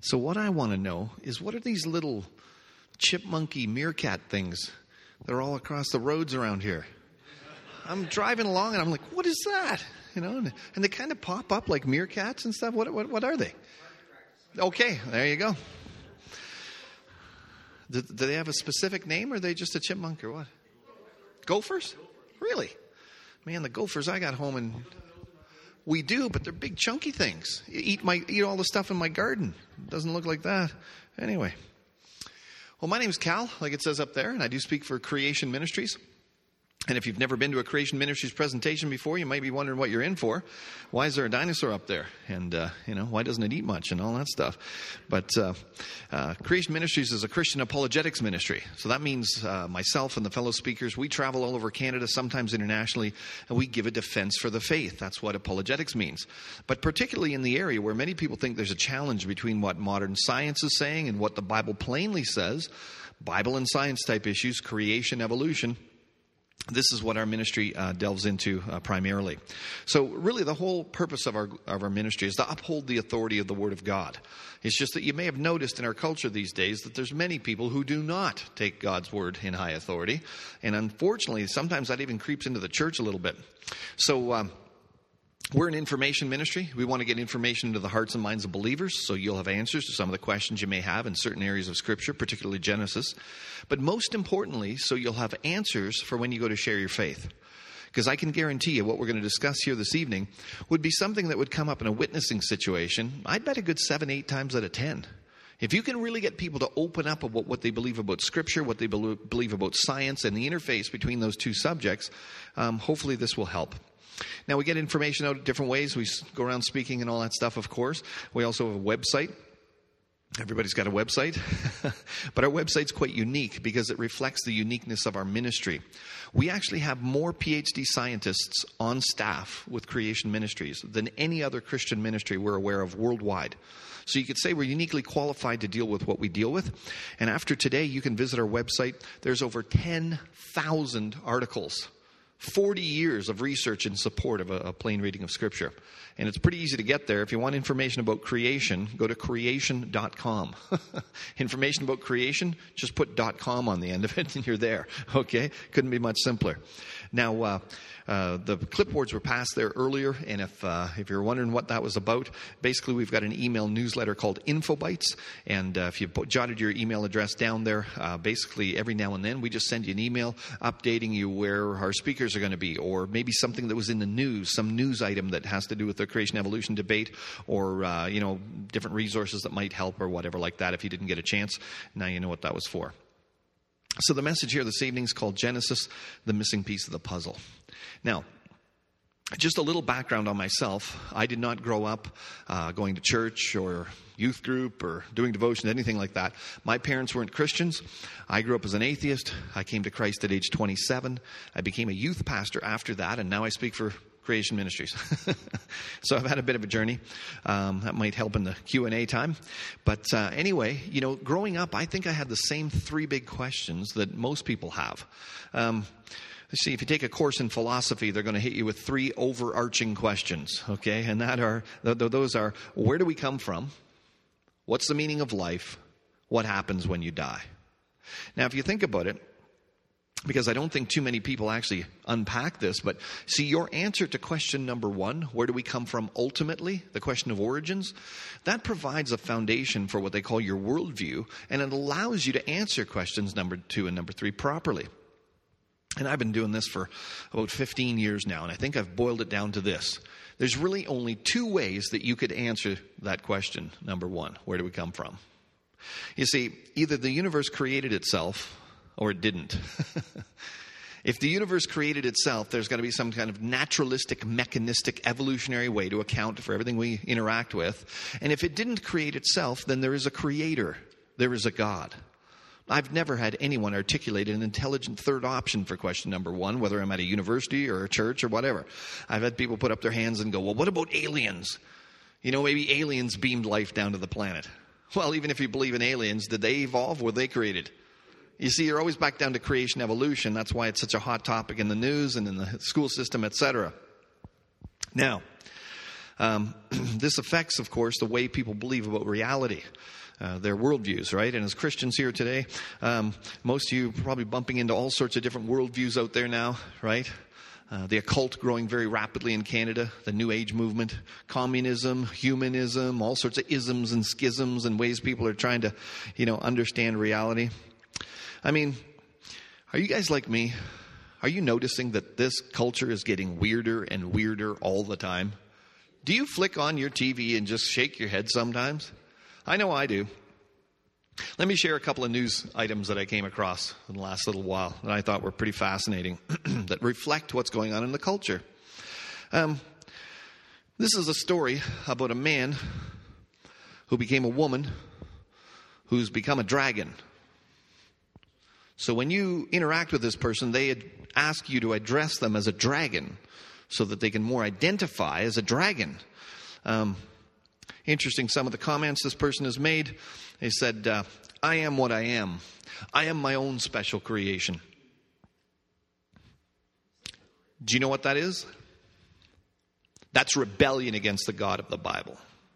So what I want to know is, what are these little chipmunky meerkat things that are all across the roads around here? I'm driving along and I'm like, what is that? You know, and they kind of pop up like meerkats and stuff. What are they? Okay, there you go. Do they have a specific name, or are they just a chipmunk, or what? Gophers? Really? Man, the gophers I got home, and we do, but they're big chunky things. Eat all the stuff in my garden. It doesn't look like that. Anyway. Well, my name's Cal, like it says up there, and I do speak for Creation Ministries. And if you've never been to a Creation Ministries presentation before, you might be wondering what you're in for. Why is there a dinosaur up there? And, why doesn't it eat much and all that stuff? But Creation Ministries is a Christian apologetics ministry. So that means myself and the fellow speakers, we travel all over Canada, sometimes internationally, and we give a defense for the faith. That's what apologetics means. But particularly in the area where many people think there's a challenge between what modern science is saying and what the Bible plainly says, Bible and science type issues, creation, evolution, this is what our ministry delves into primarily. So really the whole purpose of our ministry is to uphold the authority of the Word of God. It's just that you may have noticed in our culture these days that there's many people who do not take God's Word in high authority. And unfortunately, sometimes that even creeps into the church a little bit. So we're an information ministry. We want to get information into the hearts and minds of believers, so you'll have answers to some of the questions you may have in certain areas of Scripture, particularly Genesis. But most importantly, so you'll have answers for when you go to share your faith. Because I can guarantee you what we're going to discuss here this evening would be something that would come up in a witnessing situation, I'd bet a good 7-8 times out of 10. If you can really get people to open up about what they believe about Scripture, what they believe about science, and the interface between those two subjects, hopefully this will help. Now, we get information out different ways. We go around speaking and all that stuff, of course. We also have a website. Everybody's got a website. But our website's quite unique because it reflects the uniqueness of our ministry. We actually have more PhD scientists on staff with Creation Ministries than any other Christian ministry we're aware of worldwide. So you could say we're uniquely qualified to deal with what we deal with. And after today, you can visit our website. There's over 10,000 articles. 40 years of research in support of a plain reading of Scripture. And it's pretty easy to get there. If you want information about creation, go to creation.com. Information about creation, just put .com on the end of it and you're there. Okay? Couldn't be much simpler. Now, the clipboards were passed there earlier, and if you're wondering what that was about, basically we've got an email newsletter called InfoBytes, and if you jotted your email address down there, basically every now and then we just send you an email updating you where our speakers are going to be, or maybe something that was in the news, some news item that has to do with the creation evolution debate, or different resources that might help or whatever like that. If you didn't get a chance, now you know what that was for. So the message here this evening is called Genesis, the Missing Piece of the Puzzle. Now, just a little background on myself. I did not grow up going to church or youth group or doing devotion, anything like that. My parents weren't Christians. I grew up as an atheist. I came to Christ at age 27. I became a youth pastor after that, and now I speak for Creation Ministries. So I've had a bit of a journey. That might help in the Q&A time. But anyway, growing up, I think I had the same 3 big questions that most people have. Let's see, if you take a course in philosophy, they're going to hit you with 3 overarching questions, okay? And those are, where do we come from? What's the meaning of life? What happens when you die? Now, if you think about it, because I don't think too many people actually unpack this, but see, your answer to question number 1, where do we come from ultimately, the question of origins, that provides a foundation for what they call your worldview, and it allows you to answer questions number 2 and number 3 properly. And I've been doing this for about 15 years now, and I think I've boiled it down to this. There's really only 2 ways that you could answer that question, number 1, where do we come from? You see, either the universe created itself or it didn't. If the universe created itself, there's got to be some kind of naturalistic, mechanistic, evolutionary way to account for everything we interact with. And if it didn't create itself, then there is a creator. There is a God. I've never had anyone articulate an intelligent third option for question number 1, whether I'm at a university or a church or whatever. I've had people put up their hands and go, well, what about aliens? Maybe aliens beamed life down to the planet. Well, even if you believe in aliens, did they evolve? Were they created? You see, you're always back down to creation evolution. That's why it's such a hot topic in the news and in the school system, etc. Now, This affects, of course, the way people believe about reality. Their worldviews, right? And as Christians here today, most of you are probably bumping into all sorts of different worldviews out there now, right? The occult growing very rapidly in Canada, the New Age movement, communism, humanism, all sorts of isms and schisms and ways people are trying to, understand reality. I mean, are you guys like me? Are you noticing that this culture is getting weirder and weirder all the time? Do you flick on your TV and just shake your head sometimes? I know I do. Let me share a couple of news items that I came across in the last little while that I thought were pretty fascinating that reflect what's going on in the culture. This is a story about a man who became a woman who's become a dragon. So when you interact with this person, they ask you to address them as a dragon so that they can more identify as a dragon. Interesting, some of the comments this person has made. They said, I am what I am. I am my own special creation. Do you know what that is? That's rebellion against the God of the Bible.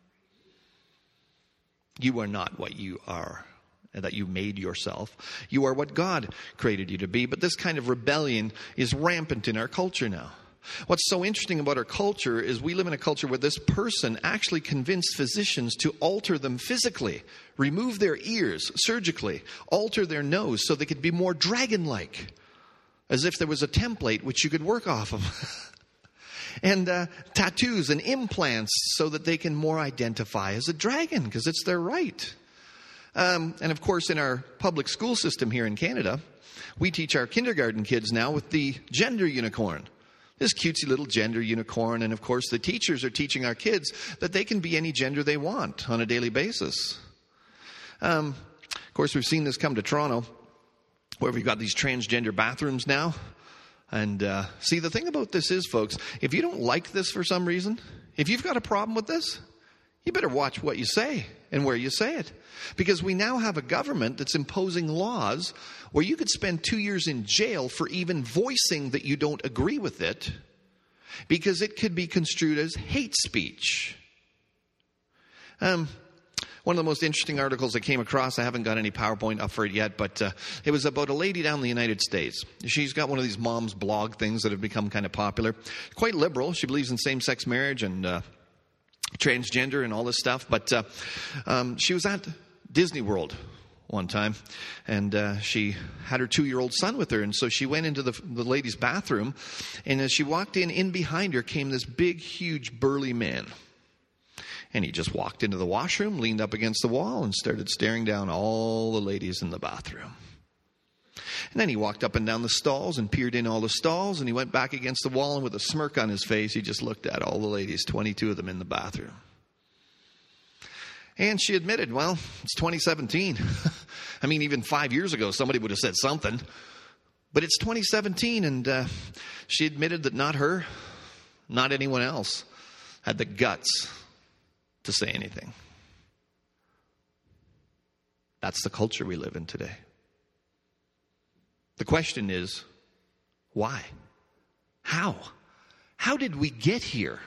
You are not what you are, that you made yourself. You are what God created you to be. But this kind of rebellion is rampant in our culture now. What's so interesting about our culture is we live in a culture where this person actually convinced physicians to alter them physically, remove their ears surgically, alter their nose so they could be more dragon-like, as if there was a template which you could work off of. And tattoos and implants so that they can more identify as a dragon, because it's their right. And of course, in our public school system here in Canada, we teach our kindergarten kids now with the gender unicorn. This cutesy little gender unicorn. And of course, the teachers are teaching our kids that they can be any gender they want on a daily basis. Of course, we've seen this come to Toronto, where we've got these transgender bathrooms now. And see, the thing about this is, folks, if you don't like this for some reason, if you've got a problem with this, you better watch what you say and where you say it. Because we now have a government that's imposing laws where you could spend 2 years in jail for even voicing that you don't agree with it, because it could be construed as hate speech. One of the most interesting articles I came across, I haven't got any PowerPoint up for it yet, but it was about a lady down in the United States. She's got one of these mom's blog things that have become kind of popular. Quite liberal. She believes in same-sex marriage and transgender and all this stuff. But she was at Disney World one time, and she had her 2-year-old son with her. And so she went into the ladies' bathroom, and as she walked in behind her came this big, huge, burly man. And he just walked into the washroom, leaned up against the wall, and started staring down all the ladies in the bathroom. And then he walked up and down the stalls and peered in all the stalls, and he went back against the wall, and with a smirk on his face, he just looked at all the ladies, 22 of them in the bathroom. And she admitted, well, it's 2017. I mean, even 5 years ago, somebody would have said something. But it's 2017, and she admitted that not her, not anyone else, had the guts to say anything. That's the culture we live in today. The question is, why? How? How did we get here?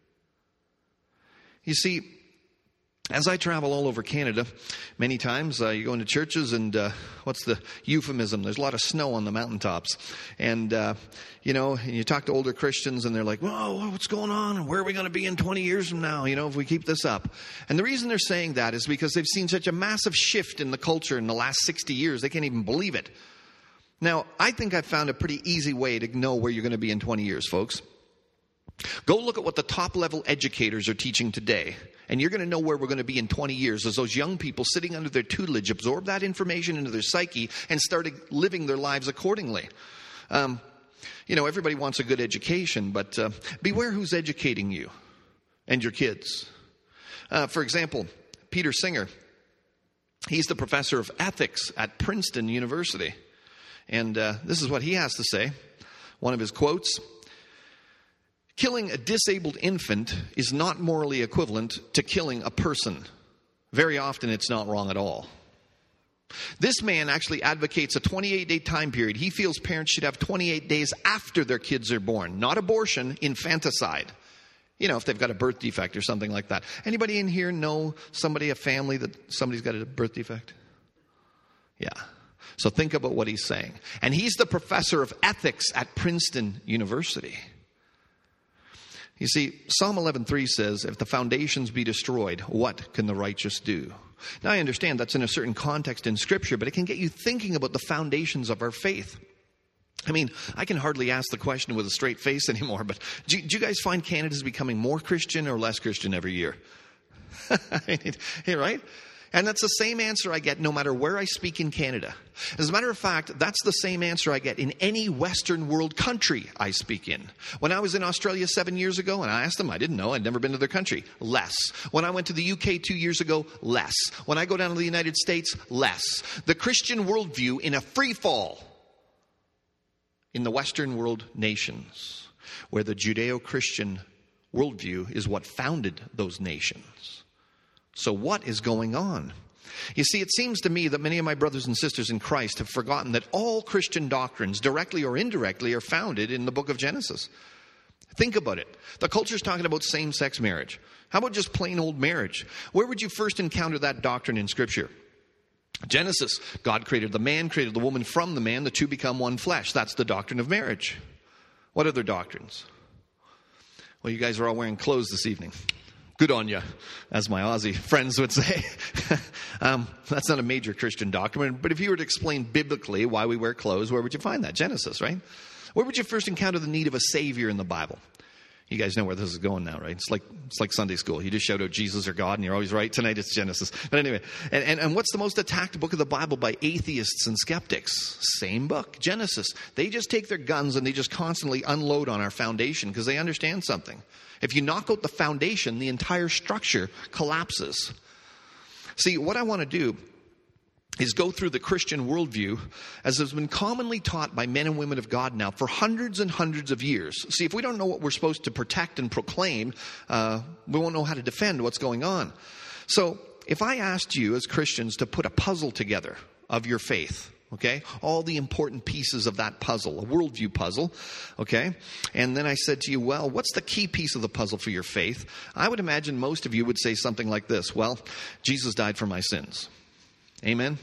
You see, as I travel all over Canada, many times you go into churches and what's the euphemism? There's a lot of snow on the mountaintops. And, and you talk to older Christians and they're like, whoa, what's going on? And where are we going to be in 20 years from now, if we keep this up? And the reason they're saying that is because they've seen such a massive shift in the culture in the last 60 years. They can't even believe it. Now, I think I've found a pretty easy way to know where you're going to be in 20 years, folks. Go look at what the top-level educators are teaching today, and you're going to know where we're going to be in 20 years as those young people sitting under their tutelage absorb that information into their psyche and started living their lives accordingly. Everybody wants a good education, but beware who's educating you and your kids. For example, Peter Singer, he's the professor of ethics at Princeton University. And this is what he has to say. One of his quotes: killing a disabled infant is not morally equivalent to killing a person. Very often it's not wrong at all. This man actually advocates a 28-day time period. He feels parents should have 28 days after their kids are born. Not abortion, infanticide. You know, if they've got a birth defect or something like that. Anybody in here know somebody, a family, that somebody's got a birth defect? Yeah. So think about what he's saying. And he's the professor of ethics at Princeton University. You see, Psalm 11:3 says, if the foundations be destroyed, what can the righteous do? Now, I understand that's in a certain context in Scripture, but it can get you thinking about the foundations of our faith. I mean, I can hardly ask the question with a straight face anymore, but do you guys find Canada's becoming more Christian or less Christian every year? Right? And that's the same answer I get no matter where I speak in Canada. As a matter of fact, that's the same answer I get in any Western world country I speak in. When I was in Australia 7 years ago, and I asked them, I didn't know, I'd never been to their country. Less. When I went to the UK 2 years ago, less. When I go down to the United States, less. The Christian worldview in a free fall in the Western world nations, where the Judeo-Christian worldview is what founded those nations. So what is going on? You see, it seems to me that many of my brothers and sisters in Christ have forgotten that all Christian doctrines, directly or indirectly, are founded in the book of Genesis. Think about it. The culture's talking about same-sex marriage. How about just plain old marriage? Where would you first encounter that doctrine in Scripture? Genesis. God created the man, created the woman from the man. The two become one flesh. That's the doctrine of marriage. What other doctrines? Well, you guys are all wearing clothes this evening. Good on you, as my Aussie friends would say. That's not a major Christian doctrine, but if you were to explain biblically why we wear clothes, where would you find that? Genesis, right? Where would you first encounter the need of a Savior in the Bible? You guys know where this is going now, right? It's like Sunday school. You just shout out Jesus or God, and you're always right. Tonight it's Genesis. But anyway, and what's the most attacked book of the Bible by atheists and skeptics? Same book, Genesis. They just take their guns and they just constantly unload on our foundation because they understand something. If you knock out the foundation, the entire structure collapses. See, what I want to do is go through the Christian worldview as has been commonly taught by men and women of God now for hundreds and hundreds of years. See, if we don't know what we're supposed to protect and proclaim, we won't know how to defend what's going on. So if I asked you as Christians to put a puzzle together of your faith, okay, all the important pieces of that puzzle, a worldview puzzle, okay, and then I said to you, well, what's the key piece of the puzzle for your faith? I would imagine most of you would say something like this. Well, Jesus died for my sins. Amen?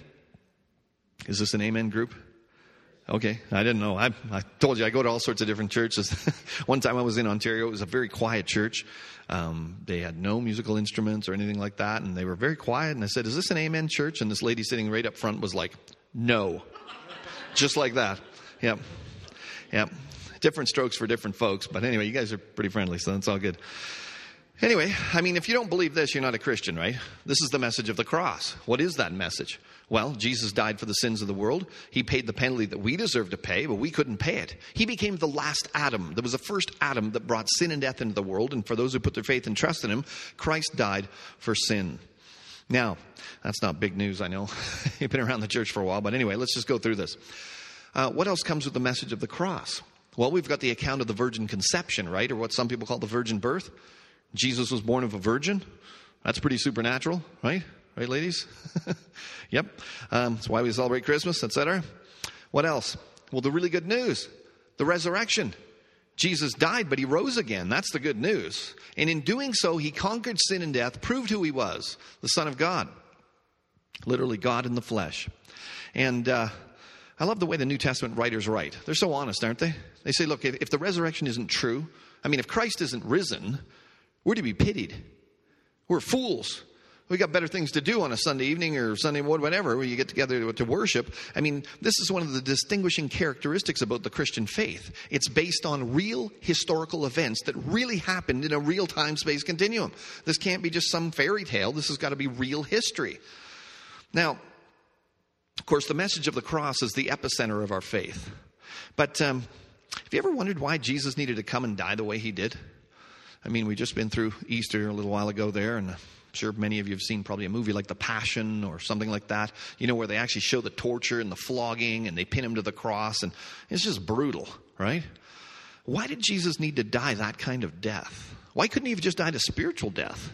Is this an amen group? Okay, I didn't know. I told you I go to all sorts of different churches. One time I was in Ontario. It was a very quiet church. They had no musical instruments or anything like that, and they were very quiet. And I said, is this an amen church? And this lady sitting right up front was like, no. Just like that. Yep. Different strokes for different folks. But anyway, you guys are pretty friendly, so that's all good. Anyway, I mean, if you don't believe this, you're not a Christian, right? This is the message of the cross. What is that message? Well, Jesus died for the sins of the world. He paid the penalty that we deserve to pay, but we couldn't pay it. He became the last Adam. There was the first Adam that brought sin and death into the world, and for those who put their faith and trust in him, Christ died for sin. Now, that's not big news, I know. You've been around the church for a while, but anyway, let's just go through this. What else comes with the message of the cross? Well, we've got the account of the virgin conception, right? Or what some people call the virgin birth. Jesus was born of a virgin. That's pretty supernatural, right? Right, ladies? Yep. That's why we celebrate Christmas, etc. What else? Well, the really good news, the resurrection. Jesus died, but he rose again. That's the good news. And in doing so, he conquered sin and death, proved who he was, the Son of God. Literally God in the flesh. And I love the way the New Testament writers write. They're so honest, aren't they? They say, look, if the resurrection isn't true, I mean, if Christ isn't risen, we're to be pitied. We're fools. We got better things to do on a Sunday evening or Sunday whatever, where you get together to worship. I mean, this is one of the distinguishing characteristics about the Christian faith. It's based on real historical events that really happened in a real time-space continuum. This can't be just some fairy tale. This has got to be real history. Now, of course, the message of the cross is the epicenter of our faith. But have you ever wondered why Jesus needed to come and die the way he did? I mean, we just been through Easter a little while ago there, and I'm sure many of you have seen probably a movie like The Passion or something like that, you know, where they actually show the torture and the flogging and they pin him to the cross, and it's just brutal, right? Why did Jesus need to die that kind of death? Why couldn't he have just died a spiritual death?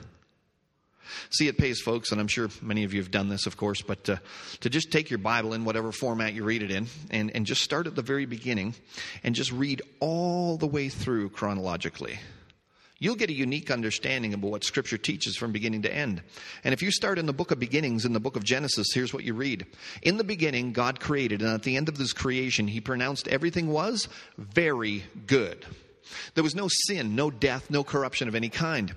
See, it pays, folks, and I'm sure many of you have done this, of course, but to just take your Bible in whatever format you read it in and just start at the very beginning and just read all the way through chronologically. You'll get a unique understanding of what Scripture teaches from beginning to end. And if you start in the book of beginnings, in the book of Genesis, here's what you read. In the beginning, God created, and at the end of this creation, he pronounced everything was very good. There was no sin, no death, no corruption of any kind.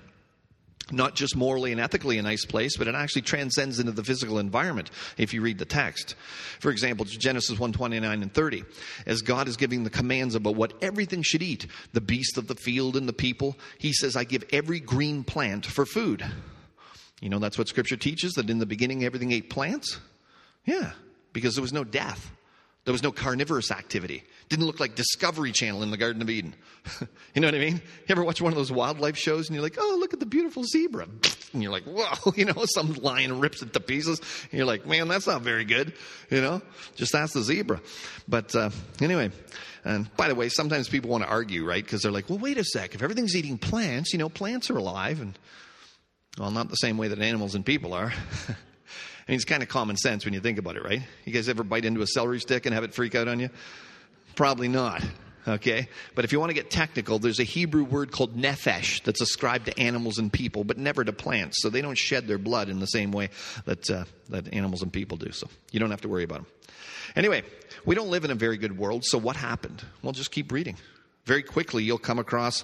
Not just morally and ethically a nice place, but it actually transcends into the physical environment if you read the text. For example, Genesis 1:29 and 30. As God is giving the commands about what everything should eat, the beasts of the field and the people, he says, I give every green plant for food. You know, that's what Scripture teaches, that in the beginning everything ate plants? Yeah, because there was no death. There was no carnivorous activity. Didn't look like Discovery Channel in the Garden of Eden. You know what I mean? You ever watch one of those wildlife shows and you're like, oh, look at the beautiful zebra. And you're like, whoa, you know, some lion rips it to pieces. And you're like, man, that's not very good. You know, just ask the zebra. But anyway, and by the way, sometimes people want to argue, right? Because they're like, well, wait a sec. If everything's eating plants, you know, plants are alive. And, well, not the same way that animals and people are. I mean, it's kind of common sense when you think about it, right? You guys ever bite into a celery stick and have it freak out on you? Probably not, okay? But if you want to get technical, there's a Hebrew word called nephesh that's ascribed to animals and people, but never to plants. So they don't shed their blood in the same way that animals and people do. So you don't have to worry about them. Anyway, we don't live in a very good world, so what happened? Well, just keep reading. Very quickly, you'll come across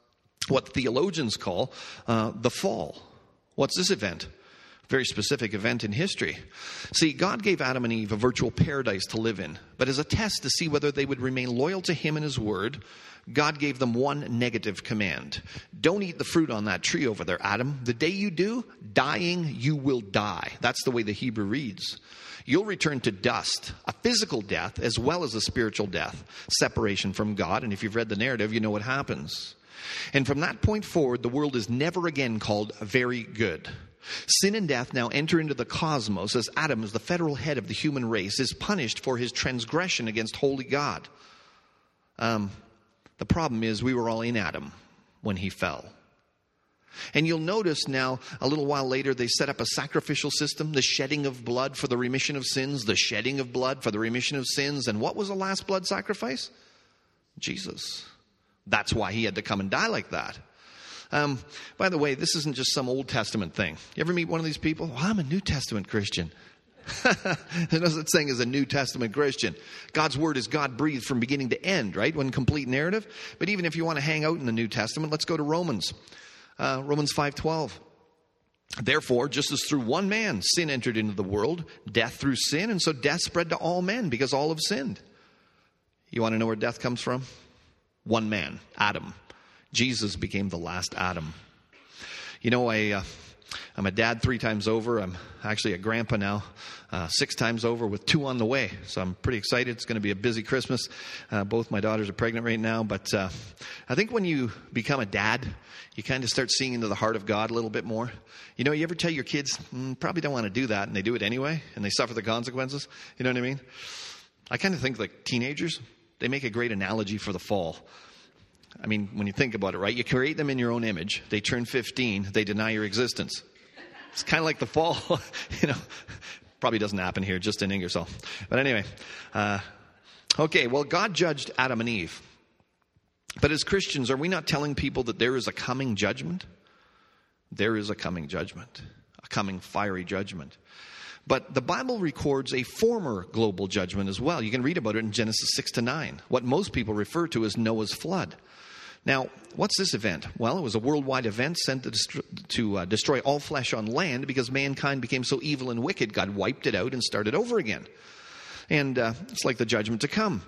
what theologians call the fall. What's this event? Very specific event in history. See, God gave Adam and Eve a virtual paradise to live in, but as a test to see whether they would remain loyal to him and his word, God gave them one negative command. Don't eat the fruit on that tree over there, Adam. The day you do, dying, you will die. That's the way the Hebrew reads. You'll return to dust, a physical death as well as a spiritual death, separation from God. And if you've read the narrative, you know what happens. And from that point forward, the world is never again called very good. Sin and death now enter into the cosmos as Adam, as the federal head of the human race, is punished for his transgression against holy God. The problem is we were all in Adam when he fell. And you'll notice now, a little while later, they set up a sacrificial system, the shedding of blood for the remission of sins, the shedding of blood for the remission of sins. And what was the last blood sacrifice? Jesus. That's why he had to come and die like that. By the way, this isn't just some Old Testament thing. You ever meet one of these people? Well, I'm a New Testament Christian. There's no such thing as a New Testament Christian. God's word is God-breathed from beginning to end, right? One complete narrative. But even if you want to hang out in the New Testament, let's go to Romans. Romans 5:12. Therefore, just as through one man sin entered into the world, death through sin, and so death spread to all men because all have sinned. You want to know where death comes from? One man, Adam. Jesus became the last Adam. You know, I'm a dad 3 times over. I'm actually a grandpa now 6 times over with 2 on the way. So I'm pretty excited. It's going to be a busy Christmas. Both my daughters are pregnant right now. But I think when you become a dad, you kind of start seeing into the heart of God a little bit more. You know, you ever tell your kids, probably don't want to do that, and they do it anyway, and they suffer the consequences? You know what I mean? I kind of think like teenagers, they make a great analogy for the fall. I mean, when you think about it, right? You create them in your own image. They turn 15. They deny your existence. It's kind of like the fall. You know, probably doesn't happen here, just in Ingersoll. But anyway, okay, well, God judged Adam and Eve. But as Christians, are we not telling people that there is a coming judgment? There is a coming judgment, a coming fiery judgment. But the Bible records a former global judgment as well. You can read about it in Genesis 6-9, what most people refer to as Noah's flood. Now, what's this event? Well, it was a worldwide event sent to destroy all flesh on land because mankind became so evil and wicked, God wiped it out and started over again. And it's like the judgment to come.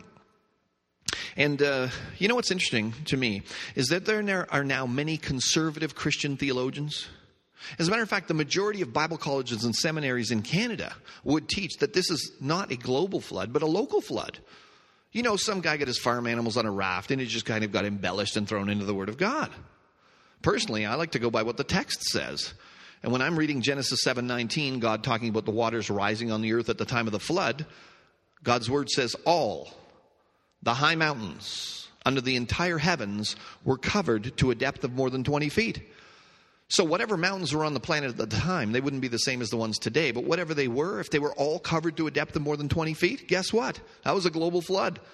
And you know what's interesting to me is that there are now many conservative Christian theologians. As a matter of fact, the majority of Bible colleges and seminaries in Canada would teach that this is not a global flood, but a local flood. You know, some guy got his farm animals on a raft and it just kind of got embellished and thrown into the Word of God. Personally, I like to go by what the text says. And when I'm reading Genesis 7:19, God talking about the waters rising on the earth at the time of the flood, God's Word says all the high mountains under the entire heavens were covered to a depth of more than 20 feet. So whatever mountains were on the planet at the time, they wouldn't be the same as the ones today. But whatever they were, if they were all covered to a depth of more than 20 feet, guess what? That was a global flood.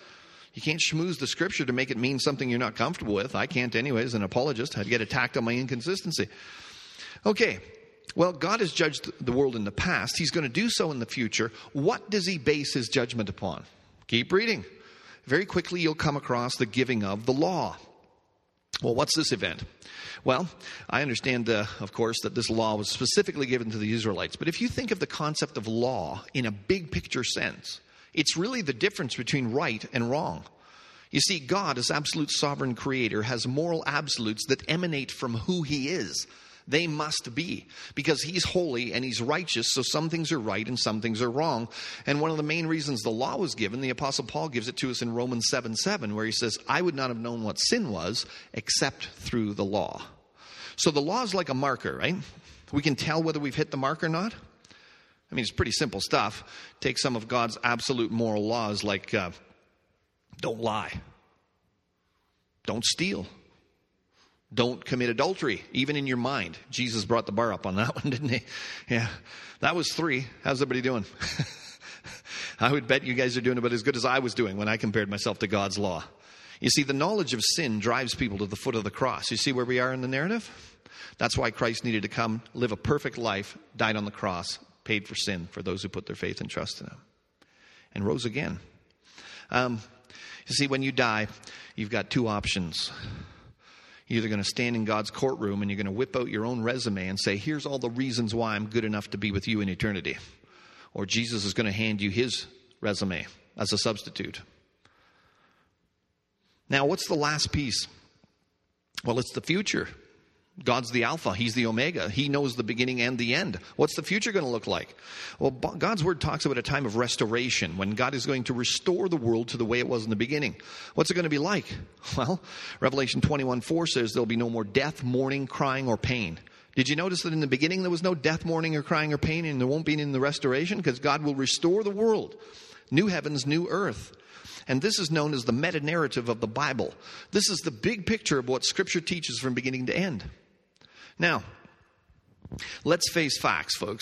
You can't schmooze the Scripture to make it mean something you're not comfortable with. I can't anyway, as an apologist. I'd get attacked on my inconsistency. Okay, well, God has judged the world in the past. He's going to do so in the future. What does he base his judgment upon? Keep reading. Very quickly, you'll come across the giving of the law. Well, what's this event? Well, I understand, of course, that this law was specifically given to the Israelites. But if you think of the concept of law in a big picture sense, it's really the difference between right and wrong. You see, God, as absolute sovereign creator, has moral absolutes that emanate from who he is. They must be, because he's holy and he's righteous, so some things are right and some things are wrong. And one of the main reasons the law was given, the Apostle Paul gives it to us in Romans 7:7, where he says, I would not have known what sin was except through the law. So the law is like a marker, right? We can tell whether we've hit the mark or not. I mean, it's pretty simple stuff. Take some of God's absolute moral laws like don't lie, don't steal, don't commit adultery, even in your mind. Jesus brought the bar up on that one, didn't he? Yeah, that was 3. How's everybody doing? I would bet you guys are doing about as good as I was doing when I compared myself to God's law. You see, the knowledge of sin drives people to the foot of the cross. You see where we are in the narrative? That's why Christ needed to come, live a perfect life, died on the cross, paid for sin for those who put their faith and trust in him, and rose again. You see, when you die, you've got 2 options. You're either going to stand in God's courtroom and you're going to whip out your own resume and say, here's all the reasons why I'm good enough to be with you in eternity. Or Jesus is going to hand you his resume as a substitute. Now, what's the last piece? Well, it's the future. God's the Alpha. He's the Omega. He knows the beginning and the end. What's the future going to look like? Well, God's Word talks about a time of restoration when God is going to restore the world to the way it was in the beginning. What's it going to be like? Well, Revelation 21:4 says there'll be no more death, mourning, crying, or pain. Did you notice that in the beginning there was no death, mourning, or crying, or pain, and there won't be in the restoration? Because God will restore the world. New heavens, new earth. And this is known as the meta-narrative of the Bible. This is the big picture of what Scripture teaches from beginning to end. Now, let's face facts, folks.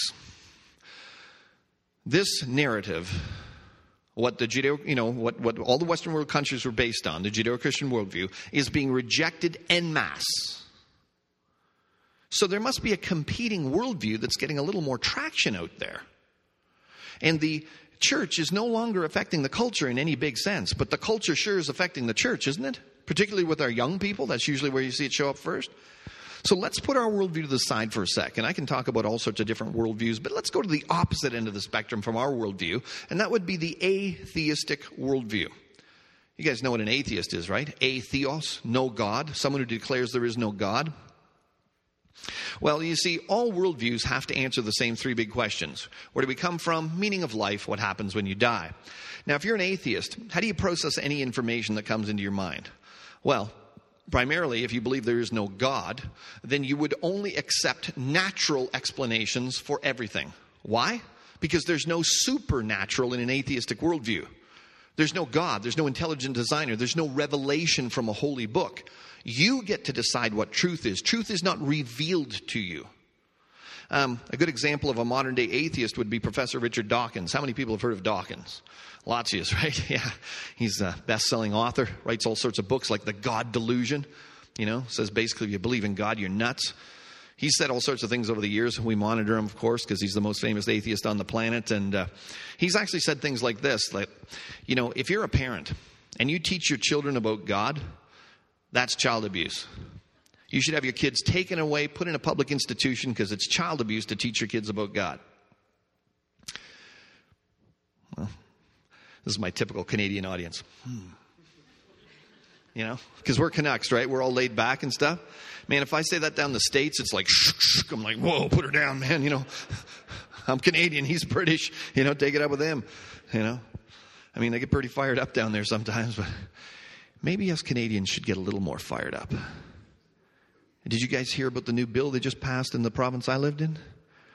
This narrative, what what all the Western world countries were based on, the Judeo-Christian worldview, is being rejected en masse. So there must be a competing worldview that's getting a little more traction out there. And the church is no longer affecting the culture in any big sense, but the culture sure is affecting the church, isn't it? Particularly with our young people. That's usually where you see it show up first. So let's put our worldview to the side for a sec. And I can talk about all sorts of different worldviews, but let's go to the opposite end of the spectrum from our worldview, and that would be the atheistic worldview. You guys know what an atheist is, right? Atheos, no God, someone who declares there is no God. Well, you see, all worldviews have to answer the same 3 big questions. Where do we come from? Meaning of life. What happens when you die? Now, if you're an atheist, how do you process any information that comes into your mind? Well, primarily, if you believe there is no God, then you would only accept natural explanations for everything. Why? Because there's no supernatural in an atheistic worldview. There's no God. There's no intelligent designer. There's no revelation from a holy book. You get to decide what truth is. Truth is not revealed to you. A good example of a modern-day atheist would be Professor Richard Dawkins. How many people have heard of Dawkins? Lots of you, right? Yeah. He's a best-selling author, writes all sorts of books like The God Delusion. Says basically if you believe in God, you're nuts. He's said all sorts of things over the years. We monitor him, of course, because he's the most famous atheist on the planet. And he's actually said things like this, like, if you're a parent and you teach your children about God, that's child abuse. You should have your kids taken away, put in a public institution, because it's child abuse to teach your kids about God. Well, this is my typical Canadian audience. Because we're Canucks, right? We're all laid back and stuff. Man, if I say that down the States, it's like, shh, I'm like, whoa, put her down, man. I'm Canadian, he's British. Take it up with him. I mean, they get pretty fired up down there sometimes, but maybe us Canadians should get a little more fired up. Did you guys hear about the new bill they just passed in the province I lived in?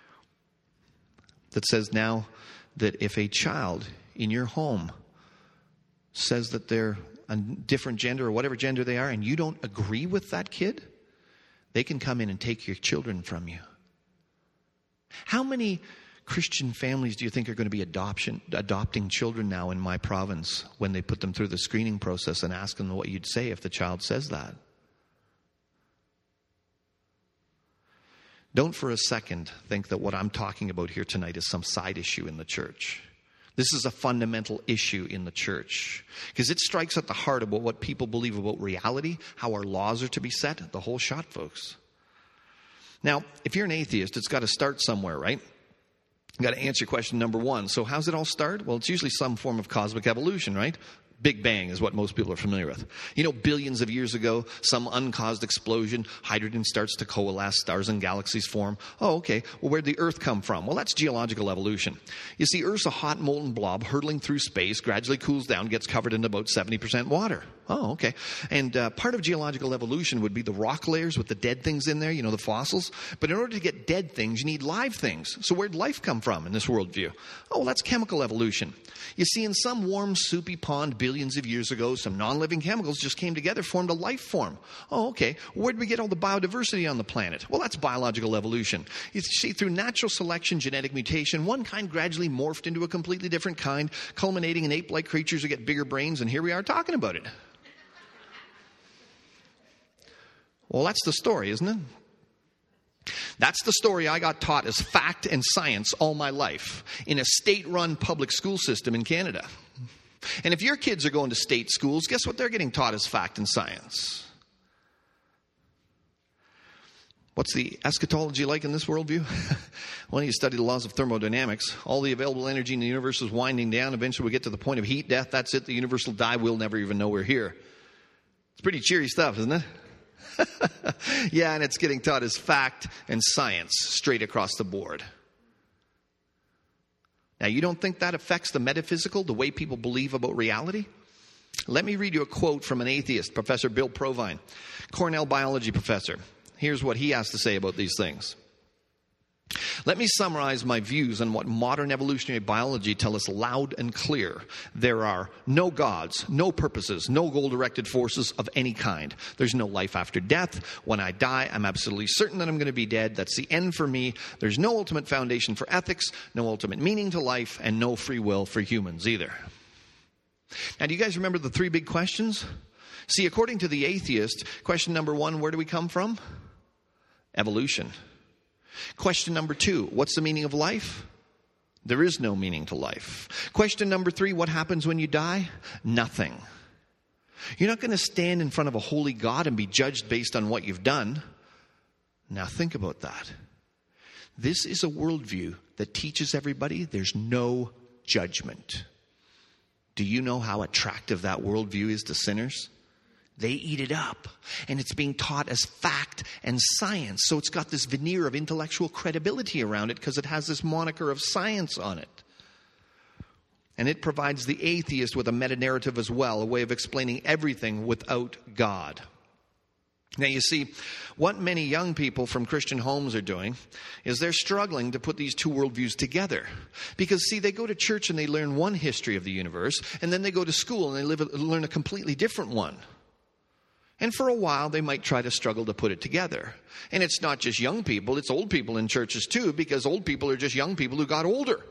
That says now that if a child in your home says that they're a different gender or whatever gender they are, and you don't agree with that kid, they can come in and take your children from you. How many Christian families do you think are going to be adopting children now in my province when they put them through the screening process and ask them what you'd say if the child says that? Don't for a second think that what I'm talking about here tonight is some side issue in the church. This is a fundamental issue in the church because it strikes at the heart of what people believe about reality, how our laws are to be set, the whole shot, folks. Now, if you're an atheist, it's got to start somewhere, right? You've got to answer question number one. So how's it all start? Well, it's usually some form of cosmic evolution, right? Big Bang is what most people are familiar with. You know, billions of years ago, some uncaused explosion, hydrogen starts to coalesce, stars and galaxies form. Oh, okay. Well, where'd the Earth come from? Well, that's geological evolution. You see, Earth's a hot molten blob hurtling through space, gradually cools down, gets covered in about 70% water. Oh, okay. And part of geological evolution would be the rock layers with the dead things in there, you know, the fossils. But in order to get dead things, you need live things. So where'd life come from in this worldview? Oh, well, that's chemical evolution. You see, in some warm, soupy pond billions of years ago, some non-living chemicals just came together, formed a life form. Oh, okay. Where'd we get all the biodiversity on the planet? Well, that's biological evolution. You see, through natural selection, genetic mutation, one kind gradually morphed into a completely different kind, culminating in ape-like creatures who get bigger brains, and here we are talking about it. Well, that's the story, isn't it? That's the story I got taught as fact and science all my life in a state-run public school system in Canada. And if your kids are going to state schools, guess what they're getting taught as fact and science? What's the eschatology like in this worldview? Well, you study the laws of thermodynamics. All the available energy in the universe is winding down. Eventually we get to the point of heat, death. That's it. The universe will die. We'll never even know we're here. It's pretty cheery stuff, isn't it? Yeah, and it's getting taught as fact and science straight across the board. Now, you don't think that affects the metaphysical, the way people believe about reality? Let me read you a quote from an atheist, Professor Bill Provine, Cornell biology professor. Here's what he has to say about these things. Let me summarize my views on what modern evolutionary biology tell us loud and clear. There are no gods, no purposes, no goal-directed forces of any kind. There's no life after death. When I die, I'm absolutely certain that I'm going to be dead. That's the end for me. There's no ultimate foundation for ethics, no ultimate meaning to life, and no free will for humans either. Now, do you guys remember the three big questions? See, according to the atheist, question number one, where do we come from? Evolution. Question number two, what's the meaning of life? There is no meaning to life. Question number three, what happens when you die? Nothing. You're not going to stand in front of a holy God and be judged based on what you've done. Now think about that. This is a worldview that teaches everybody there's no judgment. Do you know how attractive that worldview is to sinners? They eat it up, and it's being taught as fact and science. So it's got this veneer of intellectual credibility around it because it has this moniker of science on it. And it provides the atheist with a meta-narrative as well, a way of explaining everything without God. Now, you see, what many young people from Christian homes are doing is they're struggling to put these two worldviews together. Because, see, they go to church and they learn one history of the universe, and then they go to school and they learn a completely different one. And for a while, they might try to struggle to put it together. And it's not just young people, it's old people in churches too, because old people are just young people who got older.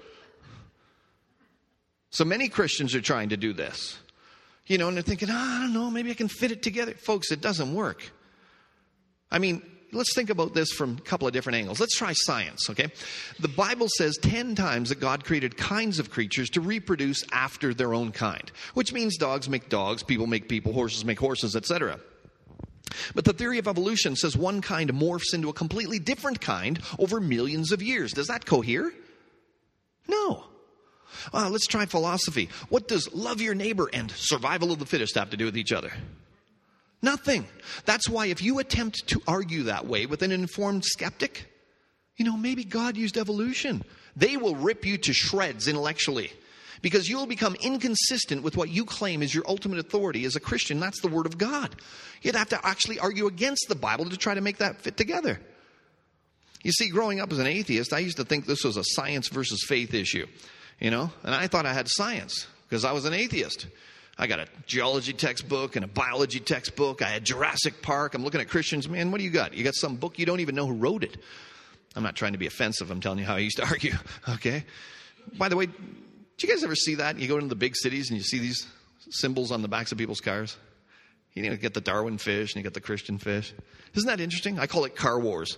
So many Christians are trying to do this. You know, and they're thinking, I don't know, maybe I can fit it together. Folks, it doesn't work. I mean, let's think about this from a couple of different angles. Let's try science, okay? The Bible says 10 times that God created kinds of creatures to reproduce after their own kind, which means dogs make dogs, people make people, horses make horses, etc. But the theory of evolution says one kind morphs into a completely different kind over millions of years. Does that cohere? No. Let's try philosophy. What does love your neighbor and survival of the fittest have to do with each other? Nothing. That's why if you attempt to argue that way with an informed skeptic, you know, maybe God used evolution. They will rip you to shreds intellectually. Because you'll become inconsistent with what you claim is your ultimate authority as a Christian. That's the Word of God. You'd have to actually argue against the Bible to try to make that fit together. You see, growing up as an atheist, I used to think this was a science versus faith issue. You know, and I thought I had science because I was an atheist. I got a geology textbook and a biology textbook. I had Jurassic Park. I'm looking at Christians. Man, what do you got? You got some book you don't even know who wrote it. I'm not trying to be offensive. I'm telling you how I used to argue. Okay. By the way, do you guys ever see that? You go into the big cities and you see these symbols on the backs of people's cars. You know, you get the Darwin fish and you get the Christian fish. Isn't that interesting? I call it car wars.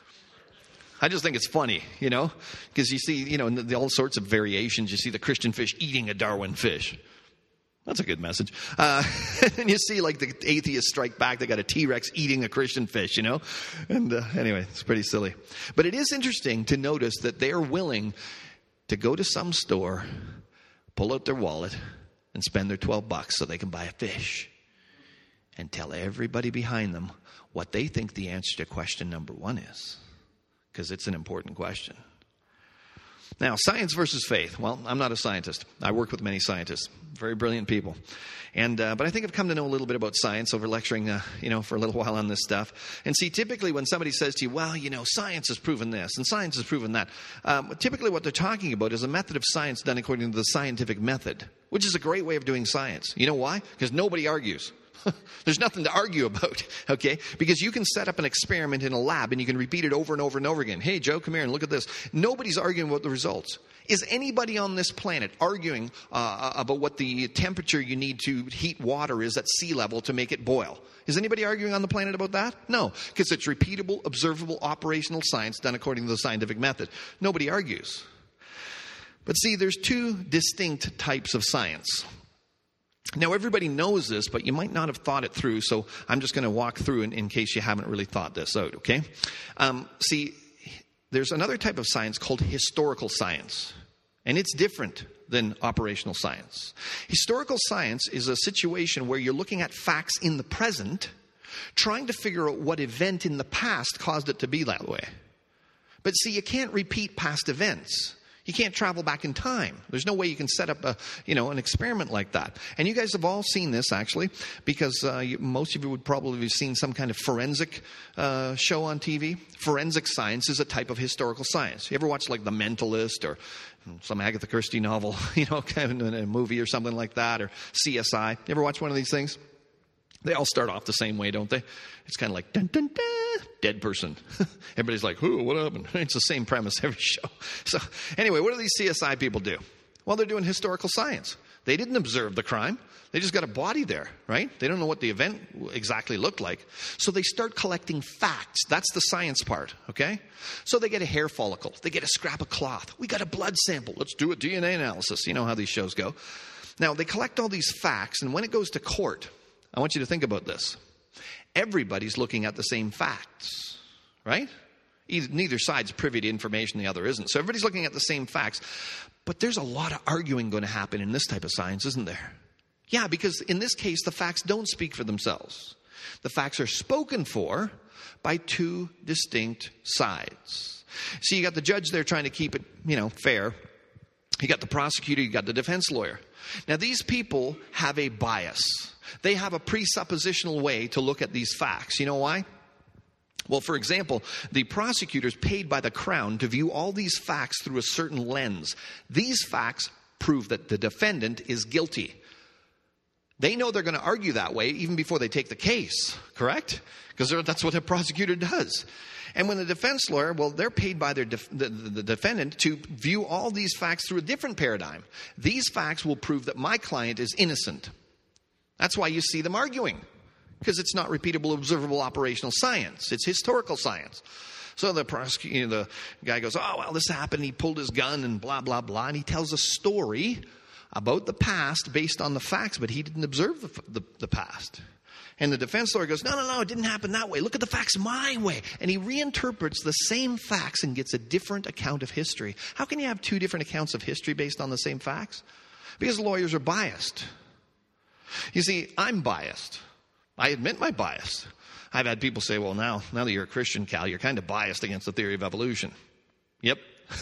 I just think it's funny, you know, because you see, you know, in all sorts of variations, you see the Christian fish eating a Darwin fish. That's a good message. And you see, like, the atheists strike back. They got a T-Rex eating a Christian fish, you know. And anyway, it's pretty silly. But it is interesting to notice that they're willing to go to some store, pull out their wallet, and spend their $12 so they can buy a fish. And tell everybody behind them what they think the answer to question number 1 is. Because it's an important question. Now, science versus faith. Well, I'm not a scientist. I work with many scientists, very brilliant people. And but I think I've come to know a little bit about science over lecturing, for a little while on this stuff. And see, typically when somebody says to you, well, you know, science has proven this and science has proven that, typically what they're talking about is a method of science done according to the scientific method, which is a great way of doing science. You know why? Because nobody argues. There's nothing to argue about, okay? Because you can set up an experiment in a lab and you can repeat it over and over and over again. Hey, Joe, come here and look at this. Nobody's arguing about the results. Is anybody on this planet arguing about what the temperature you need to heat water is at sea level to make it boil? Is anybody arguing on the planet about that? No, because it's repeatable, observable, operational science done according to the scientific method. Nobody argues. But see, there's 2 distinct types of science. Now, everybody knows this, but you might not have thought it through, so I'm just going to walk through in case you haven't really thought this out, okay? See, there's another type of science called historical science, and it's different than operational science. Historical science is a situation where you're looking at facts in the present, trying to figure out what event in the past caused it to be that way. But see, you can't repeat past events. You can't travel back in time. There's no way you can set up an experiment like that. And you guys have all seen this, actually, because most of you would probably have seen some kind of forensic show on TV. Forensic science is a type of historical science. You ever watch, like, The Mentalist or some Agatha Christie novel, kind of in a movie or something like that, or CSI? You ever watch one of these things? They all start off the same way, don't they? It's kind of like, dun, dun, dun, dead person. Everybody's like, who, what happened? It's the same premise every show. So anyway, what do these CSI people do? Well, they're doing historical science. They didn't observe the crime. They just got a body there, right? They don't know what the event exactly looked like. So they start collecting facts. That's the science part, okay? So they get a hair follicle. They get a scrap of cloth. We got a blood sample. Let's do a DNA analysis. You know how these shows go. Now, they collect all these facts, and when it goes to court, I want you to think about this. Everybody's looking at the same facts, right? Neither side's privy to information the other isn't. So everybody's looking at the same facts. But there's a lot of arguing going to happen in this type of science, isn't there? Yeah, because in this case, the facts don't speak for themselves. The facts are spoken for by 2 distinct sides. So you got the judge there trying to keep it, fair. You got the prosecutor, you got the defense lawyer. Now, these people have a bias. They have a presuppositional way to look at these facts. You know why? Well, for example, the prosecutor's paid by the Crown to view all these facts through a certain lens. These facts prove that the defendant is guilty. They know they're going to argue that way even before they take the case, correct? Because that's what a prosecutor does. And when the defense lawyer, well, they're paid by the defendant to view all these facts through a different paradigm. These facts will prove that my client is innocent. That's why you see them arguing, because it's not repeatable, observable, operational science. It's historical science. So the guy goes, oh, well, this happened. He pulled his gun and blah, blah, blah. And he tells a story about the past based on the facts, but he didn't observe the past. And the defense lawyer goes, no, it didn't happen that way. Look at the facts my way. And he reinterprets the same facts and gets a different account of history. How can you have 2 different accounts of history based on the same facts? Because lawyers are biased. You see, I'm biased. I admit my bias. I've had people say, well, now that you're a Christian, Cal, you're kind of biased against the theory of evolution. Yep.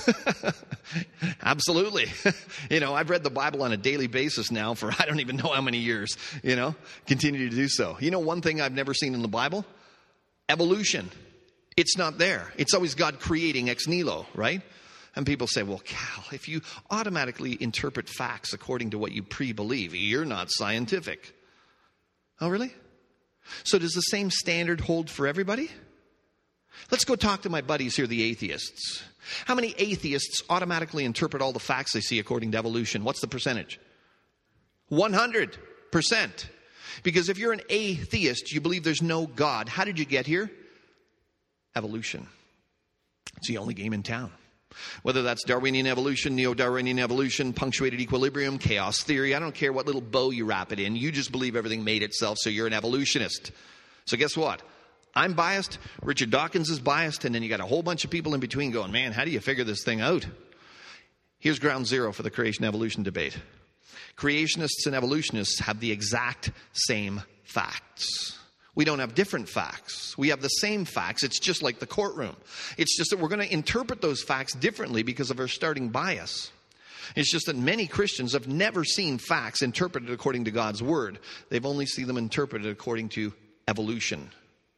Absolutely. I've read the Bible on a daily basis now for I don't even know how many years, continue to do so. One thing I've never seen in the Bible? Evolution. It's not there. It's always God creating ex nihilo, right? And people say, well, Cal, if you automatically interpret facts according to what you pre-believe, you're not scientific. Oh, really? So does the same standard hold for everybody? Let's go talk to my buddies here, the atheists. How many atheists automatically interpret all the facts they see according to evolution? What's the percentage? 100%. Because if you're an atheist, you believe there's no God. How did you get here? Evolution. It's the only game in town. Whether that's Darwinian evolution, neo-Darwinian evolution, punctuated equilibrium, chaos theory, I don't care what little bow you wrap it in. You just believe everything made itself, so you're an evolutionist. So guess what? I'm biased, Richard Dawkins is biased, and then you got a whole bunch of people in between going, man, how do you figure this thing out? Here's ground zero for the creation-evolution debate. Creationists and evolutionists have the exact same facts. We don't have different facts. We have the same facts. It's just like the courtroom. It's just that we're going to interpret those facts differently because of our starting bias. It's just that many Christians have never seen facts interpreted according to God's word. They've only seen them interpreted according to evolution.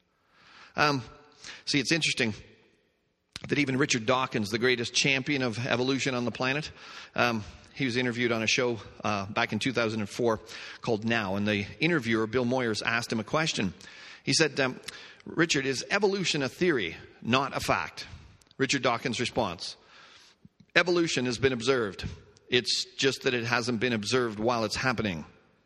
See, it's interesting that even Richard Dawkins, the greatest champion of evolution on the planet, he was interviewed on a show back in 2004 called Now. And the interviewer, Bill Moyers, asked him a question. He said, Richard, is evolution a theory, not a fact? Richard Dawkins' response, evolution has been observed. It's just that it hasn't been observed while it's happening.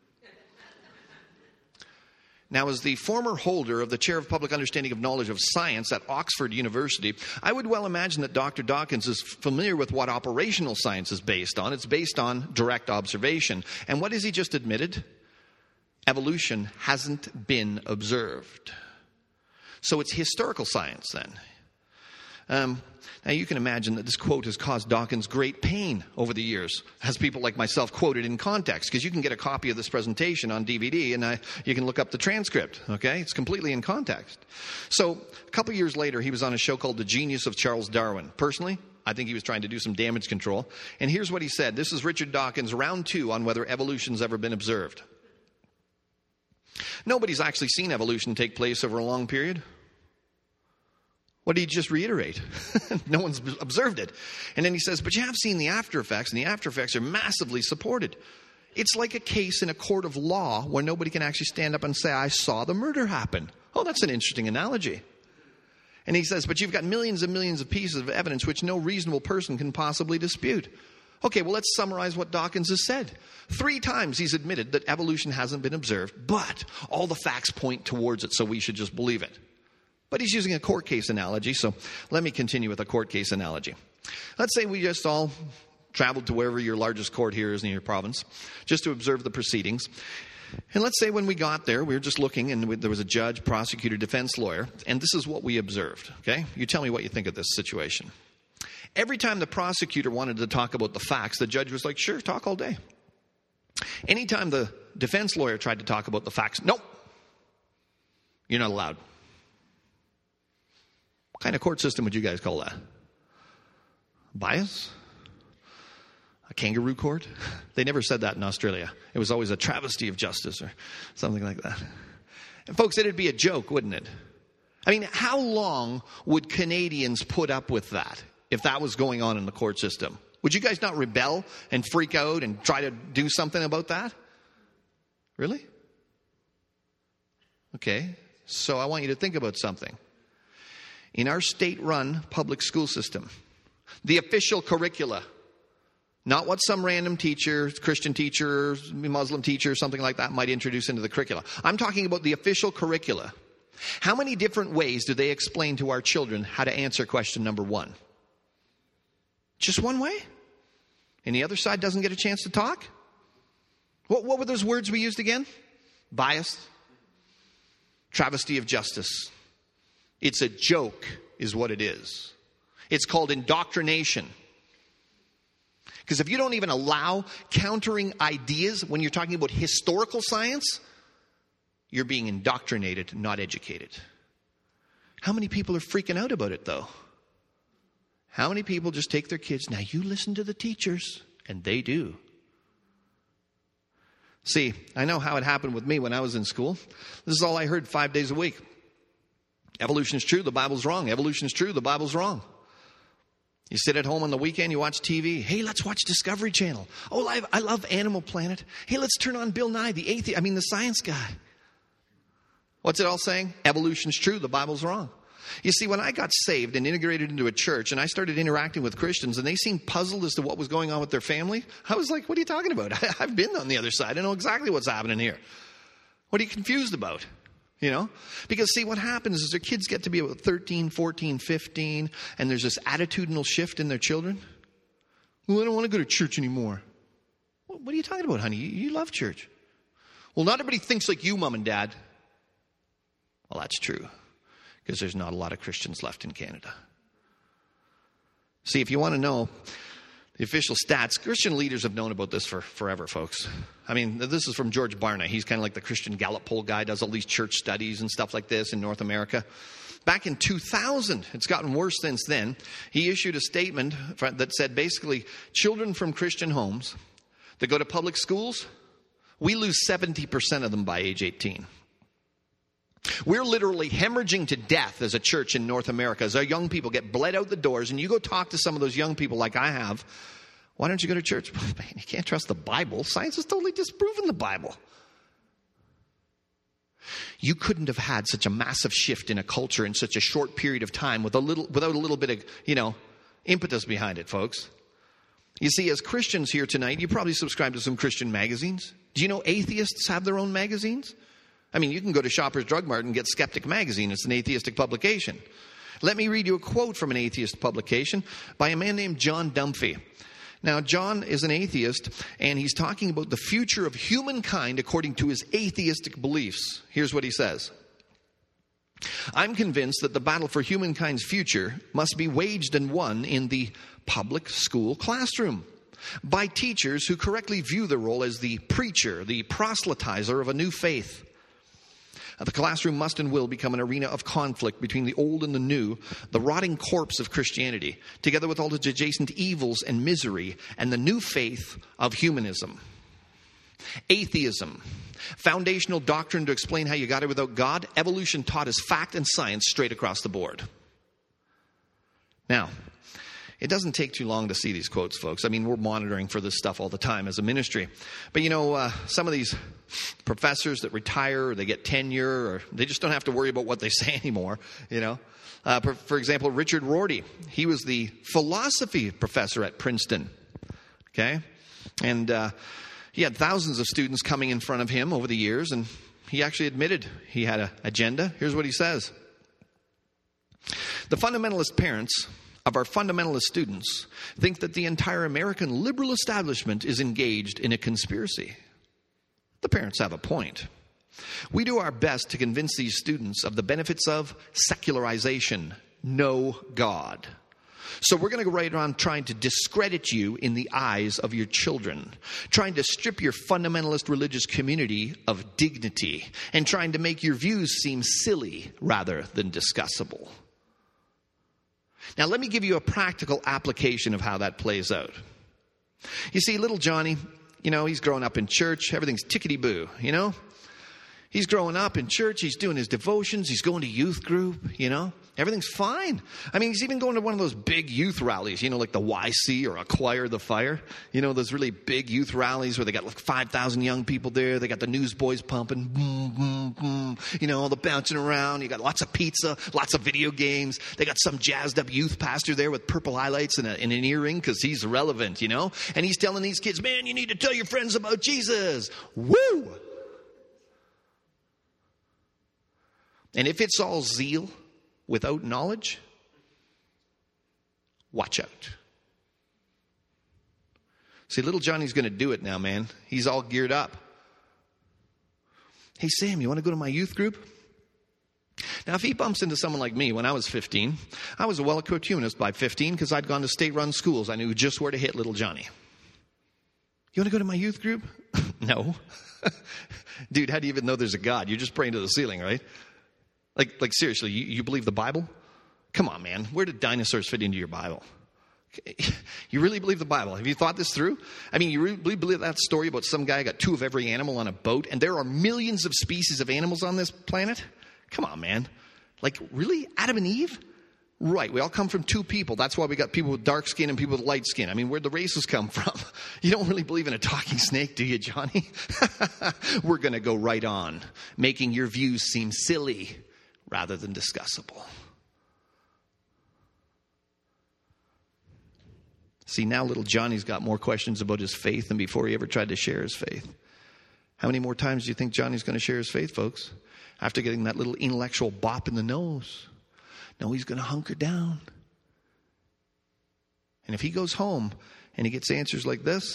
Now, as the former holder of the Chair of Public Understanding of Knowledge of Science at Oxford University, I would well imagine that Dr. Dawkins is familiar with what operational science is based on. It's based on direct observation. And what has he just admitted? Evolution hasn't been observed. So it's historical science then. Now, you can imagine that this quote has caused Dawkins great pain over the years, as people like myself quoted in context, because you can get a copy of this presentation on DVD and you can look up the transcript, okay? It's completely in context. So a couple years later, he was on a show called The Genius of Charles Darwin. Personally, I think he was trying to do some damage control. And here's what he said. This is Richard Dawkins, round 2 on whether evolution's ever been observed. Nobody's actually seen evolution take place over a long period. What did he just reiterate? No one's observed it. And then he says, but you have seen the after effects, and the after effects are massively supported. It's like a case in a court of law where nobody can actually stand up and say, I saw the murder happen. Oh, that's an interesting analogy. And he says, but you've got millions and millions of pieces of evidence which no reasonable person can possibly dispute. Okay, well, let's summarize what Dawkins has said. 3 times he's admitted that evolution hasn't been observed, but all the facts point towards it, so we should just believe it. But he's using a court case analogy, so let me continue with a court case analogy. Let's say we just all traveled to wherever your largest court here is in your province, just to observe the proceedings. And let's say when we got there, we were just looking, and there was a judge, prosecutor, defense lawyer, and this is what we observed, okay? You tell me what you think of this situation. Every time the prosecutor wanted to talk about the facts, the judge was like, sure, talk all day. Anytime the defense lawyer tried to talk about the facts, nope, you're not allowed. What kind of court system would you guys call that? Bias? A kangaroo court? They never said that in Australia. It was always a travesty of justice or something like that. And folks, it'd be a joke, wouldn't it? I mean, how long would Canadians put up with that if that was going on in the court system? Would you guys not rebel and freak out and try to do something about that? Really? Okay, so I want you to think about something. In our state-run public school system, the official curricula, not what some random teacher, Christian teacher, Muslim teacher, something like that might introduce into the curricula. I'm talking about the official curricula. How many different ways do they explain to our children how to answer question number 1? Just one way? And the other side doesn't get a chance to talk? What were those words we used again? Bias. Travesty of justice. It's a joke is what it is. It's called indoctrination. Because if you don't even allow countering ideas when you're talking about historical science, you're being indoctrinated, not educated. How many people are freaking out about it, though? How many people just take their kids, now you listen to the teachers, and they do. See, I know how it happened with me when I was in school. This is all I heard 5 days a week. Evolution is true, the Bible's wrong. Evolution is true, the Bible's wrong. You sit at home on the weekend, you watch TV. Hey, let's watch Discovery Channel. Oh, I love Animal Planet. Hey, let's turn on Bill Nye, the science guy. What's it all saying? Evolution's true, the Bible's wrong. You see, when I got saved and integrated into a church and I started interacting with Christians and they seemed puzzled as to what was going on with their family, I was like, what are you talking about? I've been on the other side. I know exactly what's happening here. What are you confused about? You know? Because see, what happens is their kids get to be about 13, 14, 15, and there's this attitudinal shift in their children. Well, I don't want to go to church anymore. What are you talking about, honey? You love church. Well, not everybody thinks like you, Mom and Dad. Well, that's true, because there's not a lot of Christians left in Canada. See, if you want to know the official stats, Christian leaders have known about this for forever, folks. I mean, this is from George Barna. He's kind of like the Christian Gallup poll guy, does all these church studies and stuff like this in North America. Back in 2000, it's gotten worse since then, he issued a statement that said basically children from Christian homes that go to public schools, we lose 70% of them by age 18. We're literally hemorrhaging to death as a church in North America as our young people get bled out the doors. And you go talk to some of those young people like I have. Why don't you go to church? Man, you can't trust the Bible. Science has totally disproven the Bible. You couldn't have had such a massive shift in a culture in such a short period of time without a little bit of, impetus behind it, folks. You see, as Christians here tonight, you probably subscribe to some Christian magazines. Do you know atheists have their own magazines? I mean, you can go to Shoppers Drug Mart and get Skeptic Magazine. It's an atheistic publication. Let me read you a quote from an atheist publication by a man named John Dunphy. Now, John is an atheist, and he's talking about the future of humankind according to his atheistic beliefs. Here's what he says. I'm convinced that the battle for humankind's future must be waged and won in the public school classroom by teachers who correctly view their role as the preacher, the proselytizer of a new faith. The classroom must and will become an arena of conflict between the old and the new, the rotting corpse of Christianity, together with all its adjacent evils and misery, and the new faith of humanism. Atheism, foundational doctrine to explain how you got it without God, evolution taught as fact and science straight across the board. Now, it doesn't take too long to see these quotes, folks. I mean, we're monitoring for this stuff all the time as a ministry. But some of these professors that retire, or they get tenure, or they just don't have to worry about what they say anymore, For example, Richard Rorty, he was the philosophy professor at Princeton, okay? And he had thousands of students coming in front of him over the years, and he actually admitted he had an agenda. Here's what he says. The fundamentalist parents of our fundamentalist students think that the entire American liberal establishment is engaged in a conspiracy. The parents have a point. We do our best to convince these students of the benefits of secularization, no God. So we're going to go right around trying to discredit you in the eyes of your children, trying to strip your fundamentalist religious community of dignity, and trying to make your views seem silly rather than discussable. Now, let me give you a practical application of how that plays out. You see, little Johnny, he's growing up in church. Everything's tickety-boo, He's growing up in church. He's doing his devotions. He's going to youth group, Everything's fine. I mean, he's even going to one of those big youth rallies, like the YC or Acquire the Fire. Those really big youth rallies where they got like 5,000 young people there. They got the newsboys pumping, boom, boom, boom, all the bouncing around. You got lots of pizza, lots of video games. They got some jazzed up youth pastor there with purple highlights and an earring because he's relevant, And he's telling these kids, man, you need to tell your friends about Jesus. Woo! And if it's all zeal without knowledge, watch out. See, little Johnny's going to do it now, man. He's all geared up. Hey, Sam, you want to go to my youth group? Now, if he bumps into someone like me when I was 15, I was a well-equipped humanist by 15 because I'd gone to state-run schools. I knew just where to hit little Johnny. You want to go to my youth group? No. Dude, how do you even know there's a God? You're just praying to the ceiling, right? Like seriously, you believe the Bible? Come on, man. Where did dinosaurs fit into your Bible? You really believe the Bible? Have you thought this through? I mean, you really believe that story about some guy got 2 of every animal on a boat, and there are millions of species of animals on this planet? Come on, man. Like, really? Adam and Eve? Right, we all come from 2 people. That's why we got people with dark skin and people with light skin. I mean, where'd the races come from? You don't really believe in a talking snake, do you, Johnny? We're going to go right on, making your views seem silly rather than discussable. See, now little Johnny's got more questions about his faith than before he ever tried to share his faith. How many more times do you think Johnny's going to share his faith, folks? After getting that little intellectual bop in the nose. No, he's going to hunker down. And if he goes home and he gets answers like this,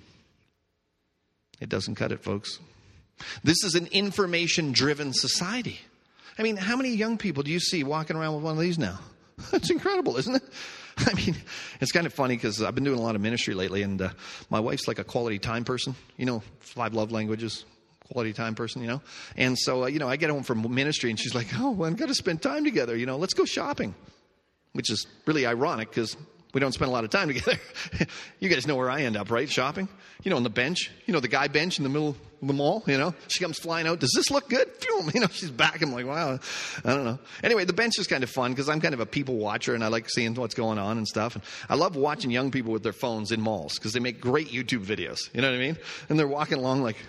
it doesn't cut it, folks. This is an information-driven society. I mean, how many young people do you see walking around with one of these now? That's incredible, isn't it? I mean, it's kind of funny because I've been doing a lot of ministry lately, and my wife's like a quality time person. 5 love languages, quality time person, And so, I get home from ministry, and she's like, oh, well, I've got to spend time together. Let's go shopping, which is really ironic because we don't spend a lot of time together. You guys know where I end up, right? Shopping. On the bench. The guy bench in the middle of the mall, She comes flying out. Does this look good? She's back. I'm like, wow. I don't know. Anyway, the bench is kind of fun because I'm kind of a people watcher and I like seeing what's going on and stuff. And I love watching young people with their phones in malls because they make great YouTube videos. You know what I mean? And they're walking along like,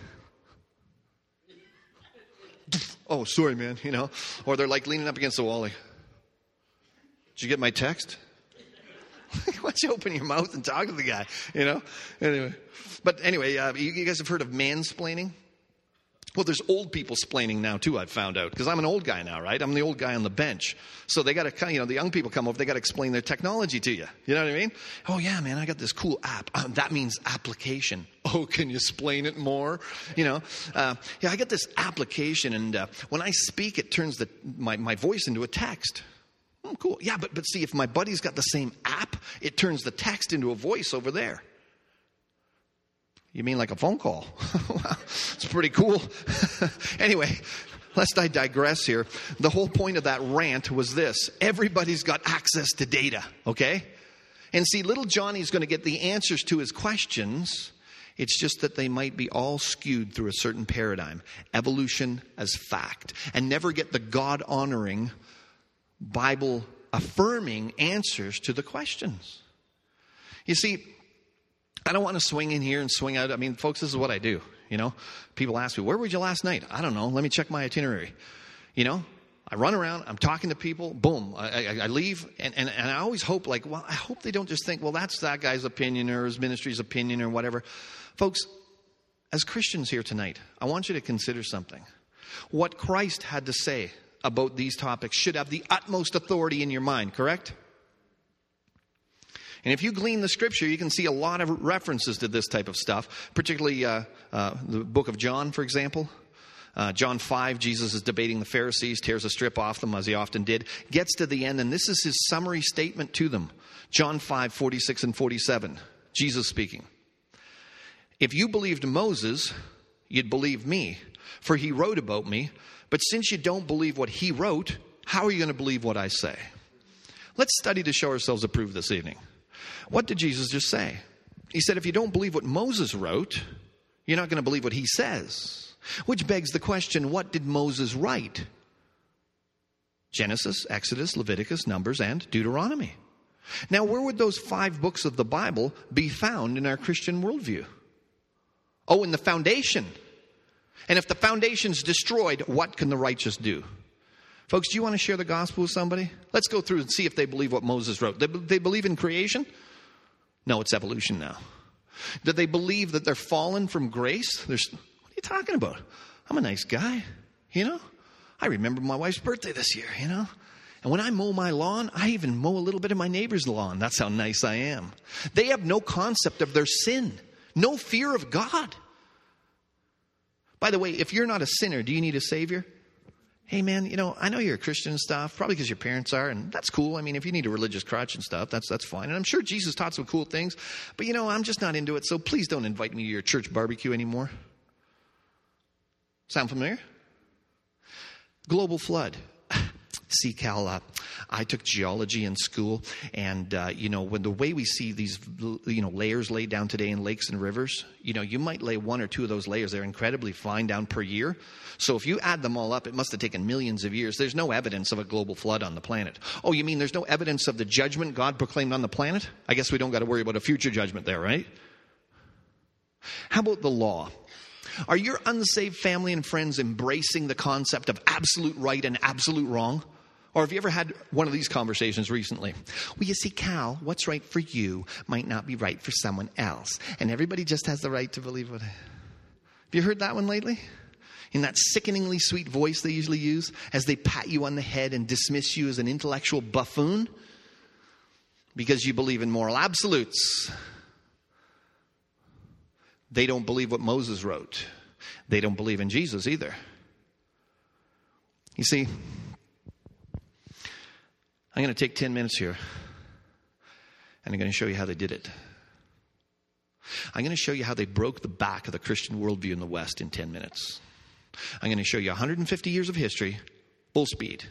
oh, sorry, man. Or they're like leaning up against the wall like, did you get my text? Why don't you open your mouth and talk to the guy, Anyway. But anyway, you guys have heard of mansplaining? Well, there's old people splaining now, too, I've found out. Because I'm an old guy now, right? I'm the old guy on the bench. So they got to, the young people come over, they got to explain their technology to you. You know what I mean? Oh, yeah, man, I got this cool app. That means application. Oh, can you explain it more? Yeah, I got this application, and when I speak, it turns my voice into a text. Oh, cool. Yeah, but see, if my buddy's got the same app, it turns the text into a voice over there. You mean like a phone call? Wow, it's pretty cool. Anyway, lest I digress here, the whole point of that rant was this. Everybody's got access to data, okay? And see, little Johnny's going to get the answers to his questions. It's just that they might be all skewed through a certain paradigm. Evolution as fact. And never get the God-honoring, Bible-affirming answers to the questions. You see, I don't want to swing in here and swing out. I mean, folks, this is what I do, People ask me, where were you last night? I don't know. Let me check my itinerary. I run around. I'm talking to people. Boom. I leave. And I always hope, I hope they don't just think, well, that's that guy's opinion or his ministry's opinion or whatever. Folks, as Christians here tonight, I want you to consider something. What Christ had to say about these topics should have the utmost authority in your mind, correct? And if you glean the scripture, you can see a lot of references to this type of stuff, particularly the book of John, for example. John 5, Jesus is debating the Pharisees, tears a strip off them, as he often did, gets to the end, and this is his summary statement to them. John 5, 46 and 47, Jesus speaking. If you believed Moses, you'd believe me, for he wrote about me. But since you don't believe what he wrote, how are you going to believe what I say? Let's study to show ourselves approved this evening. What did Jesus just say? He said, if you don't believe what Moses wrote, you're not going to believe what he says. Which begs the question, what did Moses write? Genesis, Exodus, Leviticus, Numbers, and Deuteronomy. Now, where would those 5 books of the Bible be found in our Christian worldview? Oh, in the foundation. And if the foundation's destroyed, what can the righteous do? Folks, do you want to share the gospel with somebody? Let's go through and see if they believe what Moses wrote. They believe in creation? No, it's evolution now. Do they believe that they're fallen from grace? What are you talking about? I'm a nice guy, I remember my wife's birthday this year, And when I mow my lawn, I even mow a little bit of my neighbor's lawn. That's how nice I am. They have no concept of their sin. No fear of God. By the way, if you're not a sinner, do you need a savior? Hey, man, I know you're a Christian and stuff, probably because your parents are, and that's cool. I mean, if you need a religious crutch and stuff, that's fine. And I'm sure Jesus taught some cool things, but, I'm just not into it, so please don't invite me to your church barbecue anymore. Sound familiar? Global flood. See, Cal, I took geology in school, and, when the way we see these, layers laid down today in lakes and rivers, you might lay 1 or 2 of those layers. They're incredibly fine down per year. So if you add them all up, it must have taken millions of years. There's no evidence of a global flood on the planet. Oh, you mean there's no evidence of the judgment God proclaimed on the planet? I guess we don't got to worry about a future judgment there, right? How about the law? Are your unsaved family and friends embracing the concept of absolute right and absolute wrong? Or have you ever had one of these conversations recently? Well, you see, Cal, what's right for you might not be right for someone else. And everybody just has the right to believe what... Have you heard that one lately? In that sickeningly sweet voice they usually use as they pat you on the head and dismiss you as an intellectual buffoon because you believe in moral absolutes. They don't believe what Moses wrote. They don't believe in Jesus either. You see, I'm going to take 10 minutes here, and I'm going to show you how they did it. I'm going to show you how they broke the back of the Christian worldview in the West in 10 minutes. I'm going to show you 150 years of history, full speed.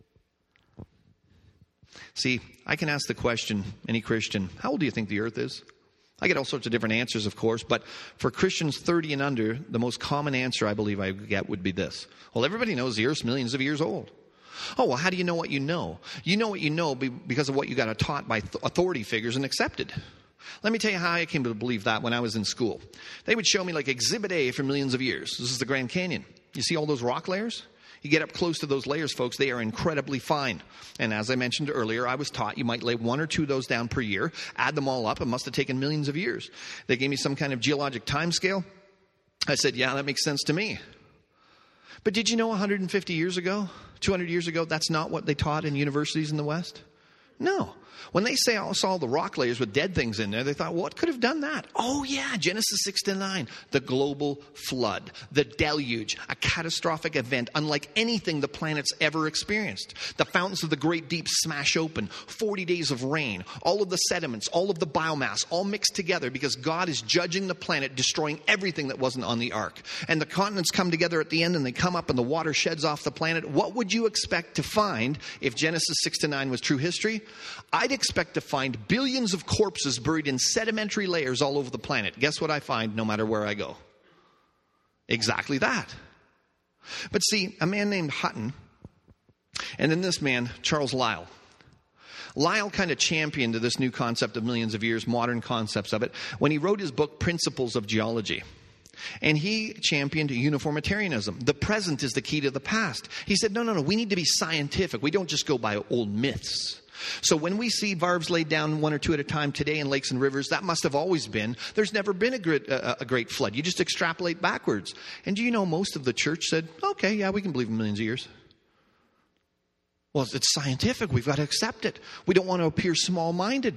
See, I can ask the question, any Christian, how old do you think the earth is? I get all sorts of different answers, of course, but for Christians 30 and under, the most common answer I believe I get would be this. Well, everybody knows the earth's millions of years old. Oh, well, how do you know what you know? You know what you know because of what you got taught by authority figures and accepted. Let me tell you how I came to believe that when I was in school. They would show me like Exhibit A for millions of years. This is the Grand Canyon. You see all those rock layers? You get up close to those layers, folks, they are incredibly fine. And as I mentioned earlier, I was taught you might lay 1 or 2 of those down per year, add them all up. It must have taken millions of years. They gave me some kind of geologic time scale. I said, yeah, that makes sense to me. But did you know 150 years ago, 200 years ago, that's not what they taught in universities in the West? No. When they saw the rock layers with dead things in there, they thought, what could have done that? Oh, yeah, Genesis 6-9, the global flood, the deluge, a catastrophic event unlike anything the planet's ever experienced. The fountains of the great deep smash open, 40 days of rain, all of the sediments, all of the biomass, all mixed together because God is judging the planet, destroying everything that wasn't on the ark. And the continents come together at the end and they come up and the water sheds off the planet. What would you expect to find if Genesis 6-9 was true history? I'd expect to find billions of corpses buried in sedimentary layers all over the planet. Guess what I find no matter where I go? Exactly that. But see, a man named Hutton, and then this man, Charles Lyell. Lyell kind of championed this new concept of millions of years, modern concepts of it, when he wrote his book, Principles of Geology. And he championed uniformitarianism. The present is the key to the past. He said, no, we need to be scientific. We don't just go by old myths. So when we see varves laid down 1 or 2 at a time today in lakes and rivers, that must have always been. There's never been a great flood. You just extrapolate backwards. And do you know most of the church said, okay, yeah, we can believe in millions of years. Well, it's scientific. We've got to accept it. We don't want to appear small-minded.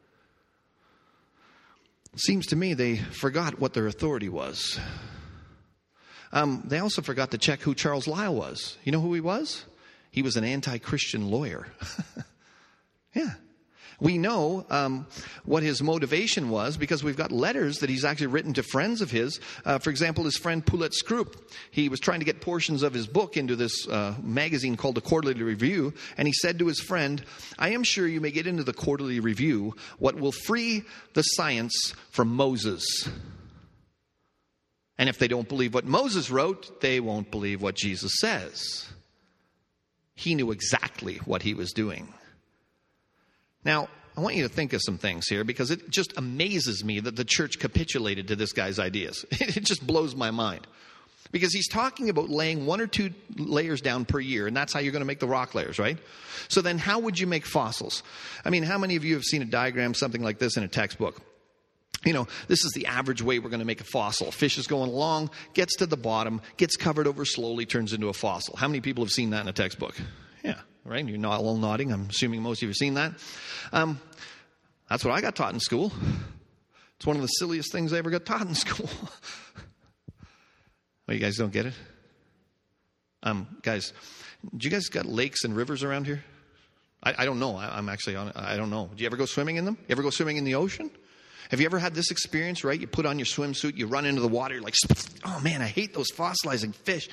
It seems to me they forgot what their authority was. They also forgot to check who Charles Lyell was. You know who he was? He was an anti-Christian lawyer. Yeah. We know what his motivation was because we've got letters that he's actually written to friends of his. For example, his friend Poulet Scroop. He was trying to get portions of his book into this magazine called the Quarterly Review. And he said to his friend, I am sure you may get into the Quarterly Review what will free the science from Moses. And if they don't believe what Moses wrote, they won't believe what Jesus says. He knew exactly what he was doing. Now, I want you to think of some things here because it just amazes me that the church capitulated to this guy's ideas. It just blows my mind. Because he's talking about laying 1 or 2 layers down per year, and that's how you're going to make the rock layers, right? So then how would you make fossils? I mean, how many of you have seen a diagram, something like this in a textbook? You know, this is the average way we're going to make a fossil. Fish is going along, gets to the bottom, gets covered over slowly, turns into a fossil. How many people have seen that in a textbook? Yeah. Right? You're not all nodding. I'm assuming most of you have seen that. That's what I got taught in school. It's one of the silliest things I ever got taught in school. Oh, you guys don't get it? Guys, do you guys got lakes and rivers around here? I don't know. I'm actually on it. I don't know. Do you ever go swimming in them? You ever go swimming in the ocean? Have you ever had this experience, right? You put on your swimsuit, you run into the water, you're like, oh man, I hate those fossilizing fish.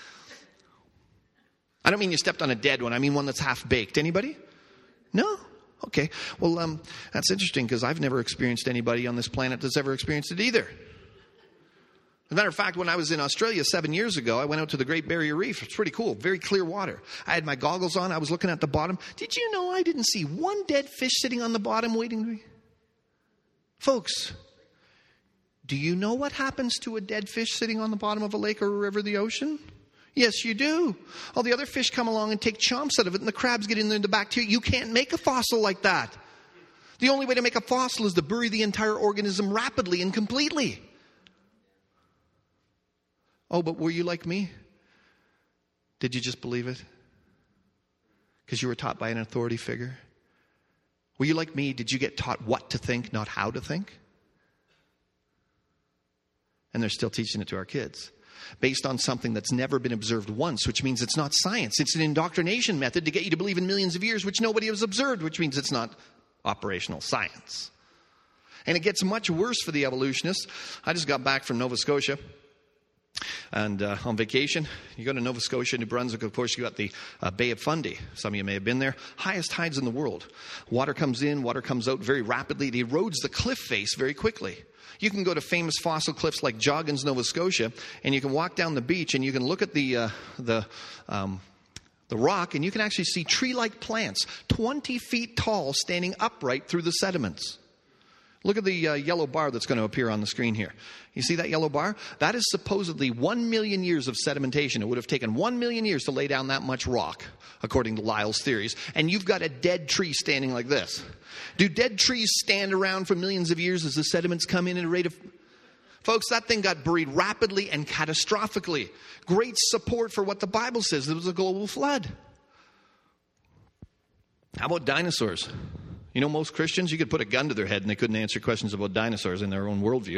I don't mean you stepped on a dead one. I mean one that's half-baked. Anybody? No? Okay. Well, that's interesting because I've never experienced anybody on this planet that's ever experienced it either. As a matter of fact, when I was in Australia 7 years ago, I went out to the Great Barrier Reef. It's pretty cool. Very clear water. I had my goggles on. I was looking at the bottom. Did you know I didn't see one dead fish sitting on the bottom waiting to me? Folks, do you know what happens to a dead fish sitting on the bottom of a lake or a river, the ocean? Yes, you do. All the other fish come along and take chomps out of it, and the crabs get in there in the bacteria. You can't make a fossil like that. The only way to make a fossil is to bury the entire organism rapidly and completely. Oh, but were you like me? Did you just believe it? Because you were taught by an authority figure? Were you like me? Did you get taught what to think, not how to think? And they're still teaching it to our kids. Based on something that's never been observed once, which means it's not science. It's an indoctrination method to get you to believe in millions of years, which nobody has observed, which means it's not operational science. And it gets much worse for the evolutionists. I just got back from Nova Scotia and on vacation. You go to Nova Scotia, New Brunswick, of course, you got the Bay of Fundy. Some of you may have been there. Highest tides in the world. Water comes in, water comes out very rapidly. It erodes the cliff face very quickly. You can go to famous fossil cliffs like Joggins, Nova Scotia, and you can walk down the beach and you can look at the rock, and you can actually see tree-like plants 20 feet tall standing upright through the sediments. Look at the yellow bar that's going to appear on the screen here. You see that yellow bar? That is supposedly 1 million years of sedimentation. It would have taken 1 million years to lay down that much rock, according to Lyell's theories. And you've got a dead tree standing like this. Do dead trees stand around for millions of years as the sediments come in at a rate of... Folks, that thing got buried rapidly and catastrophically. Great support for what the Bible says. There was a global flood. How about dinosaurs? You know, most Christians, you could put a gun to their head and they couldn't answer questions about dinosaurs in their own worldview.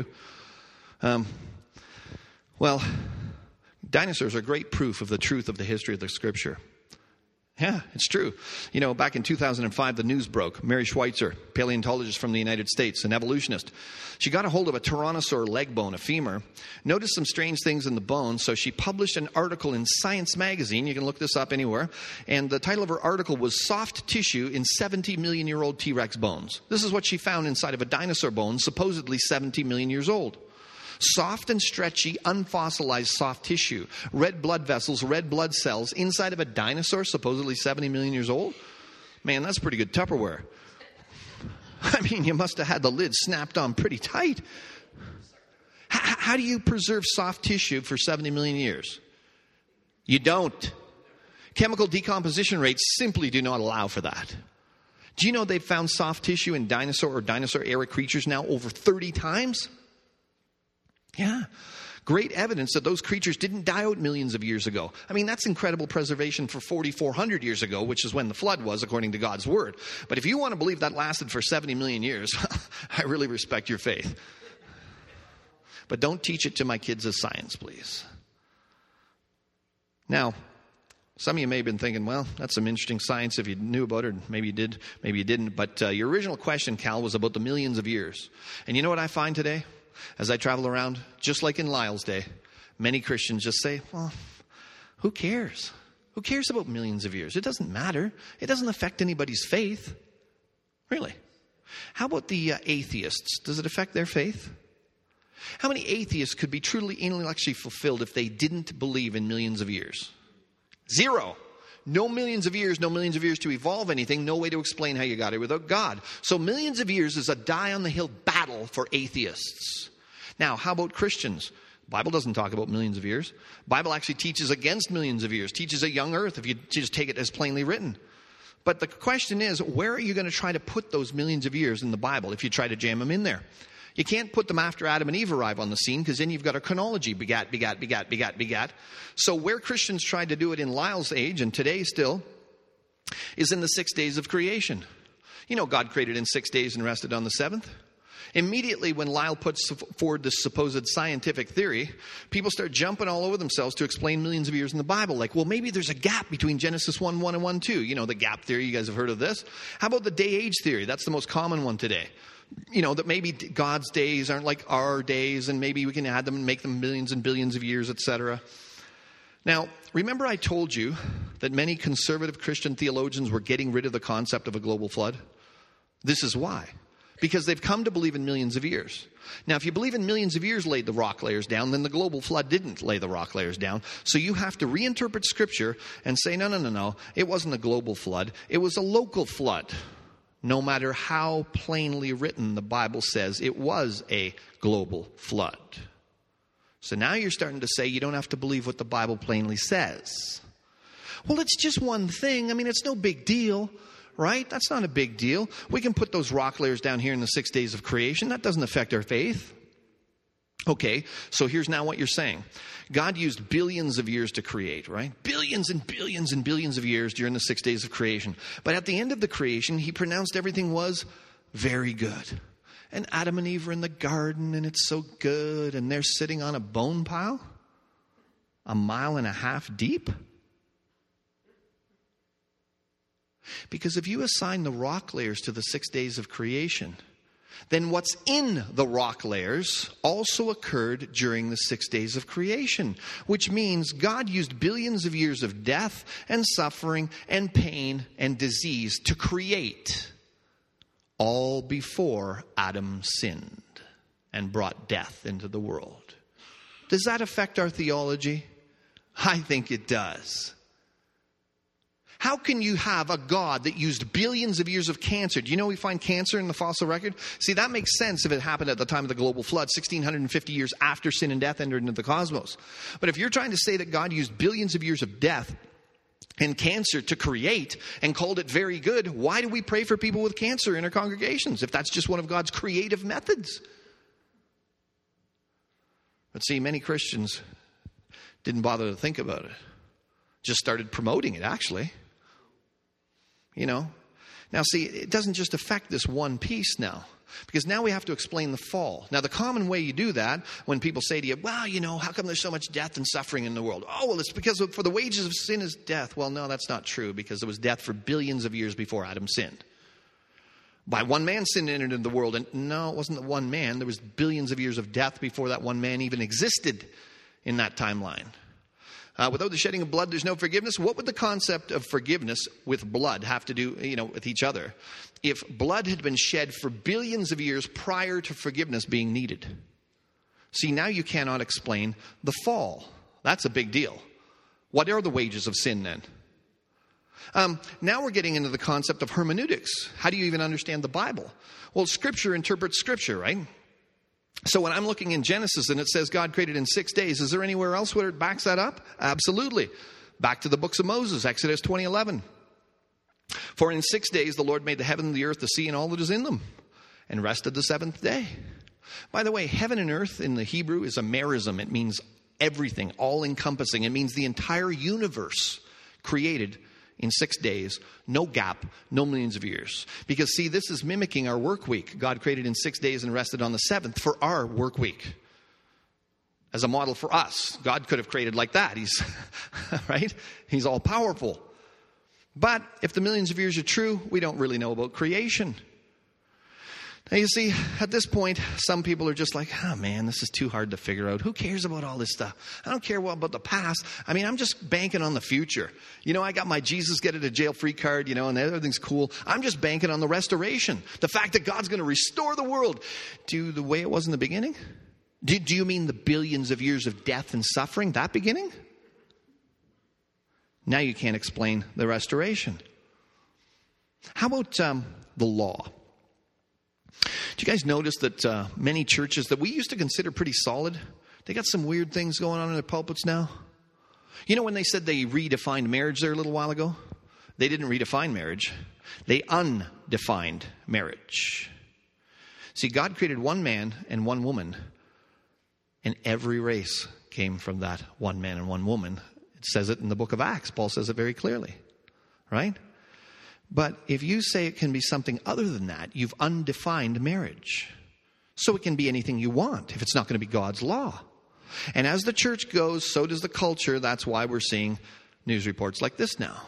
Well, dinosaurs are great proof of the truth of the history of the Scripture. Yeah, it's true. You know, back in 2005, the news broke. Mary Schweitzer, paleontologist from the United States, an evolutionist. She got a hold of a tyrannosaur leg bone, a femur, noticed some strange things in the bone, so she published an article in Science magazine. You can look this up anywhere. And the title of her article was Soft Tissue in 70 Million-Year-Old T-Rex Bones. This is what she found inside of a dinosaur bone, supposedly 70 million years old. Soft and stretchy, unfossilized soft tissue, red blood vessels, red blood cells inside of a dinosaur supposedly 70 million years old. Man, that's pretty good Tupperware. I mean, you must have had the lid snapped on pretty tight. How do you preserve soft tissue for 70 million years? You don't. Chemical decomposition rates simply do not allow for that. Do you know they've found soft tissue in dinosaur or dinosaur-era creatures now over 30 times? Yeah, great evidence that those creatures didn't die out millions of years ago. I mean, that's incredible preservation for 4,400 years ago, which is when the flood was, according to God's word. But if you want to believe that lasted for 70 million years, I really respect your faith. But don't teach it to my kids as science, please. Now, some of you may have been thinking, well, that's some interesting science if you knew about it. Maybe you did, maybe you didn't. But your original question, Cal, was about the millions of years. And you know what I find today? As I travel around, just like in Lyle's day, many Christians just say, well, who cares? Who cares about millions of years? It doesn't matter. It doesn't affect anybody's faith. Really? How about the atheists? Does it affect their faith? How many atheists could be truly intellectually fulfilled if they didn't believe in millions of years? Zero. No millions of years to evolve anything, no way to explain how you got it without God. So millions of years is a die-on-the-hill battle for atheists. Now, how about Christians? The Bible doesn't talk about millions of years. The Bible actually teaches against millions of years, teaches a young earth if you just take it as plainly written. But the question is, where are you going to try to put those millions of years in the Bible if you try to jam them in there? You can't put them after Adam and Eve arrive on the scene because then you've got a chronology, begat. So where Christians tried to do it in Lyle's age and today still is in the 6 days of creation. You know, God created in 6 days and rested on the seventh. Immediately when Lyle puts forward this supposed scientific theory, people start jumping all over themselves to explain millions of years in the Bible. Like, well, maybe there's a gap between Genesis 1:1 and 1:2. You know, the gap theory. You guys have heard of this. How about the day-age theory? That's the most common one today. You know, that maybe God's days aren't like our days, and maybe we can add them and make them millions and billions of years, etc. Now, remember I told you that many conservative Christian theologians were getting rid of the concept of a global flood? This is why. Because they've come to believe in millions of years. Now, if you believe in millions of years laid the rock layers down, then the global flood didn't lay the rock layers down. So you have to reinterpret Scripture and say, no. It wasn't a global flood. It was a local flood. No matter how plainly written the Bible says it was a global flood. So now you're starting to say you don't have to believe what the Bible plainly says. Well, it's just one thing. I mean, it's no big deal, right? That's not a big deal. We can put those rock layers down here in the 6 days of creation. That doesn't affect our faith. Okay, so here's now what you're saying. God used billions of years to create, right? Billions and billions and billions of years during the 6 days of creation. But at the end of the creation, he pronounced everything was very good. And Adam and Eve are in the garden, and it's so good, and they're sitting on a bone pile 1.5 miles deep. Because if you assign the rock layers to the 6 days of creation, then what's in the rock layers also occurred during the 6 days of creation, which means God used billions of years of death and suffering and pain and disease to create, all before Adam sinned and brought death into the world. Does that affect our theology? I think it does. How can you have a God that used billions of years of cancer? Do you know we find cancer in the fossil record? See, that makes sense if it happened at the time of the global flood, 1,650 years after sin and death entered into the cosmos. But if you're trying to say that God used billions of years of death and cancer to create and called it very good, why do we pray for people with cancer in our congregations if that's just one of God's creative methods? But see, many Christians didn't bother to think about it. Just started promoting it, actually. You know, now see, it doesn't just affect this one piece now, because now we have to explain the fall. Now, the common way you do that, when people say to you, well, you know, how come there's so much death and suffering in the world? Oh, well, it's because for the wages of sin is death. Well, no, that's not true, because there was death for billions of years before Adam sinned. By one man sin entered into the world, and no, it wasn't the one man. There was billions of years of death before that one man even existed in that timeline. Without the shedding of blood, there's no forgiveness. What would the concept of forgiveness with blood have to do, with each other? If blood had been shed for billions of years prior to forgiveness being needed. See, now you cannot explain the fall. That's a big deal. What are the wages of sin then? Now we're getting into the concept of hermeneutics. How do you even understand the Bible? Well, Scripture interprets Scripture, right? So when I'm looking in Genesis and it says God created in 6 days, is there anywhere else where it backs that up? Absolutely. Back to the books of Moses, Exodus 20:11. For in 6 days the Lord made the heaven and the earth, the sea, and all that is in them, and rested the seventh day. By the way, heaven and earth in the Hebrew is a merism. It means everything, all-encompassing. It means the entire universe created in 6 days, no gap, no millions of years. Because see, this is mimicking our work week. God created in 6 days and rested on the seventh for our work week. As a model for us. God could have created like that. He's, right? He's all powerful. But if the millions of years are true, we don't really know about creation. Now you see, at this point, some people are just like, oh man, this is too hard to figure out. Who cares about all this stuff? I don't care about the past. I mean, I'm just banking on the future. You know, I got my Jesus get out of jail free card, and everything's cool. I'm just banking on the restoration. The fact that God's going to restore the world to the way it was in the beginning. Do you mean the billions of years of death and suffering, that beginning? Now you can't explain the restoration. How about the law? Do you guys notice that many churches that we used to consider pretty solid, they got some weird things going on in their pulpits now? You know when they said they redefined marriage there a little while ago? They didn't redefine marriage. They undefined marriage. See, God created one man and one woman, and every race came from that one man and one woman. It says it in the book of Acts. Paul says it very clearly, right? But if you say it can be something other than that, you've undefined marriage. So it can be anything you want if it's not going to be God's law. And as the church goes, so does the culture. That's why we're seeing news reports like this now.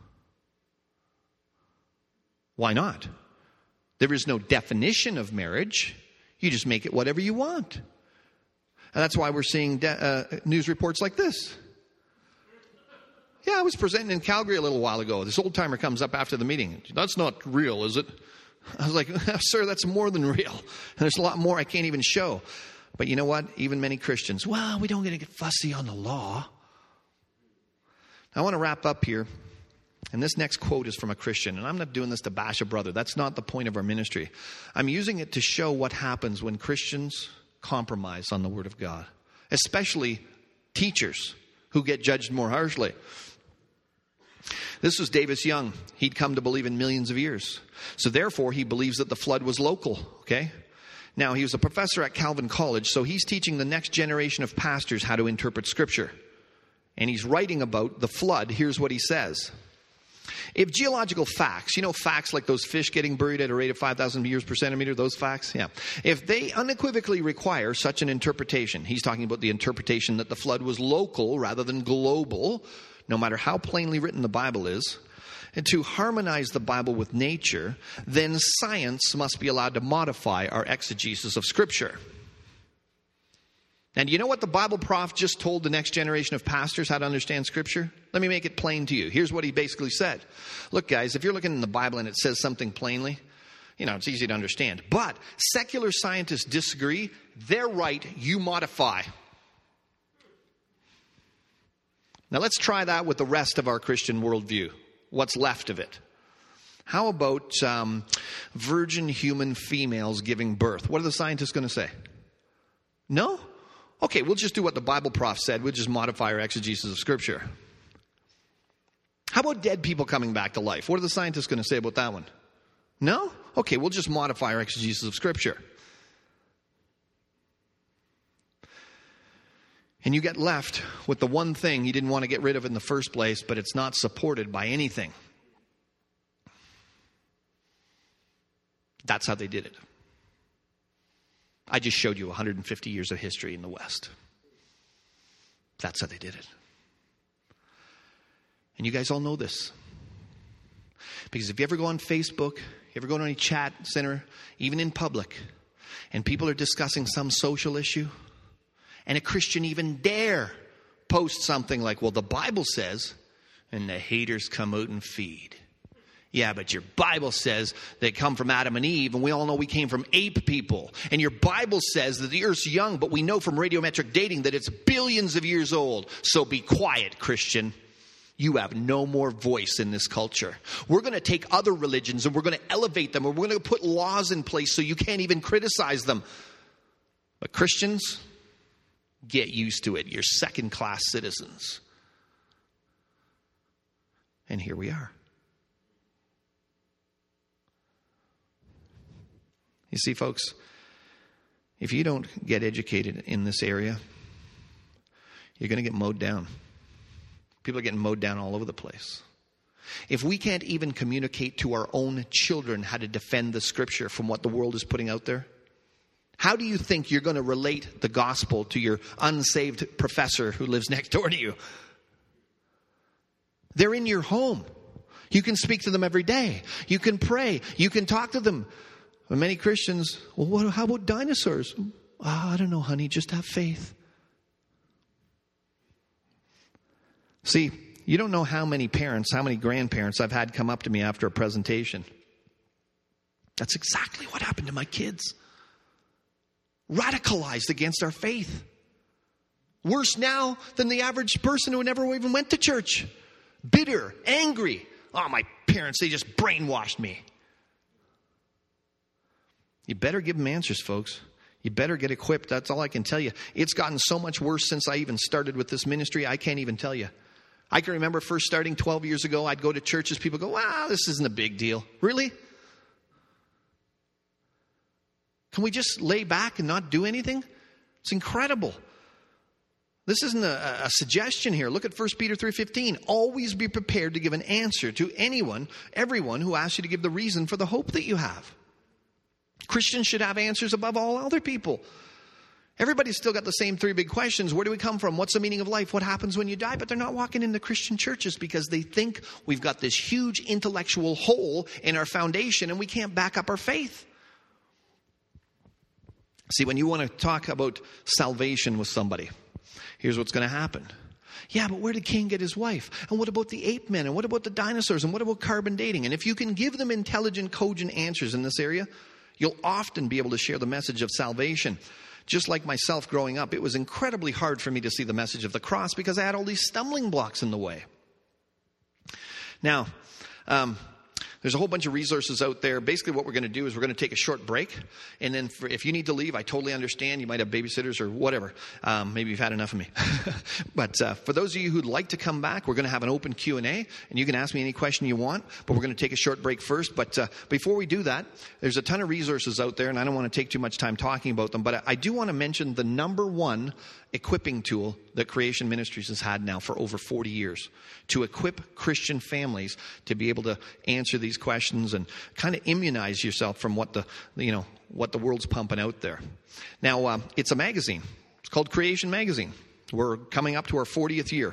Why not? There is no definition of marriage. You just make it whatever you want. And that's why we're seeing news reports like this. Yeah, I was presenting in Calgary a little while ago. This old timer comes up after the meeting. That's not real, is it? I was like, sir, that's more than real. And there's a lot more I can't even show. But you know what? Even many Christians, well, we don't get to get fussy on the law. I want to wrap up here. And this next quote is from a Christian. And I'm not doing this to bash a brother. That's not the point of our ministry. I'm using it to show what happens when Christians compromise on the Word of God. especially teachers who get judged more harshly. This was Davis Young. He'd come to believe in millions of years. So therefore, he believes that the flood was local, okay? Now, he was a professor at Calvin College, so he's teaching the next generation of pastors how to interpret Scripture. And he's writing about the flood. Here's what he says. If geological facts, facts like those fish getting buried at a rate of 5,000 years per centimeter, those facts, yeah. If they unequivocally require such an interpretation, he's talking about the interpretation that the flood was local rather than global, no matter how plainly written the Bible is, and to harmonize the Bible with nature, then science must be allowed to modify our exegesis of Scripture. And you know what the Bible prof just told the next generation of pastors how to understand Scripture? Let me make it plain to you. Here's what he basically said. Look, guys, if you're looking in the Bible and it says something plainly, it's easy to understand. But secular scientists disagree. They're right. You modify. Now let's try that with the rest of our Christian worldview. What's left of it? How about virgin human females giving birth? What are the scientists going to say? No? Okay, we'll just do what the Bible prof said. We'll just modify our exegesis of Scripture. How about dead people coming back to life? What are the scientists going to say about that one? No? Okay, we'll just modify our exegesis of Scripture. And you get left with the one thing you didn't want to get rid of in the first place, but it's not supported by anything. That's how they did it. I just showed you 150 years of history in the West. That's how they did it. And you guys all know this. Because if you ever go on Facebook, you ever go to any chat center, even in public, and people are discussing some social issue, and a Christian even dare post something like, well, the Bible says, and the haters come out and feed. Yeah, but your Bible says they come from Adam and Eve, and we all know we came from ape people. And your Bible says that the earth's young, but we know from radiometric dating that it's billions of years old. So be quiet, Christian. You have no more voice in this culture. We're going to take other religions and we're going to elevate them, and we're going to put laws in place so you can't even criticize them. But Christians, get used to it. You're second-class citizens. And here we are. You see, folks, if you don't get educated in this area, you're going to get mowed down. People are getting mowed down all over the place. If we can't even communicate to our own children how to defend the Scripture from what the world is putting out there, how do you think you're going to relate the gospel to your unsaved professor who lives next door to you? They're in your home. You can speak to them every day. You can pray. You can talk to them. But many Christians, well, how about dinosaurs? I don't know, honey, just have faith. See, you don't know how many parents, how many grandparents I've had come up to me after a presentation. That's exactly what happened to my kids. Radicalized against our faith. Worse now than the average person who never even went to church. Bitter, angry. Oh, my parents, they just brainwashed me. You better give them answers, folks. You better get equipped. That's all I can tell you. It's gotten so much worse since I even started with this ministry, I can't even tell you. I can remember first starting 12 years ago, I'd go to churches, people go, wow, this isn't a big deal. Really? Can we just lay back and not do anything? It's incredible. This isn't a suggestion here. Look at 1 Peter 3:15. Always be prepared to give an answer to everyone who asks you to give the reason for the hope that you have. Christians should have answers above all other people. Everybody's still got the same three big questions. Where do we come from? What's the meaning of life? What happens when you die? But they're not walking into Christian churches because they think we've got this huge intellectual hole in our foundation and we can't back up our faith. See, when you want to talk about salvation with somebody, here's what's going to happen. Yeah, but where did Cain get his wife? And what about the ape men? And what about the dinosaurs? And what about carbon dating? And if you can give them intelligent, cogent answers in this area, you'll often be able to share the message of salvation. Just like myself growing up, it was incredibly hard for me to see the message of the cross because I had all these stumbling blocks in the way. Now, There's a whole bunch of resources out there. Basically, what we're going to do is we're going to take a short break. And then if you need to leave, I totally understand. You might have babysitters or whatever. Maybe you've had enough of me. But for those of you who'd like to come back, we're going to have an open Q&A. And you can ask me any question you want. But we're going to take a short break first. But before we do that, there's a ton of resources out there. And I don't want to take too much time talking about them. But I do want to mention the number one equipping tool that Creation Ministries has had now for over 40 years to equip Christian families to be able to answer these questions and kind of immunize yourself from what the world's pumping out there. Now, it's a magazine. It's called Creation Magazine. We're coming up to our 40th year.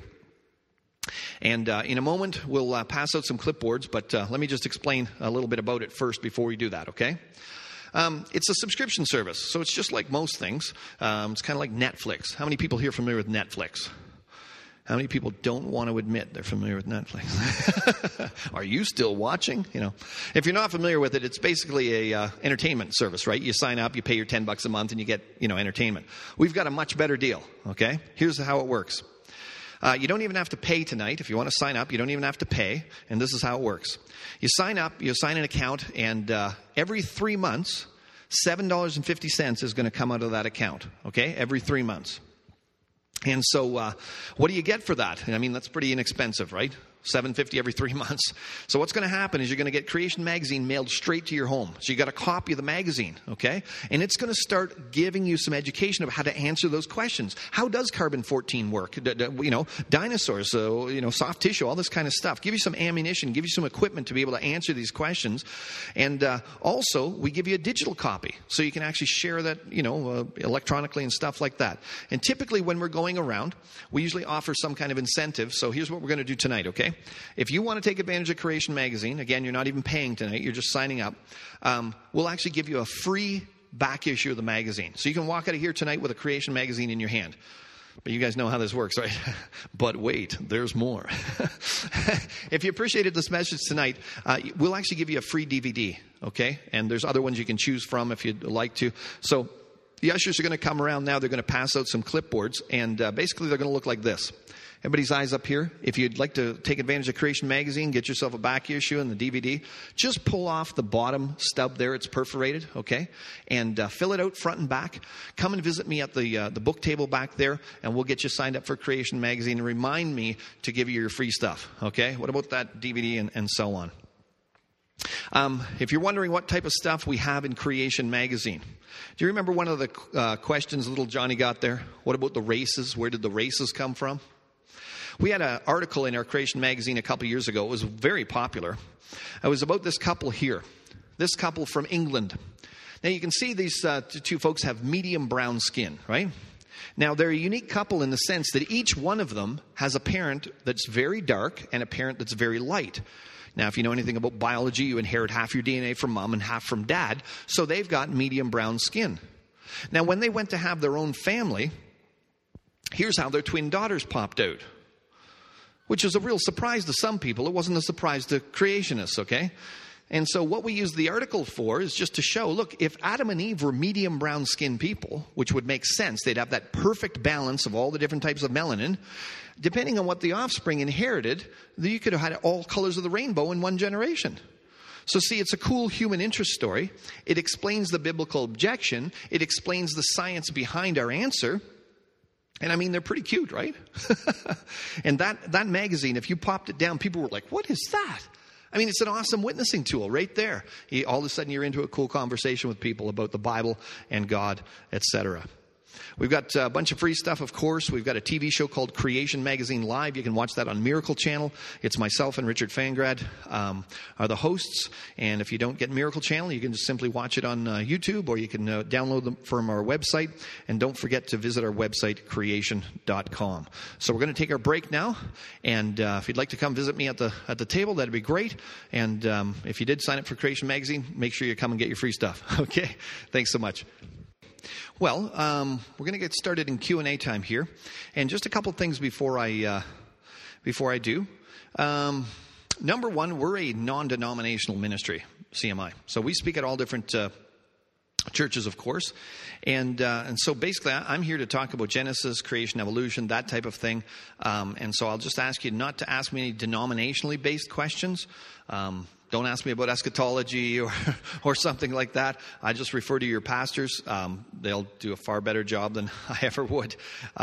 And in a moment, we'll pass out some clipboards, but let me just explain a little bit about it first before we do that, okay? It's a subscription service, so it's just like most things. It's kind of like Netflix. How many people here are familiar with Netflix? How many people don't want to admit they're familiar with Netflix? Are you still watching? If you're not familiar with it, it's basically a entertainment service, right? You sign up, you pay your $10 a month, and you get entertainment. We've got a much better deal. Okay, here's how it works. You don't even have to pay tonight. If you want to sign up, you don't even have to pay. And this is how it works. You sign up, you sign an account, and every 3 months, $7.50 is going to come out of that account. Okay, every 3 months. And so what do you get for that? I mean, that's pretty inexpensive, right? $7.50 every 3 months. So what's going to happen is you're going to get Creation Magazine mailed straight to your home. So you got a copy of the magazine, okay? And it's going to start giving you some education of how to answer those questions. How does carbon-14 work? Dinosaurs, soft tissue, all this kind of stuff. Give you some ammunition, give you some equipment to be able to answer these questions. And also, we give you a digital copy. So you can actually share that, electronically and stuff like that. And typically when we're going around, we usually offer some kind of incentive. So here's what we're going to do tonight, okay? If you want to take advantage of Creation Magazine, again, you're not even paying tonight, you're just signing up, we'll actually give you a free back issue of the magazine. So you can walk out of here tonight with a Creation Magazine in your hand. But you guys know how this works, right? But wait, there's more. If you appreciated this message tonight, we'll actually give you a free DVD, okay? And there's other ones you can choose from if you'd like to. So the ushers are going to come around now. They're going to pass out some clipboards, and basically they're going to look like this. Everybody's eyes up here. If you'd like to take advantage of Creation Magazine, get yourself a back issue and the DVD, just pull off the bottom stub there. It's perforated, okay? And fill it out front and back. Come and visit me at the book table back there, and we'll get you signed up for Creation Magazine. And remind me to give you your free stuff, okay? What about that DVD and so on? If you're wondering what type of stuff we have in Creation Magazine, do you remember one of the questions little Johnny got there? What about the races? Where did the races come from? We had an article in our Creation Magazine a couple years ago. It was very popular. It was about this couple here. This couple from England. Now you can see these two folks have medium brown skin, right? Now they're a unique couple in the sense that each one of them has a parent that's very dark and a parent that's very light. Now, if you know anything about biology, you inherit half your DNA from mom and half from dad. So they've got medium brown skin. Now, when they went to have their own family, here's how their twin daughters popped out, which is a real surprise to some people. It wasn't a surprise to creationists, okay? And so what we use the article for is just to show, look, if Adam and Eve were medium brown skinned people, which would make sense, they'd have that perfect balance of all the different types of melanin. Depending on what the offspring inherited, you could have had all colors of the rainbow in one generation. So see, it's a cool human interest story. It explains the biblical objection. It explains the science behind our answer. And I mean, they're pretty cute, right? And that magazine, if you popped it down, people were like, what is that? I mean, it's an awesome witnessing tool right there. All of a sudden, you're into a cool conversation with people about the Bible and God, etc. We've got a bunch of free stuff, of course. We've got a TV show called Creation Magazine Live. You can watch that on Miracle Channel. It's myself and Richard Fangrad are the hosts. And if you don't get Miracle Channel, you can just simply watch it on YouTube, or you can download them from our website. And don't forget to visit our website, creation.com. So we're going to take our break now. And if you'd like to come visit me at the table, that'd be great. And if you did sign up for Creation Magazine, make sure you come and get your free stuff. Okay? Thanks so much. Well, we're going to get started in Q&A time here, and just a couple things before I do. Number one, we're a non-denominational ministry, CMI. So we speak at all different churches, of course, and so basically, I'm here to talk about Genesis, creation, evolution, that type of thing. And so I'll just ask you not to ask me any denominationally based questions. Don't ask me about eschatology or something like that. I just refer to your pastors. They'll do a far better job than I ever would.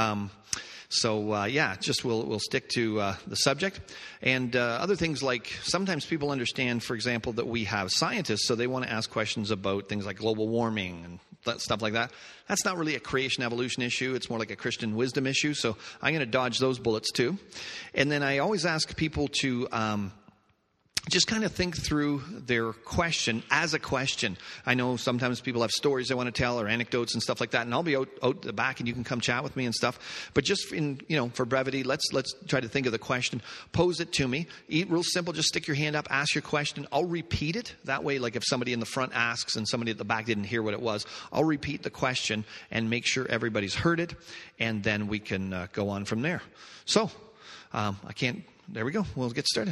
Just we'll stick to the subject. And other things like sometimes people understand, for example, that we have scientists, so they want to ask questions about things like global warming and stuff like that. That's not really a creation evolution issue. It's more like a Christian wisdom issue. So I'm going to dodge those bullets too. And then I always ask people to just kind of think through their question as a question. I know sometimes people have stories they want to tell or anecdotes and stuff like that, and I'll be out the back and you can come chat with me and stuff. But just for brevity, let's try to think of the question. Pose it to me. Real simple, just stick your hand up, ask your question. I'll repeat it. That way, like if somebody in the front asks and somebody at the back didn't hear what it was, I'll repeat the question and make sure everybody's heard it, and then we can go on from there. So, there we go. We'll get started.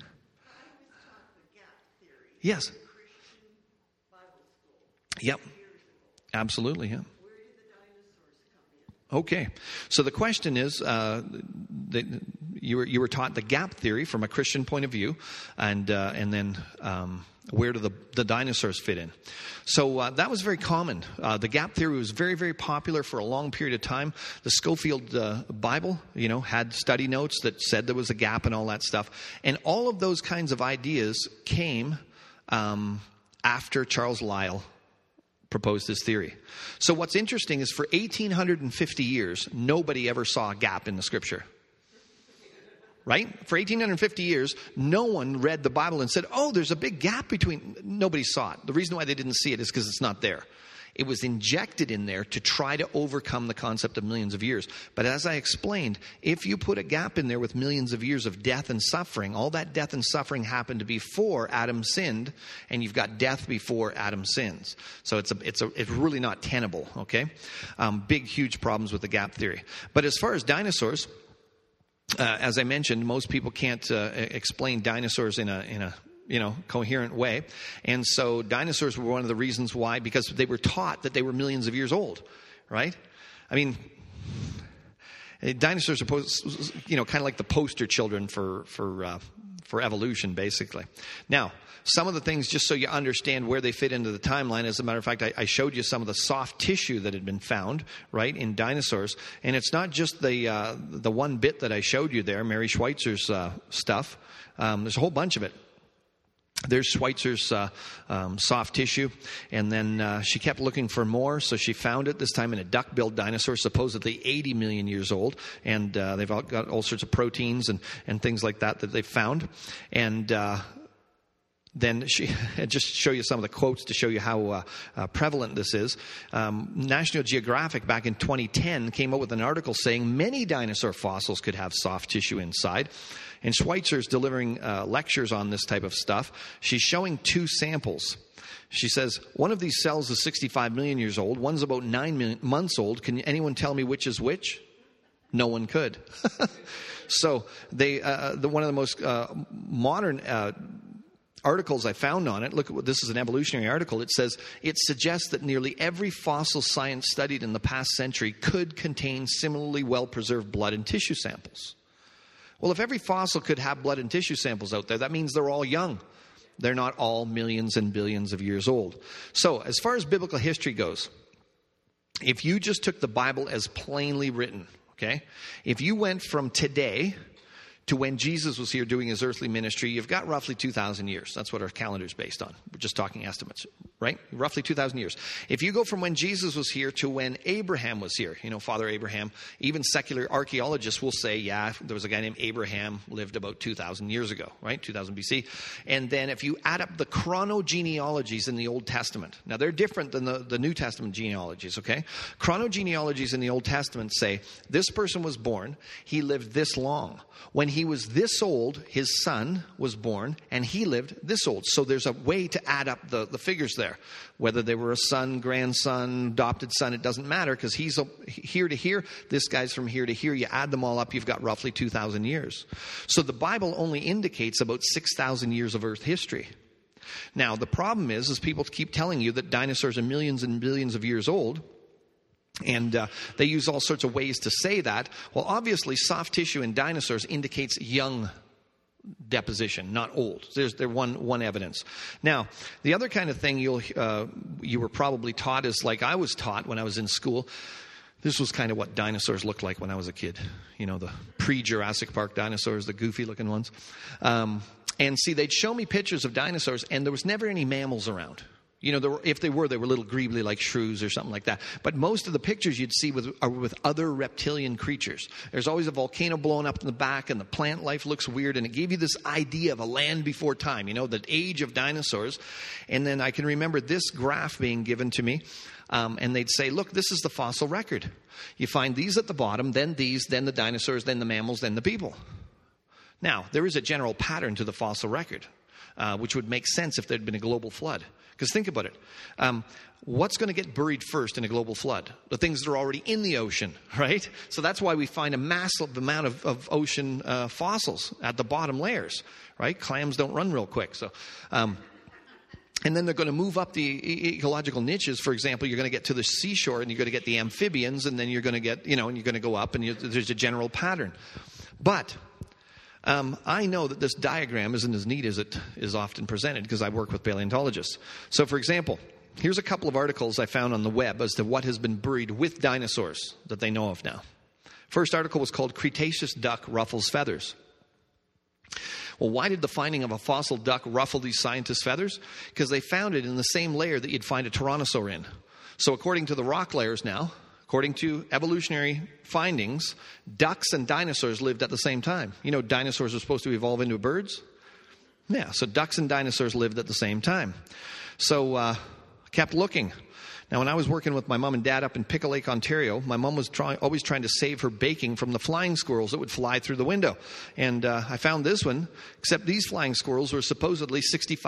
Yes. Yep. Absolutely. Yeah. Okay. So the question is, you were taught the gap theory from a Christian point of view, and then where do the dinosaurs fit in? So that was very common. The gap theory was very, very popular for a long period of time. The Schofield Bible, had study notes that said there was a gap and all that stuff, and all of those kinds of ideas came after Charles Lyell proposed his theory. So what's interesting is for 1,850 years, nobody ever saw a gap in the Scripture. Right? For 1,850 years, no one read the Bible and said, oh, there's a big gap between... Nobody saw it. The reason why they didn't see it is because it's not there. It was injected in there to try to overcome the concept of millions of years. But as I explained, if you put a gap in there with millions of years of death and suffering, all that death and suffering happened before Adam sinned, and you've got death before Adam sins. So it's really not tenable, okay? Big, huge problems with the gap theory. But as far as dinosaurs, as I mentioned, most people can't explain dinosaurs in a coherent way. And so dinosaurs were one of the reasons why, because they were taught that they were millions of years old, right? I mean, dinosaurs are kind of like the poster children for evolution, basically. Now, some of the things, just so you understand where they fit into the timeline, as a matter of fact, I showed you some of the soft tissue that had been found, right, in dinosaurs. And it's not just the one bit that I showed you there, Mary Schweitzer's stuff. There's a whole bunch of it. There's Schweitzer's soft tissue, and then she kept looking for more, so she found it, this time in a duck-billed dinosaur, supposedly 80 million years old, and they've got all sorts of proteins and things like that they found. And then she just show you some of the quotes to show you how prevalent this is. National Geographic back in 2010 came up with an article saying many dinosaur fossils could have soft tissue inside. And Schweitzer's delivering lectures on this type of stuff. She's showing two samples. She says, one of these cells is 65 million years old. One's about 9 months old. Can anyone tell me which is which? No one could. So one of the most modern articles I found on it, look, this is an evolutionary article. It says, it suggests that nearly every fossil science studied in the past century could contain similarly well-preserved blood and tissue samples. Well, if every fossil could have blood and tissue samples out there, that means they're all young. They're not all millions and billions of years old. So, as far as biblical history goes, if you just took the Bible as plainly written, okay, if you went from today to when Jesus was here doing his earthly ministry, you've got roughly 2,000 years. That's what our calendar is based on. We're just talking estimates, right? Roughly 2,000 years. If you go from when Jesus was here to when Abraham was here, Father Abraham, even secular archaeologists will say, yeah, there was a guy named Abraham, lived about 2,000 years ago, right? 2000 BC. And then if you add up the chronogenealogies in the Old Testament, now they're different than the New Testament genealogies, okay? Chronogenealogies in the Old Testament say, this person was born, he lived this long. When he was this old, his son was born, and he lived this old. So there's a way to add up the figures there. Whether they were a son, grandson, adopted son, it doesn't matter, because he's here to here, this guy's from here to here. You add them all up, you've got roughly 2,000 years. So the Bible only indicates about 6,000 years of Earth history. Now, the problem is people keep telling you that dinosaurs are millions and billions of years old. And they use all sorts of ways to say that. Well, obviously, soft tissue in dinosaurs indicates young deposition, not old. They're one evidence. Now, the other kind of thing you were probably taught is like I was taught when I was in school. This was kind of what dinosaurs looked like when I was a kid. You know, the pre-Jurassic Park dinosaurs, the goofy-looking ones. And see, they'd show me pictures of dinosaurs, and there was never any mammals around. You know, if they were little greebly like shrews or something like that. But most of the pictures you'd see are with other reptilian creatures. There's always a volcano blowing up in the back, and the plant life looks weird, and it gave you this idea of a land before time, you know, the age of dinosaurs. And then I can remember this graph being given to me, and they'd say, look, this is the fossil record. You find these at the bottom, then these, then the dinosaurs, then the mammals, then the people. Now, there is a general pattern to the fossil record, which would make sense if there had been a global flood. Because think about it. What's going to get buried first in a global flood? The things that are already in the ocean, right? So that's why we find a massive amount of ocean fossils at the bottom layers, right? Clams don't run real quick. So, and then they're going to move up the ecological niches. For example, you're going to get to the seashore, and you're going to get the amphibians, and then you're going to get, and you're going to go up, and there's a general pattern. But I know that this diagram isn't as neat as it is often presented because I work with paleontologists. So, for example, here's a couple of articles I found on the web as to what has been buried with dinosaurs that they know of now. First article was called Cretaceous Duck Ruffles Feathers. Well, why did the finding of a fossil duck ruffle these scientists' feathers? Because they found it in the same layer that you'd find a tyrannosaur in. So according to the rock layers now, according to evolutionary findings, ducks and dinosaurs lived at the same time. You know, dinosaurs are supposed to evolve into birds? Yeah, so ducks and dinosaurs lived at the same time. So I kept looking. Now, when I was working with my mom and dad up in Pickle Lake, Ontario, my mom was always trying to save her baking from the flying squirrels that would fly through the window. And I found this one, except these flying squirrels were supposedly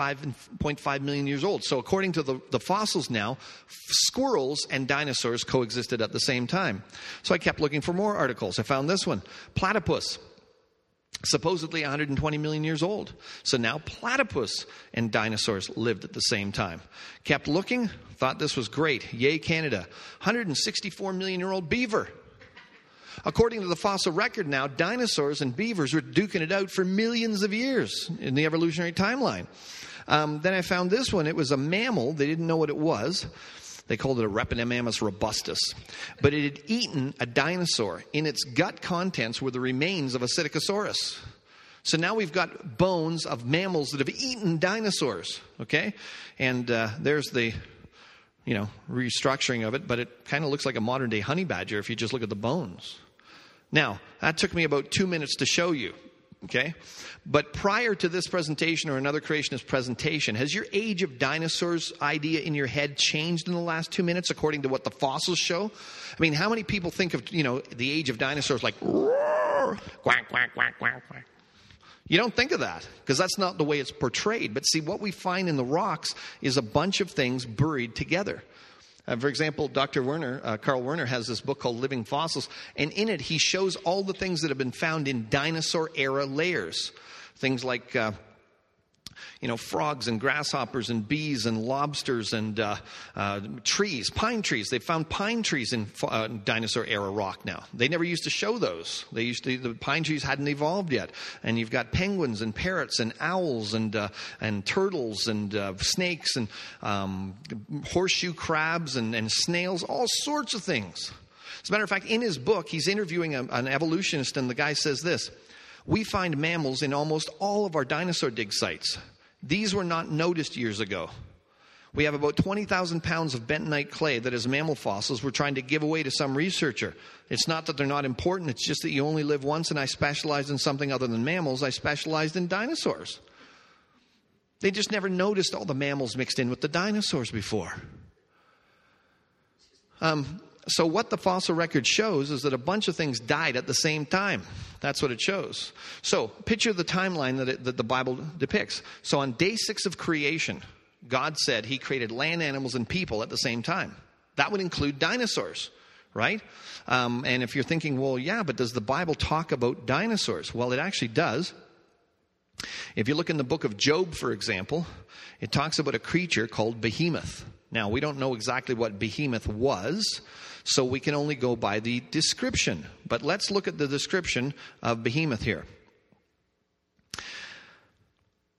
65.5 million years old. So according to the fossils now, squirrels and dinosaurs coexisted at the same time. So I kept looking for more articles. I found this one, platypus. Supposedly 120 million years old. So now platypus and dinosaurs lived at the same time. Kept looking, thought this was great. Yay, Canada. 164 million year old beaver. According to the fossil record now, dinosaurs and beavers were duking it out for millions of years in the evolutionary timeline. Then I found this one. It was a mammal. They didn't know what it was. They called it a Repinimammus robustus. But it had eaten a dinosaur. In its gut contents were the remains of a Psittacosaurus. So now we've got bones of mammals that have eaten dinosaurs. Okay? And there's the, restructuring of it. But it kind of looks like a modern-day honey badger if you just look at the bones. Now, that took me about 2 minutes to show you. Okay? But prior to this presentation or another creationist presentation, has your age of dinosaurs idea in your head changed in the last 2 minutes according to what the fossils show? I mean, how many people think of, the age of dinosaurs like, roar, quack, quack, quack, quack, quack? You don't think of that because that's not the way it's portrayed. But see, what we find in the rocks is a bunch of things buried together. For example, Dr. Carl Werner has this book called Living Fossils, and in it he shows all the things that have been found in dinosaur-era layers. Things like, frogs and grasshoppers and bees and lobsters and trees, pine trees. They found pine trees in dinosaur-era rock now. They never used to show those. The pine trees hadn't evolved yet. And you've got penguins and parrots and owls and turtles and snakes and horseshoe crabs and snails, all sorts of things. As a matter of fact, in his book, he's interviewing an evolutionist, and the guy says this: we find mammals in almost all of our dinosaur dig sites. These were not noticed years ago. We have about 20,000 pounds of bentonite clay that as mammal fossils we're trying to give away to some researcher. It's not that they're not important, it's just that you only live once, and I specialized in something other than mammals. I specialized in dinosaurs. They just never noticed all the mammals mixed in with the dinosaurs before. So what the fossil record shows is that a bunch of things died at the same time. That's what it shows. So picture the timeline that the Bible depicts. So on day 6 of creation, God said he created land, animals, and people at the same time. That would include dinosaurs, right? And if you're thinking, well, yeah, but does the Bible talk about dinosaurs? Well, it actually does. If you look in the book of Job, for example, it talks about a creature called Behemoth. Now, we don't know exactly what Behemoth was, so we can only go by the description. But let's look at the description of Behemoth here.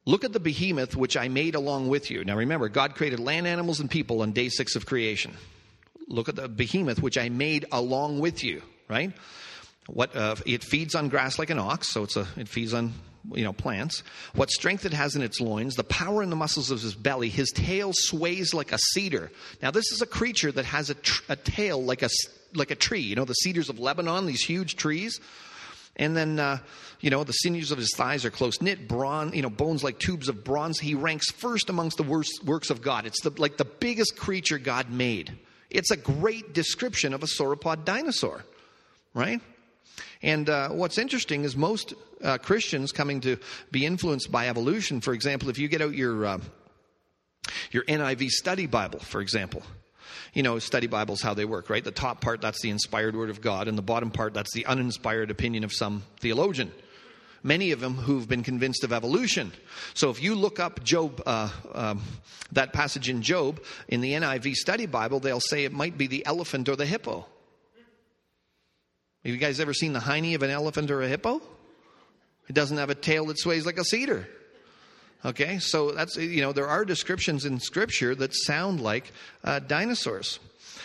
Look at the behemoth which I made along with you. Now remember, God created land animals and people on day 6 of creation. Look at the behemoth which I made along with you, right? It feeds on grass like an ox, so it feeds on plants. What strength it has in its loins, the power in the muscles of his belly. His tail sways like a cedar. Now this is a creature that has a tail like a tree. The cedars of Lebanon, these huge trees. And then, the sinews of his thighs are close knit, bones like tubes of bronze. He ranks first amongst the works of God. It's like the biggest creature God made. It's a great description of a sauropod dinosaur, right? And what's interesting is most Christians coming to be influenced by evolution. For example, if you get out your NIV study Bible, for example. Study Bibles, how they work, right? The top part, that's the inspired word of God. And the bottom part, that's the uninspired opinion of some theologian. Many of them who've been convinced of evolution. So if you look up Job, that passage in Job, in the NIV study Bible, they'll say it might be the elephant or the hippo. Have you guys ever seen the hiney of an elephant or a hippo? It doesn't have a tail that sways like a cedar. Okay, so that's, there are descriptions in Scripture that sound like dinosaurs.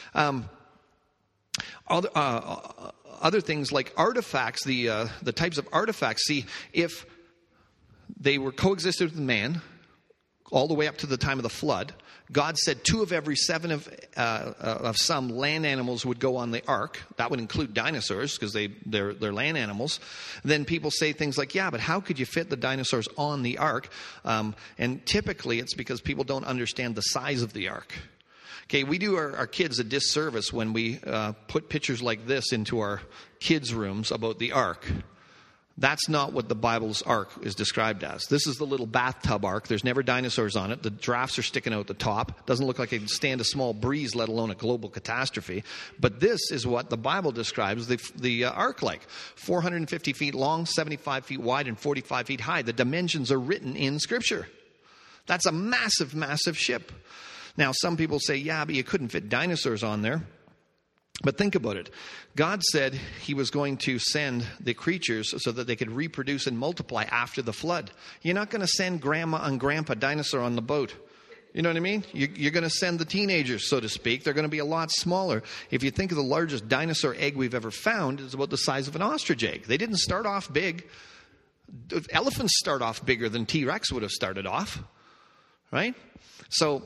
Other things like artifacts, the types of artifacts. See, if they were coexisted with man all the way up to the time of the flood, God said 2 of every 7 of some land animals would go on the ark. That would include dinosaurs because they're land animals. Then people say things like, yeah, but how could you fit the dinosaurs on the ark? And typically it's because people don't understand the size of the ark. Okay, we do our kids a disservice when we put pictures like this into our kids' rooms about the ark. That's not what the Bible's ark is described as. This is the little bathtub ark. There's never dinosaurs on it. The giraffes are sticking out the top. Doesn't look like it can stand a small breeze, let alone a global catastrophe. But this is what the Bible describes the ark like. 450 feet long, 75 feet wide, and 45 feet high. The dimensions are written in Scripture. That's a massive, massive ship. Now, some people say, yeah, but you couldn't fit dinosaurs on there. But think about it. God said he was going to send the creatures so that they could reproduce and multiply after the flood. You're not going to send grandma and grandpa dinosaur on the boat. You know what I mean? You're going to send the teenagers, so to speak. They're going to be a lot smaller. If you think of the largest dinosaur egg we've ever found, it's about the size of an ostrich egg. They didn't start off big. Elephants start off bigger than T-Rex would have started off. Right? So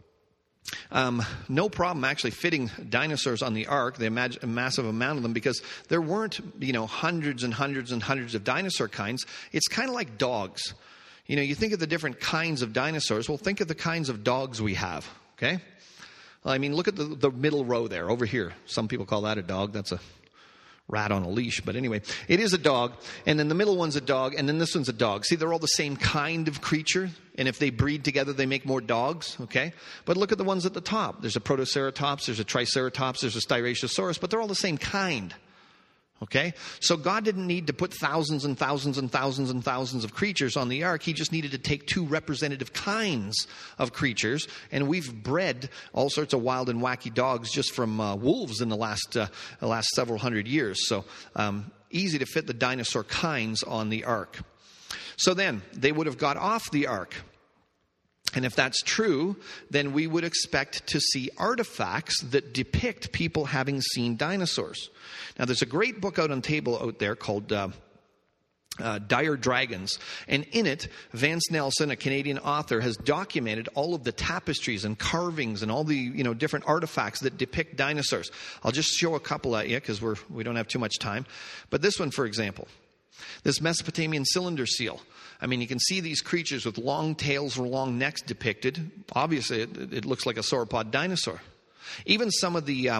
no problem actually fitting dinosaurs on the ark, a massive amount of them, because there weren't, hundreds and hundreds and hundreds of dinosaur kinds. It's kind of like dogs. You think of the different kinds of dinosaurs. Well, think of the kinds of dogs we have, okay? Well, I mean, look at the middle row there, over here. Some people call that a dog. That's a rat on a leash. But anyway, it is a dog. And then the middle one's a dog. And then this one's a dog. See, they're all the same kind of creature. And if they breed together, they make more dogs. Okay. But look at the ones at the top. There's a Protoceratops. There's a Triceratops. There's a Styracosaurus. But they're all the same kind. Okay. So God didn't need to put thousands and thousands and thousands and thousands of creatures on the ark. He just needed to take 2 representative kinds of creatures. And we've bred all sorts of wild and wacky dogs just from wolves in the last several hundred years. So easy to fit the dinosaur kinds on the ark. So then they would have got off the ark. And if that's true, then we would expect to see artifacts that depict people having seen dinosaurs. Now, there's a great book out on table out there called Dire Dragons. And in it, Vance Nelson, a Canadian author, has documented all of the tapestries and carvings and all the different artifacts that depict dinosaurs. I'll just show a couple at you because we don't have too much time. But this one, for example, this Mesopotamian cylinder seal. I mean, you can see these creatures with long tails or long necks depicted. Obviously, it looks like a sauropod dinosaur. Even some of the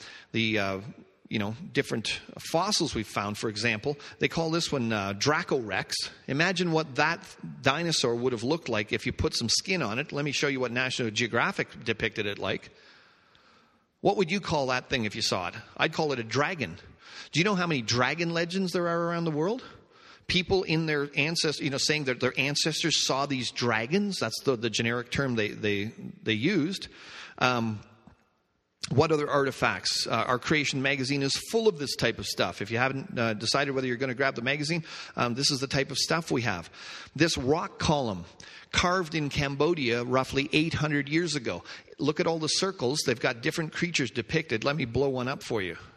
different fossils we've found, for example, they call this one Dracorex. Imagine what that dinosaur would have looked like if you put some skin on it. Let me show you what National Geographic depicted it like. What would you call that thing if you saw it? I'd call it a dragon. Do you know how many dragon legends there are around the world? People in their ancestors, saying that their ancestors saw these dragons. That's the generic term they used. What other artifacts? Our Creation magazine is full of this type of stuff. If you haven't decided whether you're going to grab the magazine, this is the type of stuff we have. This rock column, carved in Cambodia roughly 800 years ago. Look at all the circles. They've got different creatures depicted. Let me blow one up for you.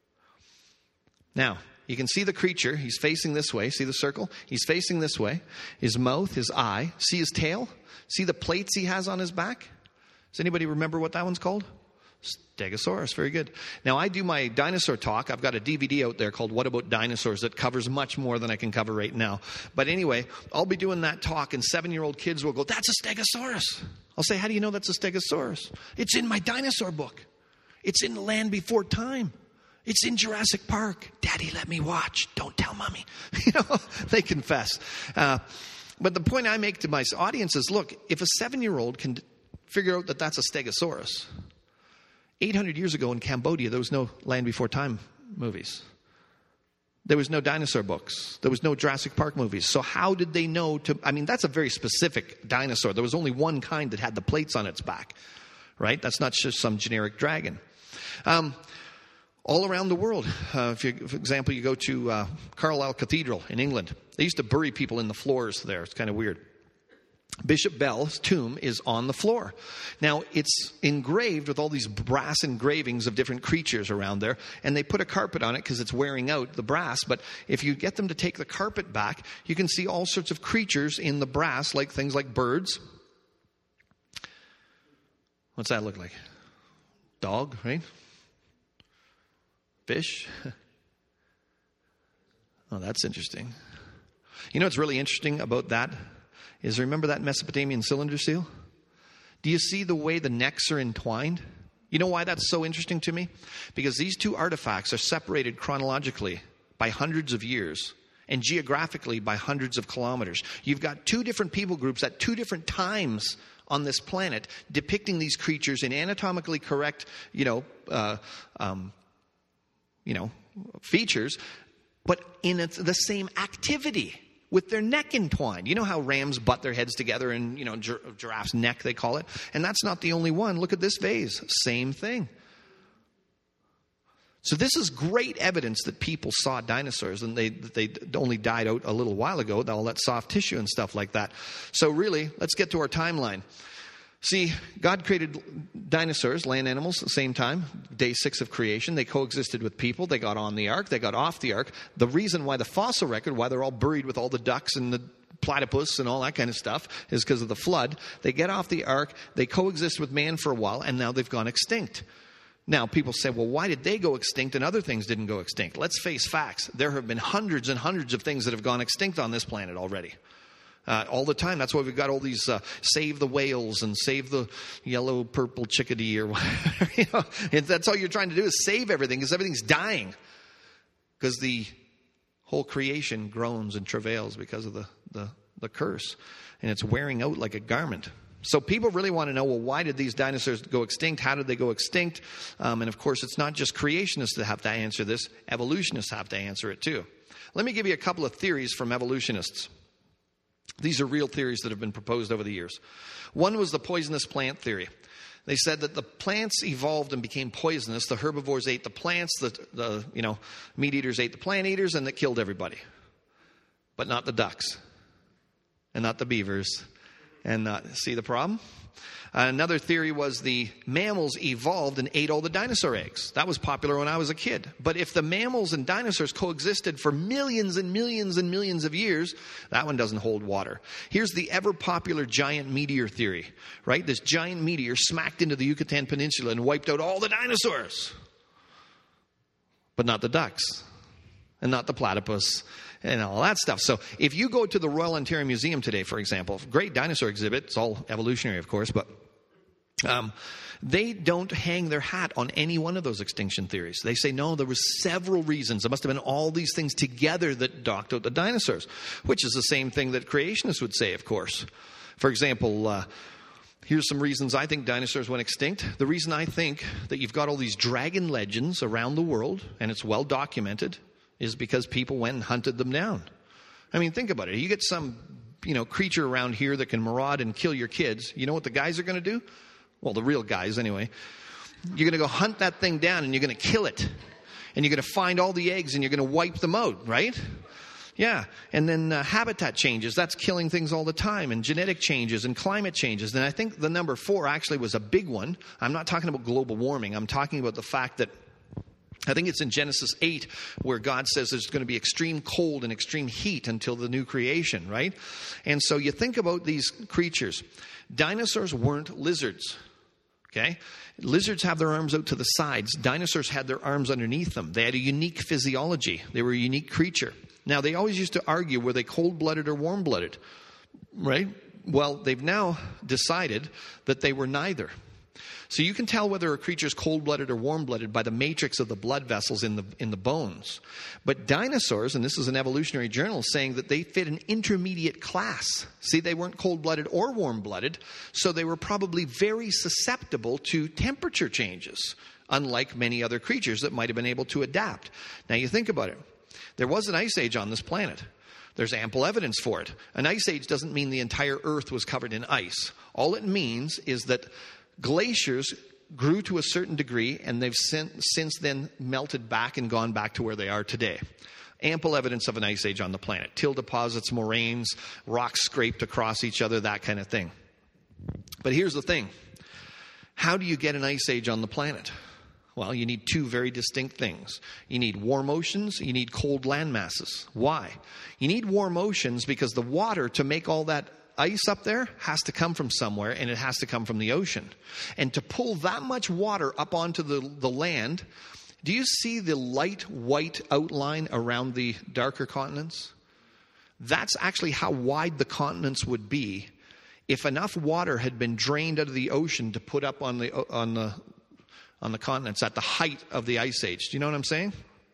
Now, you can see the creature. He's facing this way. See the circle? He's facing this way. His mouth, his eye. See his tail? See the plates he has on his back? Does anybody remember what that one's called? Stegosaurus. Very good. Now, I do my dinosaur talk. I've got a DVD out there called What About Dinosaurs that covers much more than I can cover right now. But anyway, I'll be doing that talk, and 7-year-old kids will go, "That's a Stegosaurus." I'll say, "How do you know that's a Stegosaurus?" "It's in my dinosaur book. It's in The Land Before Time. It's in Jurassic Park. Daddy, let me watch. Don't tell Mommy." They confess. But the point I make to my audience is, look, if a 7-year-old can figure out that that's a Stegosaurus, 800 years ago in Cambodia, there was no Land Before Time movies. There was no dinosaur books. There was no Jurassic Park movies. So how did they know that's a very specific dinosaur. There was only one kind that had the plates on its back, right? That's not just some generic dragon. All around the world, for example, you go to Carlisle Cathedral in England. They used to bury people in the floors there. It's kind of weird. Bishop Bell's tomb is on the floor. Now, it's engraved with all these brass engravings of different creatures around there, and they put a carpet on it because it's wearing out, the brass. But if you get them to take the carpet back, you can see all sorts of creatures in the brass, like things like birds. What's that look like? Dog, right? Fish. Oh, that's interesting. You know what's really interesting about that is, remember that Mesopotamian cylinder seal? Do you see the way the necks are entwined? You know why that's so interesting to me? Because these two artifacts are separated chronologically by hundreds of years and geographically by hundreds of kilometers. You've got two different people groups at two different times on this planet depicting these creatures in anatomically correct, features, but in the same activity, with their neck entwined. You know how rams butt their heads together and, giraffe's neck, they call it. And that's not the only one. Look at this vase. Same thing. So this is great evidence that people saw dinosaurs, and they only died out a little while ago, all that soft tissue and stuff like that. So really, let's get to our timeline. See, God created dinosaurs, land animals, at the same time, day 6 of creation. They coexisted with people. They got on the ark. They got off the ark. The reason why the fossil record, why they're all buried with all the ducks and the platypus and all that kind of stuff, is because of the flood. They get off the ark. They coexist with man for a while, and now they've gone extinct. Now, people say, well, why did they go extinct and other things didn't go extinct? Let's face facts. There have been hundreds and hundreds of things that have gone extinct on this planet already. All the time. That's why we've got all these save the whales and save the yellow purple chickadee or whatever. That's all you're trying to do is save everything, because everything's dying. Because the whole creation groans and travails because of the curse. And it's wearing out like a garment. So people really want to know, well, why did these dinosaurs go extinct? How did they go extinct? And of course, it's not just creationists that have to answer this. Evolutionists have to answer it too. Let me give you a couple of theories from evolutionists. These are real theories that have been proposed over the years. One was the poisonous plant theory. They said that the plants evolved and became poisonous. The herbivores ate the plants, the meat eaters ate the plant eaters, and that killed everybody. But not the ducks, and not the beavers, and not. See the problem? Another theory was the mammals evolved and ate all the dinosaur eggs. That was popular when I was a kid. But if the mammals and dinosaurs coexisted for millions and millions and millions of years, that one doesn't hold water. Here's the ever popular giant meteor theory, right? This giant meteor smacked into the Yucatan Peninsula and wiped out all the dinosaurs. But not the ducks, and not the platypus, and all that stuff. So if you go to the Royal Ontario Museum today, for example, great dinosaur exhibit, it's all evolutionary, of course, but they don't hang their hat on any one of those extinction theories. They say, no, there were several reasons. There must have been all these things together that docked out the dinosaurs, which is the same thing that creationists would say, of course. For example, here's some reasons I think dinosaurs went extinct. The reason I think that you've got all these dragon legends around the world, and it's well documented, is because people went and hunted them down. I mean, think about it. You get some, creature around here that can maraud and kill your kids. You know what the guys are going to do? Well, the real guys anyway. You're going to go hunt that thing down and you're going to kill it. And you're going to find all the eggs and you're going to wipe them out, right? Yeah. And then habitat changes. That's killing things all the time. And genetic changes and climate changes. And I think the number 4 actually was a big one. I'm not talking about global warming. I'm talking about the fact that I think it's in Genesis 8 where God says there's going to be extreme cold and extreme heat until the new creation, right? And so you think about these creatures. Dinosaurs weren't lizards, okay? Lizards have their arms out to the sides. Dinosaurs had their arms underneath them. They had a unique physiology. They were a unique creature. Now, they always used to argue, were they cold-blooded or warm-blooded, right? Well, they've now decided that they were neither. So you can tell whether a creature is cold-blooded or warm-blooded by the matrix of the blood vessels in the bones. But dinosaurs, and this is an evolutionary journal, saying that they fit an intermediate class. See, they weren't cold-blooded or warm-blooded, so they were probably very susceptible to temperature changes, unlike many other creatures that might have been able to adapt. Now you think about it. There was an ice age on this planet. There's ample evidence for it. An ice age doesn't mean the entire Earth was covered in ice. All it means is that glaciers grew to a certain degree, and they've since then melted back and gone back to where they are today. Ample evidence of an ice age on the planet. Till deposits, moraines, rocks scraped across each other, that kind of thing. But here's the thing. How do you get an ice age on the planet? Well, you need 2 very distinct things. You need warm oceans, you need cold land masses. Why? You need warm oceans because the water to make all that ice up there has to come from somewhere, and it has to come from the ocean. And to pull that much water up onto the land, do you see the light white outline around the darker continents? That's actually how wide the continents would be if enough water had been drained out of the ocean to put up on the continents at the height of the ice age. Do you know what I'm saying?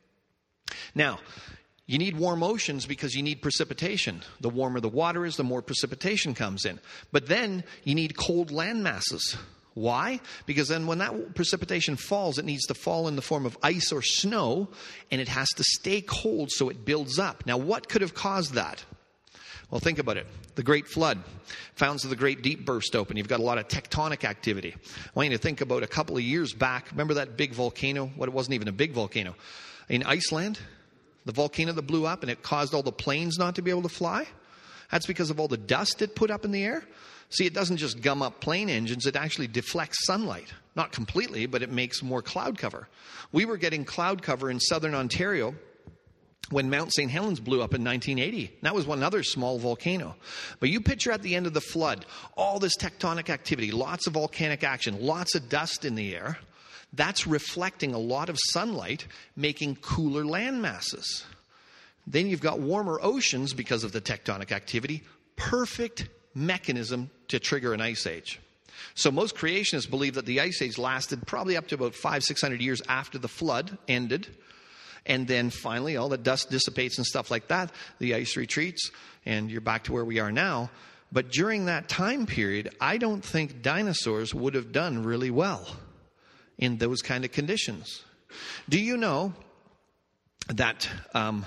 Now, you need warm oceans because you need precipitation. The warmer the water is, the more precipitation comes in. But then you need cold land masses. Why? Because then when that precipitation falls, it needs to fall in the form of ice or snow, and it has to stay cold so it builds up. Now, what could have caused that? Well, think about it. The Great Flood. Fountains of the Great Deep burst open. You've got a lot of tectonic activity. I want you to think about a couple of years back. Remember that big volcano? Well, it wasn't even a big volcano. In Iceland, the volcano that blew up and it caused all the planes not to be able to fly? That's because of all the dust it put up in the air. See, it doesn't just gum up plane engines. It actually deflects sunlight. Not completely, but it makes more cloud cover. We were getting cloud cover in southern Ontario when Mount St. Helens blew up in 1980. That was one other small volcano. But you picture at the end of the flood, all this tectonic activity, lots of volcanic action, lots of dust in the air. That's reflecting a lot of sunlight, making cooler land masses. Then you've got warmer oceans because of the tectonic activity. Perfect mechanism to trigger an ice age. So most creationists believe that the ice age lasted probably up to about 500-600 years after the flood ended. And then finally, all the dust dissipates and stuff like that. The ice retreats, and you're back to where we are now. But during that time period, I don't think dinosaurs would have done really well in those kind of conditions. Do you know that an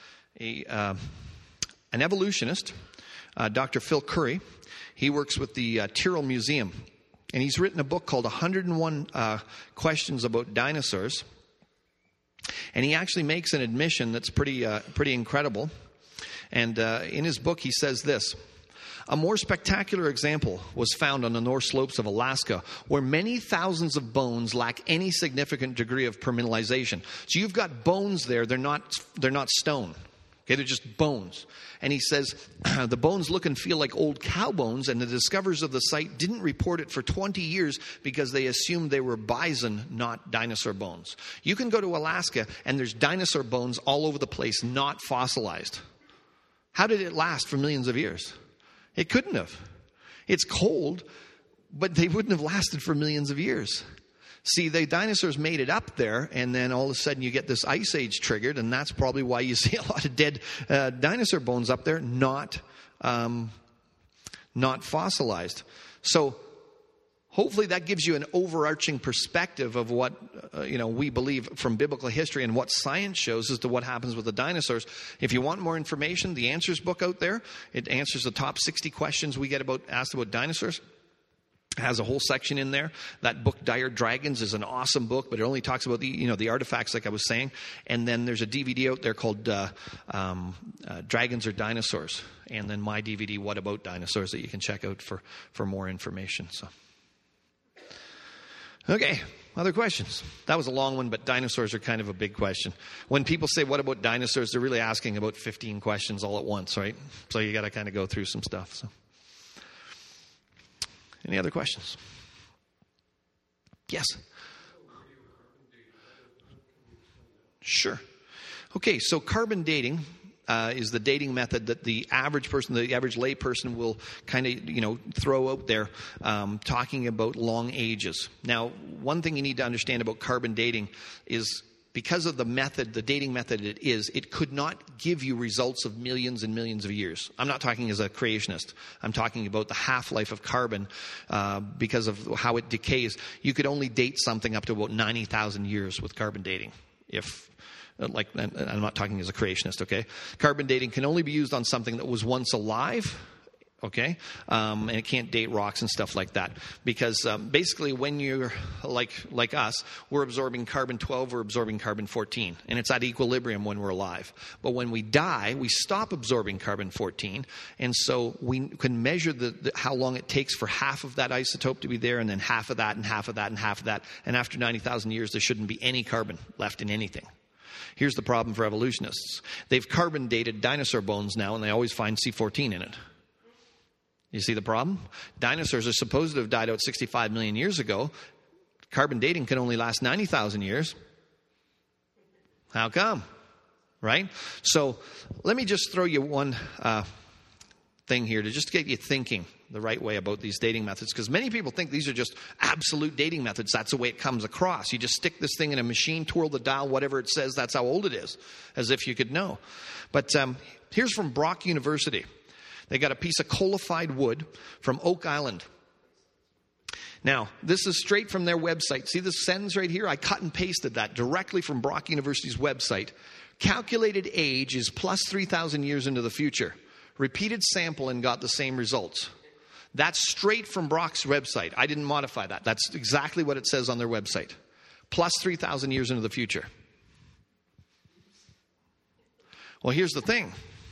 evolutionist, Dr. Phil Curry, he works with the Tyrrell Museum, and he's written a book called 101 Questions About Dinosaurs. And he actually makes an admission that's pretty incredible. And in his book, he says this: a more spectacular example was found on the north slopes of Alaska, where many thousands of bones lack any significant degree of permineralization. So you've got bones there; they're not stone. Okay, they're just bones. And he says the bones look and feel like old cow bones, and the discoverers of the site didn't report it for 20 years because they assumed they were bison, not dinosaur bones. You can go to Alaska, and there's dinosaur bones all over the place, not fossilized. How did it last for millions of years? It couldn't have. It's cold, but they wouldn't have lasted for millions of years. See, the dinosaurs made it up there, and then all of a sudden you get this ice age triggered, and that's probably why you see a lot of dead dinosaur bones up there, not fossilized. So hopefully that gives you an overarching perspective of what we believe from biblical history and what science shows as to what happens with the dinosaurs. If you want more information, the Answers book out there, it answers the top 60 questions we get asked about dinosaurs. has a whole section in there. That book, Dire Dragons, is an awesome book, but it only talks about the artifacts, like I was saying. And then there's a DVD out there called Dragons or Dinosaurs, and then my DVD, What About Dinosaurs, that you can check out for more information. So, okay, other questions? That was a long one, but dinosaurs are kind of a big question. When people say, what about dinosaurs, they're really asking about 15 questions all at once, right? So you got to kind of go through some stuff. So, any other questions? Yes? Sure. Okay, so carbon dating is the dating method that the average person, the average lay person will kind of, throw out there, talking about long ages. Now, one thing you need to understand about carbon dating is because of the method, the dating method it could not give you results of millions and millions of years. I'm not talking as a creationist. I'm talking about the half-life of carbon because of how it decays. You could only date something up to about 90,000 years with carbon dating. I'm not talking as a creationist, okay? Carbon dating can only be used on something that was once alive, okay? And it can't date rocks and stuff like that. Because basically when you're like us, we're absorbing carbon-12, we're absorbing carbon-14. And it's at equilibrium when we're alive. But when we die, we stop absorbing carbon-14. And so we can measure how long it takes for half of that isotope to be there, and then half of that, and half of that, and half of that. And after 90,000 years, there shouldn't be any carbon left in anything. Here's the problem for evolutionists. They've carbon dated dinosaur bones now, and they always find C14 in it. You see the problem? Dinosaurs are supposed to have died out 65 million years ago. Carbon dating can only last 90,000 years. How come? Right? So let me just throw you one thing here to just get you thinking the right way about these dating methods, because many people think these are just absolute dating methods. That's the way it comes across. You just stick this thing in a machine, twirl the dial, whatever it says, that's how old it is, as if you could know. But here's from Brock University. They got a piece of coalified wood from Oak Island. Now, this is straight from their website. See this sentence right here? I cut and pasted that directly from Brock University's website. Calculated age is plus 3,000 years into the future. Repeated sample and got the same results. That's straight from Brock's website. I didn't modify that. That's exactly what it says on their website. Plus 3,000 years into the future. Well, here's the thing.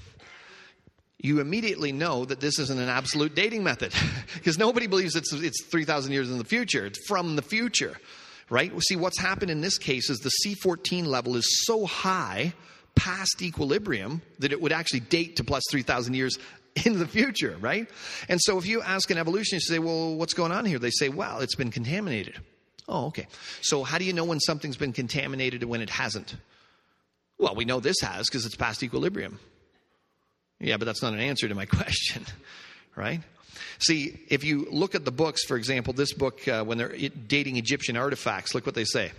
You immediately know that this isn't an absolute dating method because nobody believes it's 3,000 years in the future. It's from the future, right? See, what's happened in this case is the C14 level is so high past equilibrium that it would actually date to plus 3,000 years in the future, right? And so if you ask an evolutionist, you say, well, what's going on here? They say, well, it's been contaminated. Oh, okay. So how do you know when something's been contaminated and when it hasn't? Well, we know this has because it's past equilibrium. Yeah, but that's not an answer to my question, right? See, if you look at the books, for example, this book, when they're dating Egyptian artifacts, look what they say.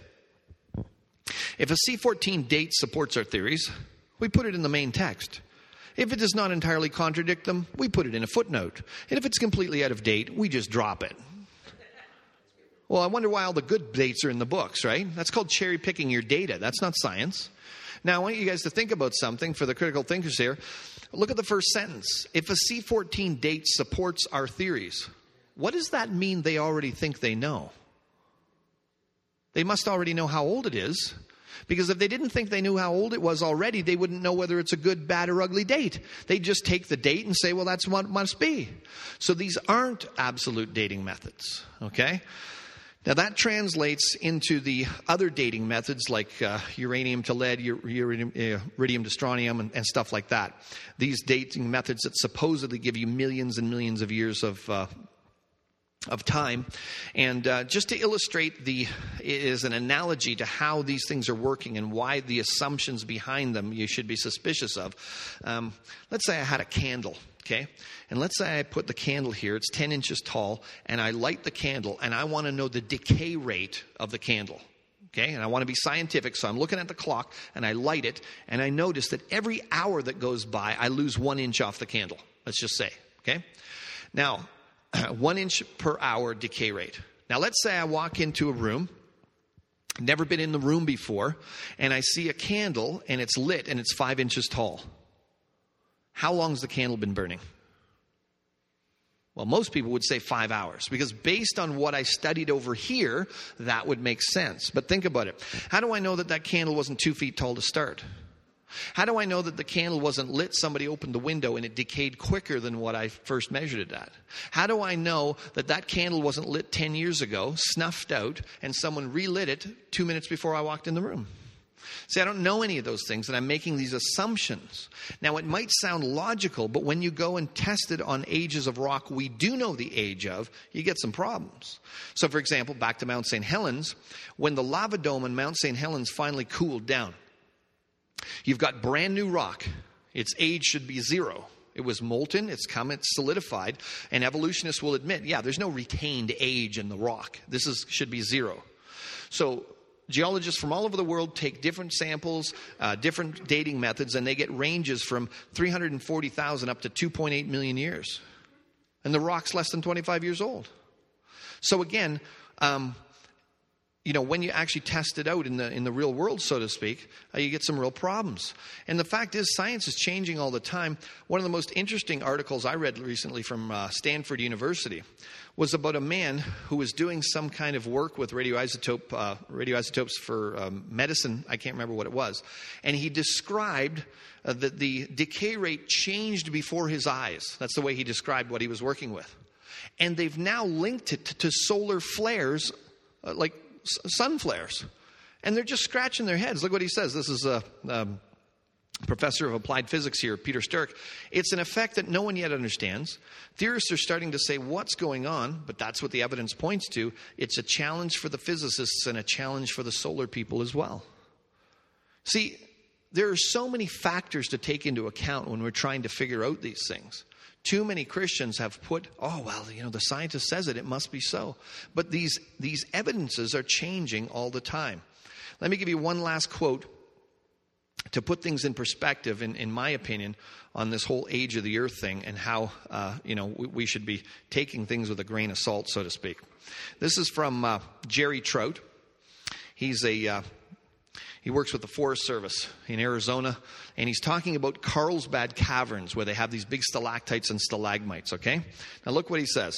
If a C14 date supports our theories, we put it in the main text. If it does not entirely contradict them, we put it in a footnote. And if it's completely out of date, we just drop it. Well, I wonder why all the good dates are in the books, right? That's called cherry picking your data. That's not science. Now, I want you guys to think about something for the critical thinkers here. Look at the first sentence. If a C14 date supports our theories, what does that mean they already think they know? They must already know how old it is. Because if they didn't think they knew how old it was already, they wouldn't know whether it's a good, bad, or ugly date. They'd just take the date and say, well, that's what it must be. So these aren't absolute dating methods, okay? Now that translates into the other dating methods like uranium to lead, iridium to strontium, and stuff like that. These dating methods that supposedly give you millions and millions of years of time. And just to illustrate it is an analogy to how these things are working and why the assumptions behind them you should be suspicious of. Let's say I had a candle, okay? And let's say I put the candle here, it's 10 inches tall, and I light the candle, and I want to know the decay rate of the candle. Okay, and I want to be scientific, so I'm looking at the clock, and I light it, and I notice that every hour that goes by, I lose 1 inch off the candle, let's just say, okay? Now, 1 inch per hour decay rate. Now, let's say I walk into a room, never been in the room before, and I see a candle, and it's lit, and it's 5 inches tall. How long has the candle been burning? Well, most people would say 5 hours, because based on what I studied over here, that would make sense. But think about it. How do I know that that candle wasn't 2 feet tall to start? How do I know that the candle wasn't lit, somebody opened the window, and it decayed quicker than what I first measured it at? How do I know that that candle wasn't lit 10 years ago, snuffed out, and someone relit it 2 minutes before I walked in the room? See, I don't know any of those things, and I'm making these assumptions. Now, it might sound logical, but when you go and test it on ages of rock we do know the age of, you get some problems. So, for example, back to Mount St. Helens, when the lava dome on Mount St. Helens finally cooled down, you've got brand new rock. Its age should be 0. It was molten, it's solidified, and evolutionists will admit, yeah, there's no retained age in the rock. Should be 0. So geologists from all over the world take different samples, different dating methods, and they get ranges from 340,000 up to 2.8 million years. And the rock's less than 25 years old. So again, when you actually test it out in the real world, so to speak, you get some real problems. And the fact is, science is changing all the time. One of the most interesting articles I read recently from Stanford University was about a man who was doing some kind of work with radioisotopes for medicine. I can't remember what it was. And he described that the decay rate changed before his eyes. That's the way he described what he was working with. And they've now linked it to solar flares, like sun flares. And they're just scratching their heads. Look what he says. This is a professor of applied physics here, Peter Sturck. It's an effect that no one yet understands. Theorists are starting to say what's going on, but that's what the evidence points to. It's a challenge for the physicists and a challenge for the solar people as well. See, there are so many factors to take into account when we're trying to figure out these things. Too many Christians have put, the scientist says it must be so. But these evidences are changing all the time. Let me give you one last quote to put things in perspective, in my opinion, on this whole age of the earth thing and how, we should be taking things with a grain of salt, so to speak. This is from Jerry Trout. He works with the Forest Service in Arizona, and he's talking about Carlsbad Caverns, where they have these big stalactites and stalagmites, okay? Now look what he says.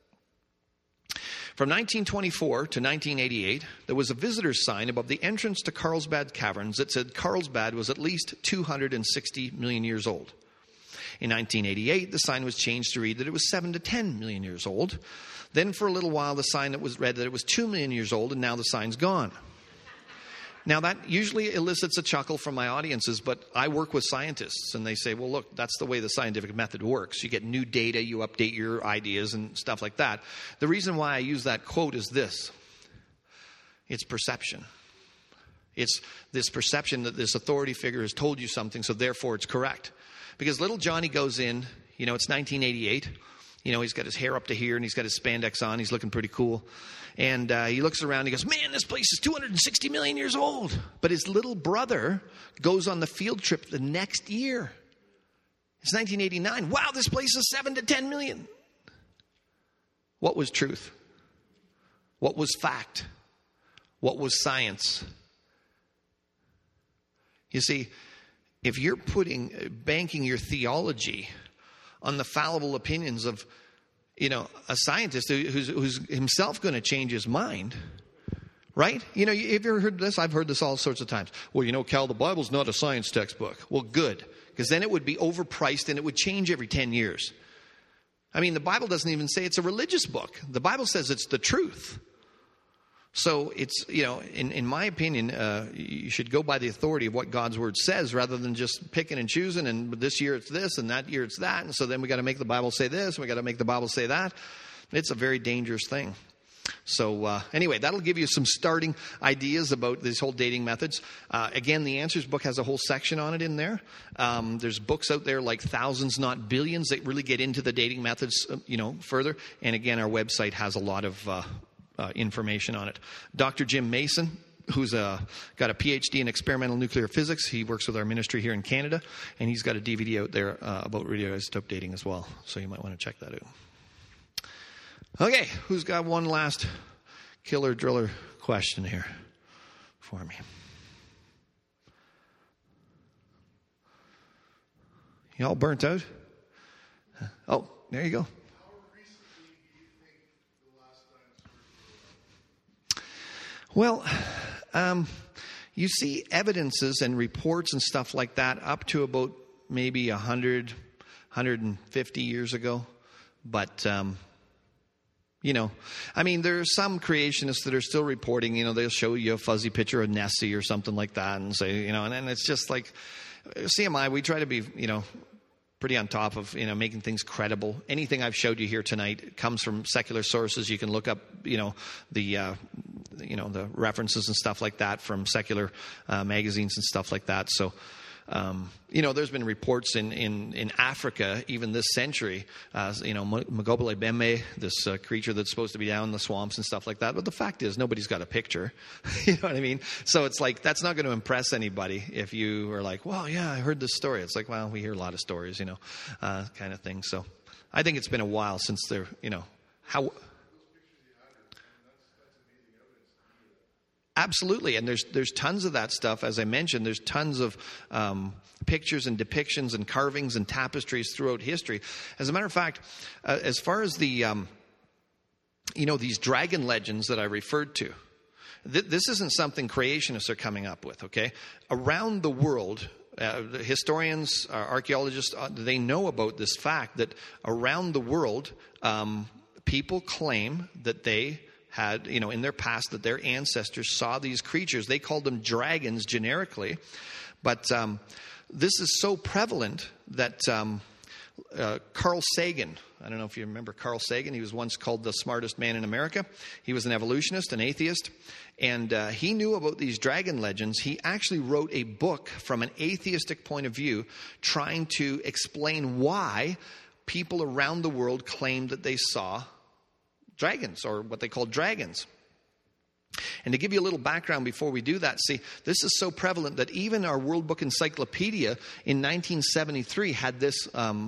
From 1924 to 1988, there was a visitor's sign above the entrance to Carlsbad Caverns that said Carlsbad was at least 260 million years old. In 1988, the sign was changed to read that it was 7 to 10 million years old. Then for a little while, the sign that was read that it was 2 million years old, and now the sign's gone. Now, that usually elicits a chuckle from my audiences, but I work with scientists, and they say, well, look, that's the way the scientific method works. You get new data, you update your ideas and stuff like that. The reason why I use that quote is this. It's perception. It's this perception that this authority figure has told you something, so therefore it's correct. Because little Johnny goes in, it's 1988. He's got his hair up to here, and he's got his spandex on. He's looking pretty cool. And he looks around and he goes, man, this place is 260 million years old. But his little brother goes on the field trip the next year. It's 1989. Wow, this place is 7 to 10 million. What was truth? What was fact? What was science? You see, if you're banking your theology on the fallible opinions of a scientist who's himself going to change his mind, right? Have you ever heard this? I've heard this all sorts of times. Well, Cal, the Bible's not a science textbook. Well, good, because then it would be overpriced and it would change every 10 years. I mean, the Bible doesn't even say it's a religious book. The Bible says it's the truth. So it's, in my opinion, you should go by the authority of what God's Word says rather than just picking and choosing, and this year it's this and that year it's that, and so then we got to make the Bible say this and we got to make the Bible say that. It's a very dangerous thing. So anyway, that'll give you some starting ideas about these whole dating methods. Again, the Answers book has a whole section on it in there. There's books out there like Thousands, Not Billions that really get into the dating methods, further. And again, our website has a lot of information on it. Dr. Jim Mason, who's got a PhD in experimental nuclear physics. He works with our ministry here in Canada, and he's got a DVD out there about radioisotope dating as well. So you might want to check that out. Okay, who's got one last killer driller question here for me? You all burnt out? Oh, there you go. Well, you see evidences and reports and stuff like that up to about maybe 100, 150 years ago. But, I mean, there are some creationists that are still reporting, they'll show you a fuzzy picture of Nessie or something like that and say, and then it's just like, CMI, we try to be, pretty on top of, making things credible. Anything I've showed you here tonight comes from secular sources. You can look up, the references and stuff like that from secular magazines and stuff like that. So, there's been reports in Africa, even this century, Magobele Bembe, this creature that's supposed to be down in the swamps and stuff like that. But the fact is, nobody's got a picture. You know what I mean? So it's like, that's not going to impress anybody if you are like, well, yeah, I heard this story. It's like, well, we hear a lot of stories, kind of thing. So I think it's been a while since they're, how... Absolutely, and there's tons of that stuff. As I mentioned, there's tons of pictures and depictions and carvings and tapestries throughout history. As a matter of fact, as far as the these dragon legends that I referred to, this isn't something creationists are coming up with. Okay, around the world, historians, archaeologists, they know about this fact that around the world, people claim that they had, in their past, that their ancestors saw these creatures. They called them dragons generically. But this is so prevalent that Carl Sagan, I don't know if you remember Carl Sagan, he was once called the smartest man in America. He was an evolutionist, an atheist, and he knew about these dragon legends. He actually wrote a book from an atheistic point of view, trying to explain why people around the world claimed that they saw dragons, or what they call dragons. And to give you a little background before we do that, see, this is so prevalent that even our World Book Encyclopedia in 1973 had this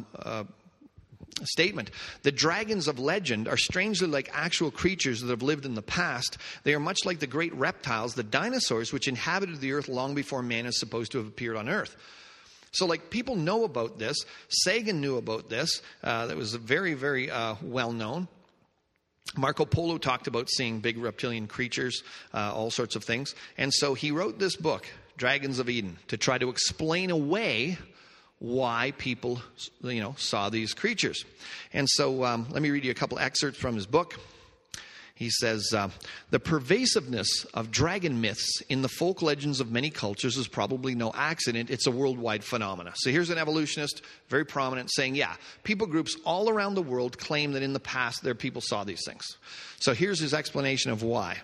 statement. The dragons of legend are strangely like actual creatures that have lived in the past. They are much like the great reptiles, the dinosaurs, which inhabited the earth long before man is supposed to have appeared on earth. So, people know about this. Sagan knew about this. That was very, very well known. Marco Polo talked about seeing big reptilian creatures, all sorts of things. And so he wrote this book, Dragons of Eden, to try to explain away why people, saw these creatures. And so let me read you a couple excerpts from his book. He says, the pervasiveness of dragon myths in the folk legends of many cultures is probably no accident. It's a worldwide phenomenon. So here's an evolutionist, very prominent, saying, yeah, people groups all around the world claim that in the past their people saw these things. So here's his explanation of why.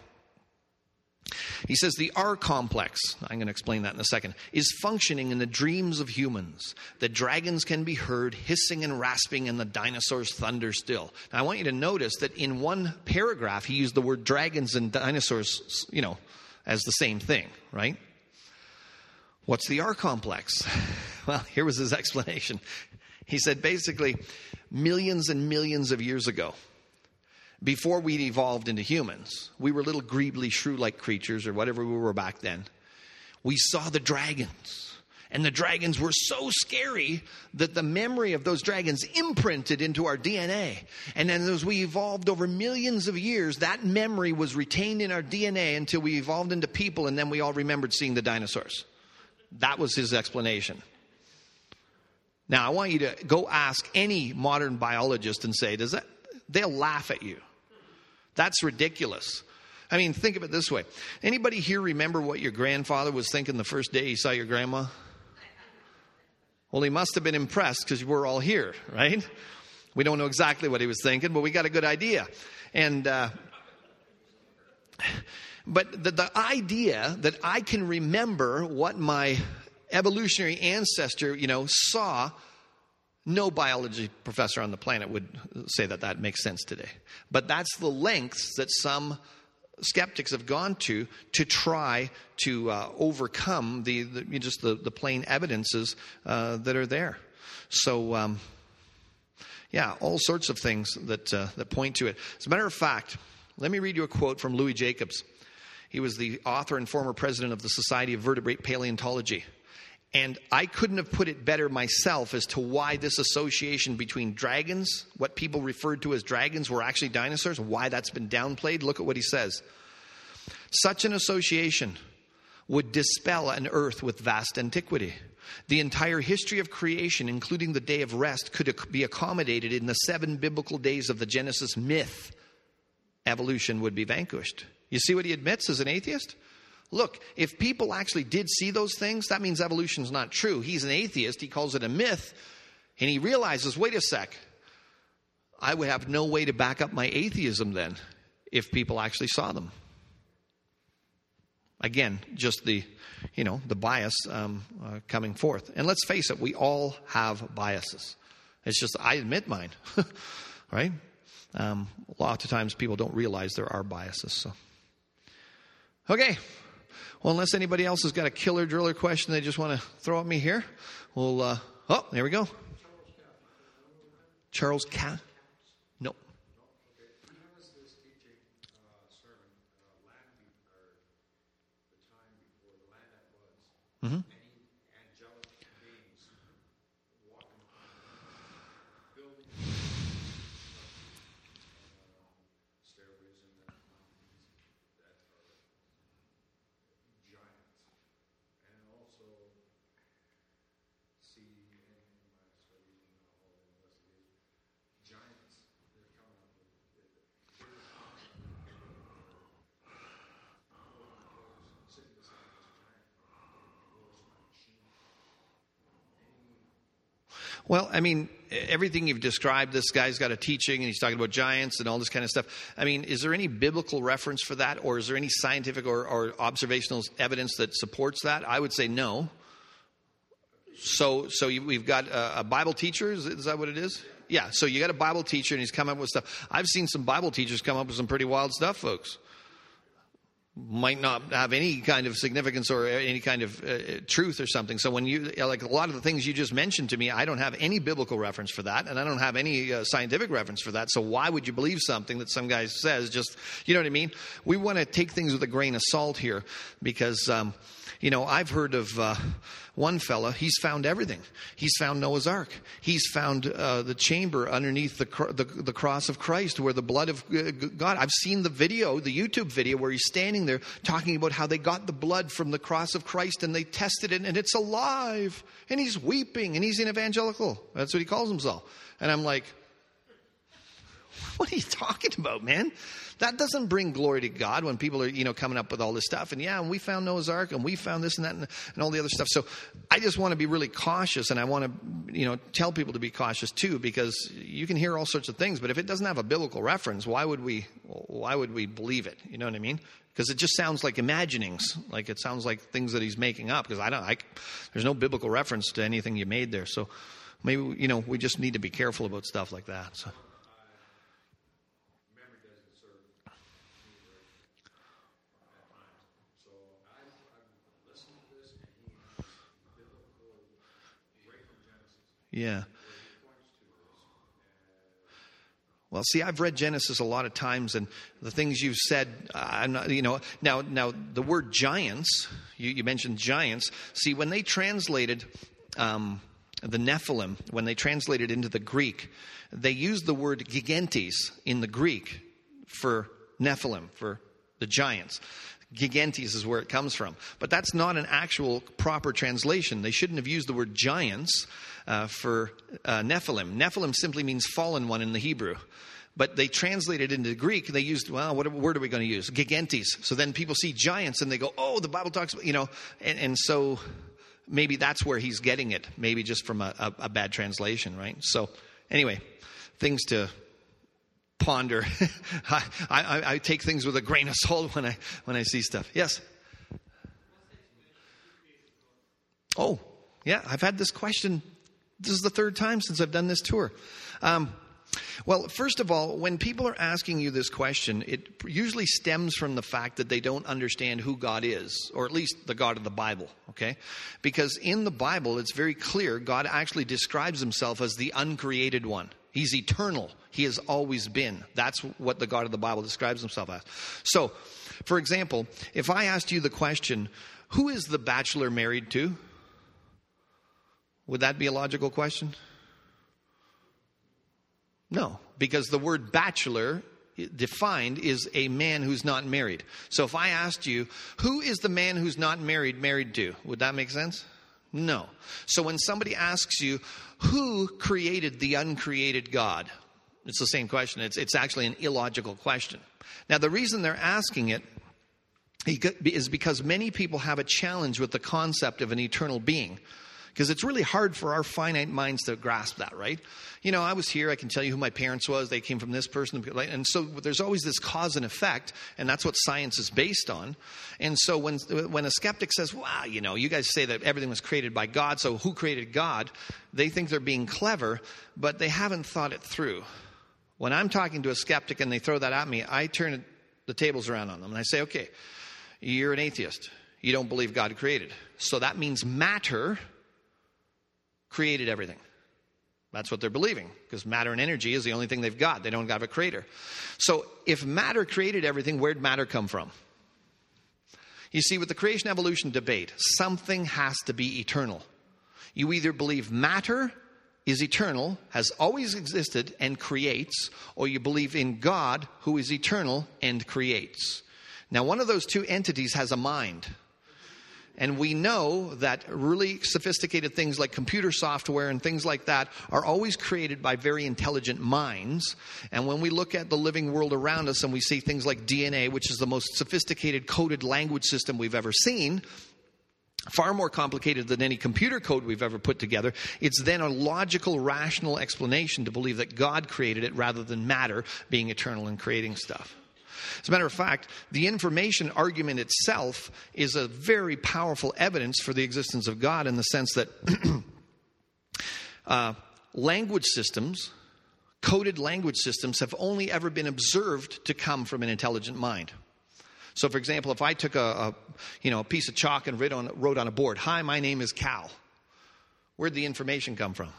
He says the R complex, I'm going to explain that in a second, is functioning in the dreams of humans. The dragons can be heard hissing and rasping, and the dinosaurs thunder still. Now I want you to notice that in one paragraph he used the word dragons and dinosaurs, as the same thing, right? What's the R complex? Well, here was his explanation. He said basically millions and millions of years ago, before we evolved into humans, we were little greebly shrew-like creatures or whatever we were back then. We saw the dragons. And the dragons were so scary that the memory of those dragons imprinted into our DNA. And then as we evolved over millions of years, that memory was retained in our DNA until we evolved into people, and then we all remembered seeing the dinosaurs. That was his explanation. Now, I want you to go ask any modern biologist and say, they'll laugh at you. That's ridiculous. I mean, think of it this way. Anybody here remember what your grandfather was thinking the first day he saw your grandma? Well, he must have been impressed because we're all here, right? We don't know exactly what he was thinking, but we got a good idea. And but the idea that I can remember what my evolutionary ancestor, saw, no biology professor on the planet would say that makes sense today. But that's the lengths that some skeptics have gone to try to overcome the plain evidences that are there. So, all sorts of things that point to it. As a matter of fact, let me read you a quote from Louis Jacobs. He was the author and former president of the Society of Vertebrate Paleontology. And I couldn't have put it better myself as to why this association between dragons, what people referred to as dragons, were actually dinosaurs, why that's been downplayed. Look at what he says. Such an association would dispel an earth with vast antiquity. The entire history of creation, including the day of rest, could be accommodated in the 7 biblical days of the Genesis myth. Evolution would be vanquished. You see what he admits as an atheist? Look, if people actually did see those things, that means evolution's not true. He's an atheist. He calls it a myth. And he realizes, wait a sec, I would have no way to back up my atheism then if people actually saw them. Again, just the bias coming forth. And let's face it, we all have biases. It's just, I admit mine, right? A lot of times people don't realize there are biases. So, okay. Well, unless anybody else has got a killer driller question they just want to throw at me here, we'll, there we go. Charles Cass? No. Mm-hmm. Well, I mean, everything you've described, this guy's got a teaching and he's talking about giants and all this kind of stuff. I mean, is there any biblical reference for that, or is there any scientific or observational evidence that supports that? I would say no. So we've got a Bible teacher. Is that what it is? Yeah. So you got a Bible teacher and he's come up with stuff. I've seen some Bible teachers come up with some pretty wild stuff, folks. Might not have any kind of significance or any kind of truth or something. So when you, like a lot of the things you just mentioned to me, I don't have any biblical reference for that, and I don't have any scientific reference for that. So why would you believe something that some guy says? Just, you know what I mean? We want to take things with a grain of salt here because, I've heard of one fella. He's found everything. He's found Noah's Ark. He's found the chamber underneath the cross of Christ where the blood of God. I've seen the YouTube video where he's standing there talking about how they got the blood from the cross of Christ and they tested it and it's alive. And he's weeping and he's an evangelical. That's what he calls himself. And I'm like, what are you talking about, man? That doesn't bring glory to God when people are, coming up with all this stuff. And we found Noah's Ark and we found this and that and all the other stuff. So I just want to be really cautious, and I want to, tell people to be cautious too, because you can hear all sorts of things, but if it doesn't have a biblical reference, why would we believe it? You know what I mean? Because it just sounds like imaginings. Like it sounds like things that he's making up, because there's no biblical reference to anything you made there. So maybe, we just need to be careful about stuff like that. So. Yeah. Well, see, I've read Genesis a lot of times, and the things you've said, I'm not, now the word giants, you mentioned giants. See, when they translated the Nephilim, when they translated into the Greek, they used the word gigantes in the Greek for Nephilim, for the giants. Gigantes is where it comes from. But that's not an actual proper translation. They shouldn't have used the word giants for Nephilim. Nephilim simply means fallen one in the Hebrew. But they translated into Greek. They used, what word are we going to use? Gigantes. So then people see giants and they go, oh, the Bible talks about, and so maybe that's where he's getting it. Maybe just from a bad translation, right? So anyway, things to ponder. I take things with a grain of salt when I see stuff. Yes. Oh, yeah. I've had this question. This is the third time since I've done this tour. Well, first of all, when people are asking you this question, it usually stems from the fact that they don't understand who God is, or at least the God of the Bible, okay? Because in the Bible, it's very clear God actually describes himself as the uncreated one. He's eternal. He has always been. That's what the God of the Bible describes himself as. So, for example, if I asked you the question, who is the bachelor married to? Would that be a logical question? No, because the word bachelor defined is a man who's not married. So if I asked you, who is the man who's not married to? Would that make sense? No. So when somebody asks you, who created the uncreated God? It's the same question. It's actually an illogical question. Now, the reason they're asking it is because many people have a challenge with the concept of an eternal being. Because it's really hard for our finite minds to grasp that, right? You know, I was here, I can tell you who my parents was, they came from this person. And so there's always this cause and effect, and that's what science is based on. And so when a skeptic says, wow, you know, you guys say that everything was created by God, so who created God? They think they're being clever, but they haven't thought it through. When I'm talking to a skeptic and they throw that at me, I turn the tables around on them, and I say, okay, you're an atheist. You don't believe God created. So that means matter created everything. That's what they're believing, because matter and energy is the only thing they've got. They don't have a creator. So if matter created everything, where'd matter come from? You see, with the creation evolution debate, something has to be eternal. You either believe matter is eternal, has always existed and creates, or you believe in God who is eternal and creates. Now, one of those two entities has a mind. And we know that really sophisticated things like computer software and things like that are always created by very intelligent minds. And when we look at the living world around us and we see things like DNA, which is the most sophisticated coded language system we've ever seen, far more complicated than any computer code we've ever put together, it's then a logical, rational explanation to believe that God created it rather than matter being eternal and creating stuff. As a matter of fact, the information argument itself is a very powerful evidence for the existence of God, in the sense that language systems, coded language systems, have only ever been observed to come from an intelligent mind. So, for example, if I took a piece of chalk and wrote on a board, "Hi, my name is Cal," where'd the information come from?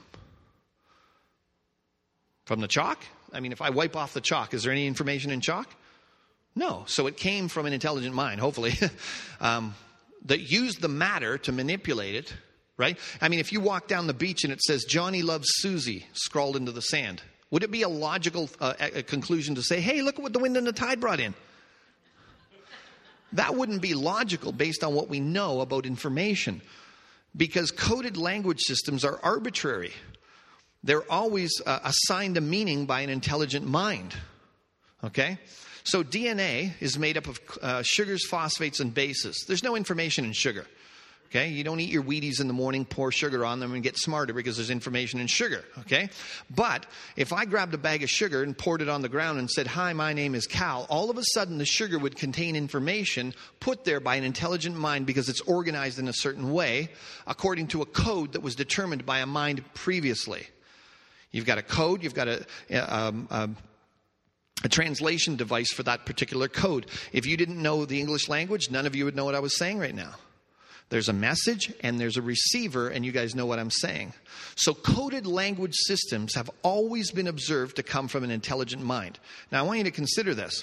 From the chalk? I mean, if I wipe off the chalk, is there any information in chalk? No. So it came from an intelligent mind, hopefully, that used the matter to manipulate it, right? I mean, if you walk down the beach and it says, "Johnny loves Susie," scrawled into the sand, would it be a logical conclusion to say, "Hey, look at what the wind and the tide brought in"? That wouldn't be logical based on what we know about information, because coded language systems are arbitrary. They're always assigned a meaning by an intelligent mind, okay? So DNA is made up of sugars, phosphates, and bases. There's no information in sugar. Okay? You don't eat your Wheaties in the morning, pour sugar on them, and get smarter because there's information in sugar. Okay? But if I grabbed a bag of sugar and poured it on the ground and said, "Hi, my name is Cal," all of a sudden the sugar would contain information put there by an intelligent mind because it's organized in a certain way according to a code that was determined by a mind previously. You've got a code, you've got a translation device for that particular code. If you didn't know the English language, none of you would know what I was saying right now. There's a message and there's a receiver, and you guys know what I'm saying. So coded language systems have always been observed to come from an intelligent mind. Now I want you to consider this.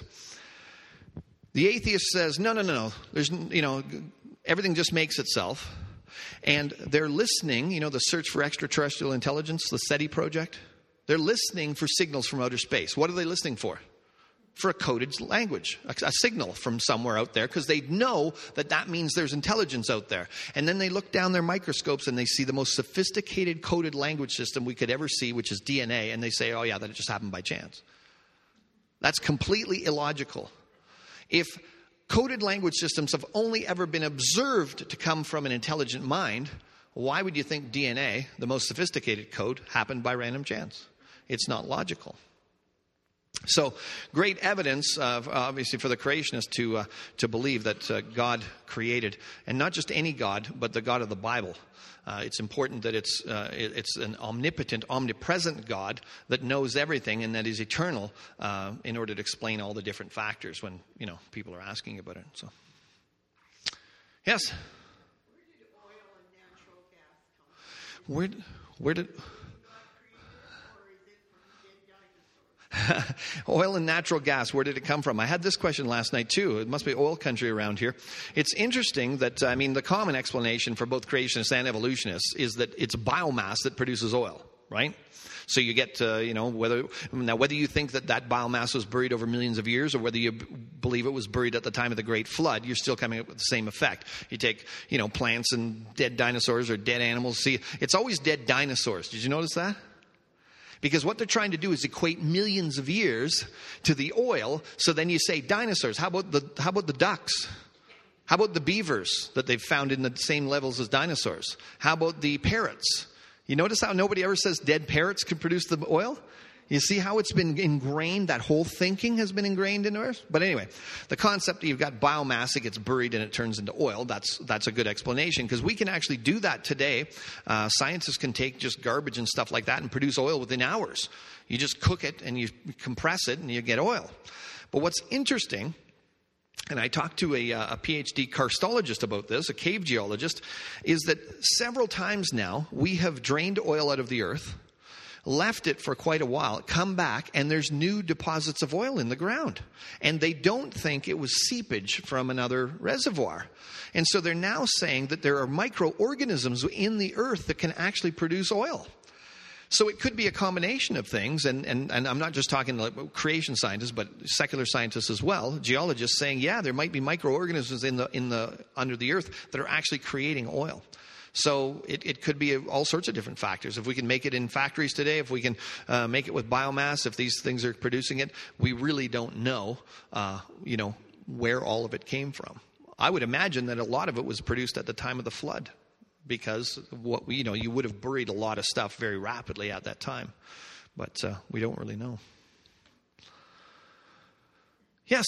The atheist says, no. There's, everything just makes itself. And they're listening, the search for extraterrestrial intelligence, the SETI project. They're listening for signals from outer space. What are they listening for? For a coded language, a signal from somewhere out there, because they know that means there's intelligence out there. And then they look down their microscopes and they see the most sophisticated coded language system we could ever see, which is DNA, and they say, "Oh yeah, that just happened by chance." That's completely illogical. If coded language systems have only ever been observed to come from an intelligent mind, why would you think DNA, the most sophisticated code, happened by random chance? It's not logical. So, great evidence, obviously, for the creationists to believe that God created, and not just any God, but the God of the Bible. It's important that it's an omnipotent, omnipresent God that knows everything and that is eternal, in order to explain all the different factors when people are asking about it. So, yes. Where did oil and natural gas, where did it come from? I had this question last night too. It must be oil country around here. It's interesting that, the common explanation for both creationists and evolutionists is that it's biomass that produces oil. right? So you get, whether you think that biomass was buried over millions of years or whether you believe it was buried at the time of the Great Flood, you're still coming up with the same effect. You take, plants and dead dinosaurs or dead animals. See, it's always dead dinosaurs. Did you notice that? Because what they're trying to do is equate millions of years to the oil. So then you say dinosaurs. How about the ducks? How about the beavers that they've found in the same levels as dinosaurs? How about the parrots? You notice how nobody ever says dead parrots can produce the oil? You see how it's been ingrained, that whole thinking has been ingrained into us? But anyway, the concept that you've got biomass, it gets buried and it turns into oil, that's a good explanation because we can actually do that today. Scientists can take just garbage and stuff like that and produce oil within hours. You just cook it and you compress it and you get oil. But what's interesting, and I talked to a PhD karstologist about this, a cave geologist, is that several times now we have drained oil out of the earth, left it for quite a while, come back, and there's new deposits of oil in the ground. And they don't think it was seepage from another reservoir. And so they're now saying that there are microorganisms in the earth that can actually produce oil. So it could be a combination of things, and I'm not just talking like creation scientists, but secular scientists as well, geologists saying, yeah, there might be microorganisms in the under the earth that are actually creating oil. So it could be all sorts of different factors. If we can make it in factories today, if we can make it with biomass, if these things are producing it, we really don't know, where all of it came from. I would imagine that a lot of it was produced at the time of the flood. Because you would have buried a lot of stuff very rapidly at that time, but we don't really know. Yes.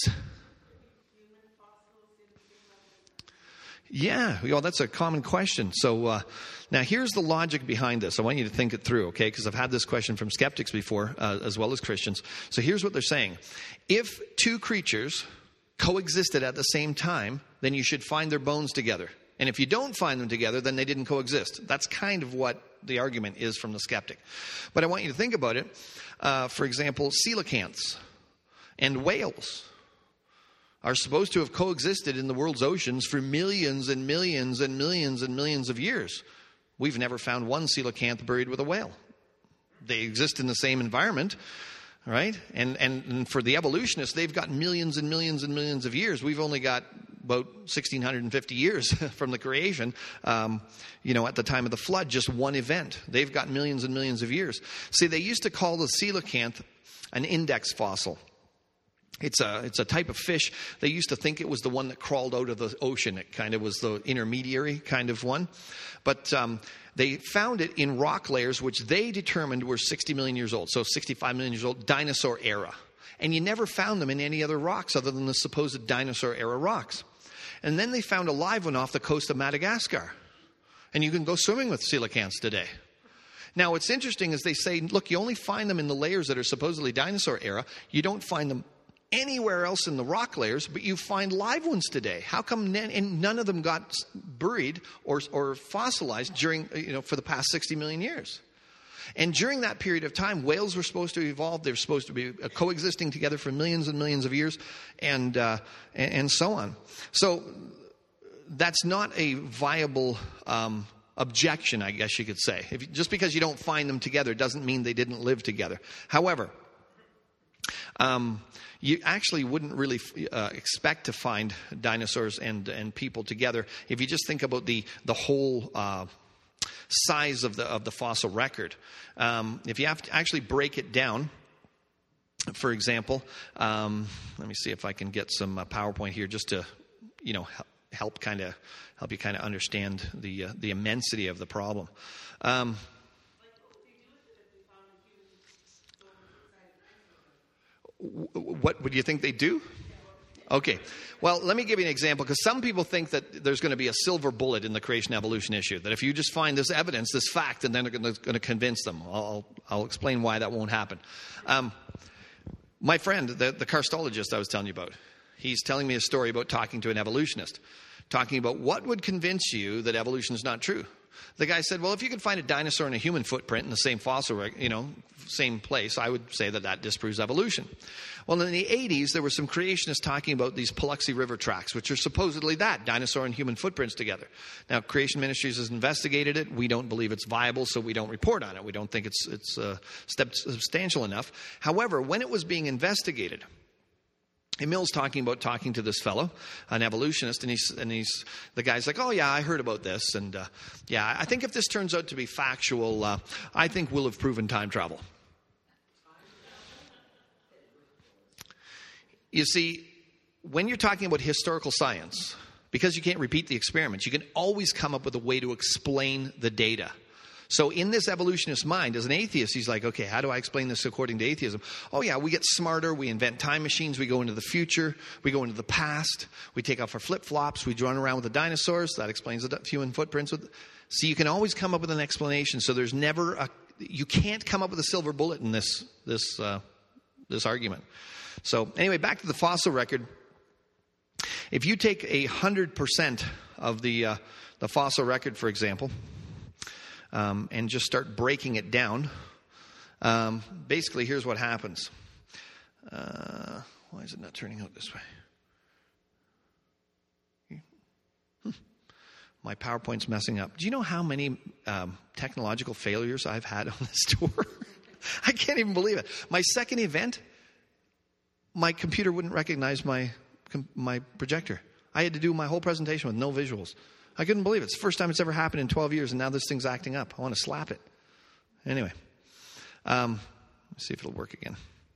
Yeah, that's a common question. So now here's the logic behind this. I want you to think it through, okay? Because I've had this question from skeptics before, as well as Christians. So here's what they're saying: if two creatures coexisted at the same time, then you should find their bones together. And if you don't find them together, then they didn't coexist. That's kind of what the argument is from the skeptic. But I want you to think about it. For example, coelacanths and whales are supposed to have coexisted in the world's oceans for millions and millions and millions and millions of years. We've never found one coelacanth buried with a whale. They exist in the same environment, right? And for the evolutionists, they've got millions and millions and millions of years. We've only got about 1,650 years from the creation, at the time of the flood, just one event. They've got millions and millions of years. See, they used to call the coelacanth an index fossil. It's a type of fish. They used to think it was the one that crawled out of the ocean. It kind of was the intermediary kind of one. But they found it in rock layers, which they determined were 60 million years old. So 65 million years old, dinosaur era. And you never found them in any other rocks other than the supposed dinosaur era rocks. And then they found a live one off the coast of Madagascar. And you can go swimming with coelacanths today. Now, what's interesting is they say, look, you only find them in the layers that are supposedly dinosaur era. You don't find them anywhere else in the rock layers, but you find live ones today. How come none of them got buried or fossilized during, for the past 60 million years? And during that period of time, whales were supposed to evolve. They were supposed to be coexisting together for millions and millions of years, and so on. So that's not a viable objection, I guess you could say. Just because you don't find them together doesn't mean they didn't live together. However, you actually wouldn't really expect to find dinosaurs and people together if you just think about the whole size of the fossil record. If you have to actually break it down, for example, let me see if I can get some PowerPoint here just to help you kind of understand the immensity of the problem. What would you think they do? Okay. Well, let me give you an example, because some people think that there's going to be a silver bullet in the creation evolution issue, that if you just find this evidence, this fact, and then they're going to convince them. I'll explain why that won't happen. My friend, the karstologist I was telling you about, he's telling me a story about talking to an evolutionist, talking about what would convince you that evolution is not true. The guy said, well, if you could find a dinosaur and a human footprint in the same fossil, same place, I would say that disproves evolution. Well, in the 80s, there were some creationists talking about these Paluxy River tracks, which are supposedly that, dinosaur and human footprints together. Now, Creation Ministries has investigated it. We don't believe it's viable, so we don't report on it. We don't think it's substantial enough. However, when it was being investigated, Emil's talking to this fellow, an evolutionist, and the guy's like, oh yeah, I heard about this, and yeah, I think if this turns out to be factual, I think we'll have proven time travel. You see, when you're talking about historical science, because you can't repeat the experiments, you can always come up with a way to explain the data. So in this evolutionist mind, as an atheist, he's like, okay, how do I explain this according to atheism? Oh yeah, we get smarter, we invent time machines, we go into the future, we go into the past, we take off our flip-flops, we run around with the dinosaurs, that explains the human footprints. So you can always come up with an explanation, so there's never you can't come up with a silver bullet in this argument. So anyway, back to the fossil record. If you take 100% of the fossil record, for example, and just start breaking it down, basically here's what happens. Why is it not turning out this way? My PowerPoint's messing up. Do you know how many technological failures I've had on this tour? I can't even believe it. My second event, my computer wouldn't recognize my projector. I had to do my whole presentation with no visuals. I couldn't believe it. It's the first time it's ever happened in 12 years, and now this thing's acting up. I want to slap it. Anyway, let's see if it'll work again.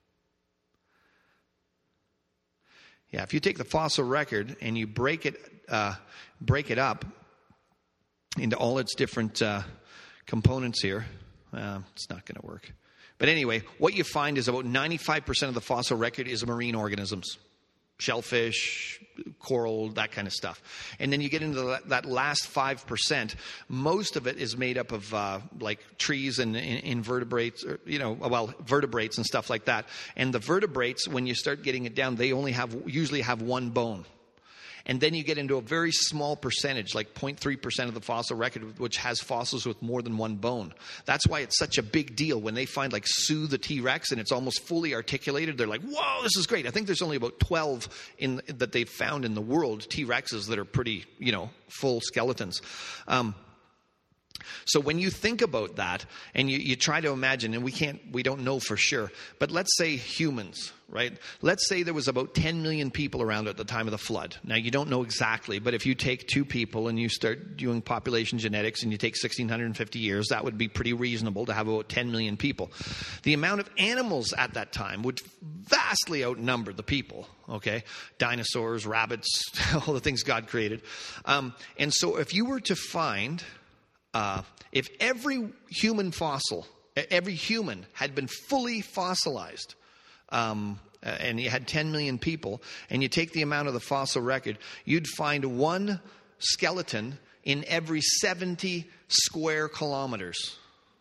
Yeah, if you take the fossil record and you break it up into all its different components here, it's not going to work. But anyway, what you find is about 95% of the fossil record is marine organisms. Shellfish, coral, that kind of stuff. And then you get into that last 5%. Most of it is made up of like trees and invertebrates, or, vertebrates and stuff like that. And the vertebrates, when you start getting it down, they usually have one bone. And then you get into a very small percentage, like 0.3% of the fossil record, which has fossils with more than one bone. That's why it's such a big deal. When they find like Sue the T-Rex and it's almost fully articulated, they're like, whoa, this is great. I think there's only about 12 that they've found in the world, T-Rexes that are pretty, full skeletons. So when you think about that and you try to imagine, and we don't know for sure, but let's say humans, right? Let's say there was about 10 million people around at the time of the flood. Now you don't know exactly, but if you take two people and you start doing population genetics and you take 1,650 years, that would be pretty reasonable to have about 10 million people. The amount of animals at that time would vastly outnumber the people, okay? Dinosaurs, rabbits, all the things God created. And so if you were to find... if every human had been fully fossilized, and you had 10 million people, and you take the amount of the fossil record, you'd find one skeleton in every 70 square kilometers.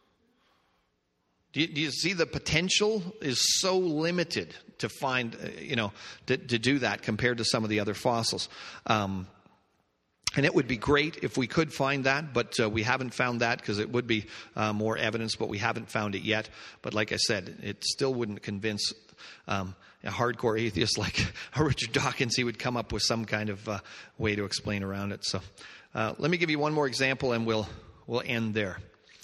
Do you see the potential is so limited to find, to do that compared to some of the other fossils. And it would be great if we could find that, but we haven't found that because it would be more evidence, but we haven't found it yet. But like I said, it still wouldn't convince a hardcore atheist like Richard Dawkins. He would come up with some kind of way to explain around it. So let me give you one more example and we'll end there.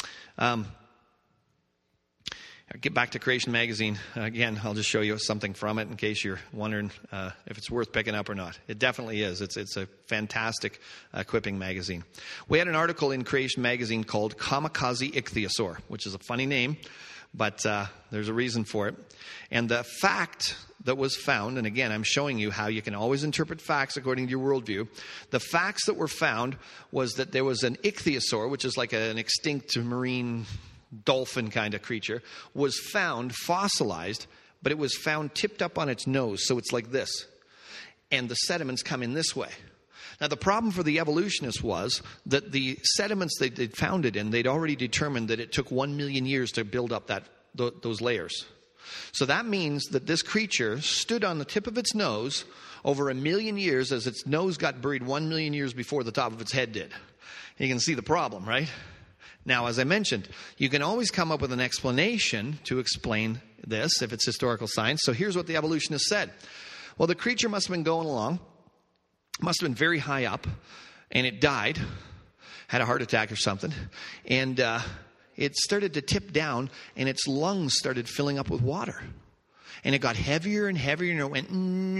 Get back to Creation Magazine. Again, I'll just show you something from it in case you're wondering if it's worth picking up or not. It definitely is. It's a fantastic equipping magazine. We had an article in Creation Magazine called Kamikaze Ichthyosaur, which is a funny name, but there's a reason for it. And the fact that was found, and again, I'm showing you how you can always interpret facts according to your worldview. The facts that were found was that there was an ichthyosaur, which is like an extinct marine dolphin kind of creature, was found fossilized, but it was found tipped up on its nose, so it's like this. And the sediments come in this way. Now, the problem for the evolutionists was that the sediments they'd found it in, they'd already determined that it took 1 million years to build up those layers. So that means that this creature stood on the tip of its nose over 1 million years as its nose got buried 1 million years before the top of its head did. You can see the problem, right? Now, as I mentioned, you can always come up with an explanation to explain this if it's historical science. So here's what the evolutionists said. Well, the creature must have been going along, must have been very high up, and it died, had a heart attack or something, and it started to tip down, and its lungs started filling up with water. And it got heavier and heavier, and it went,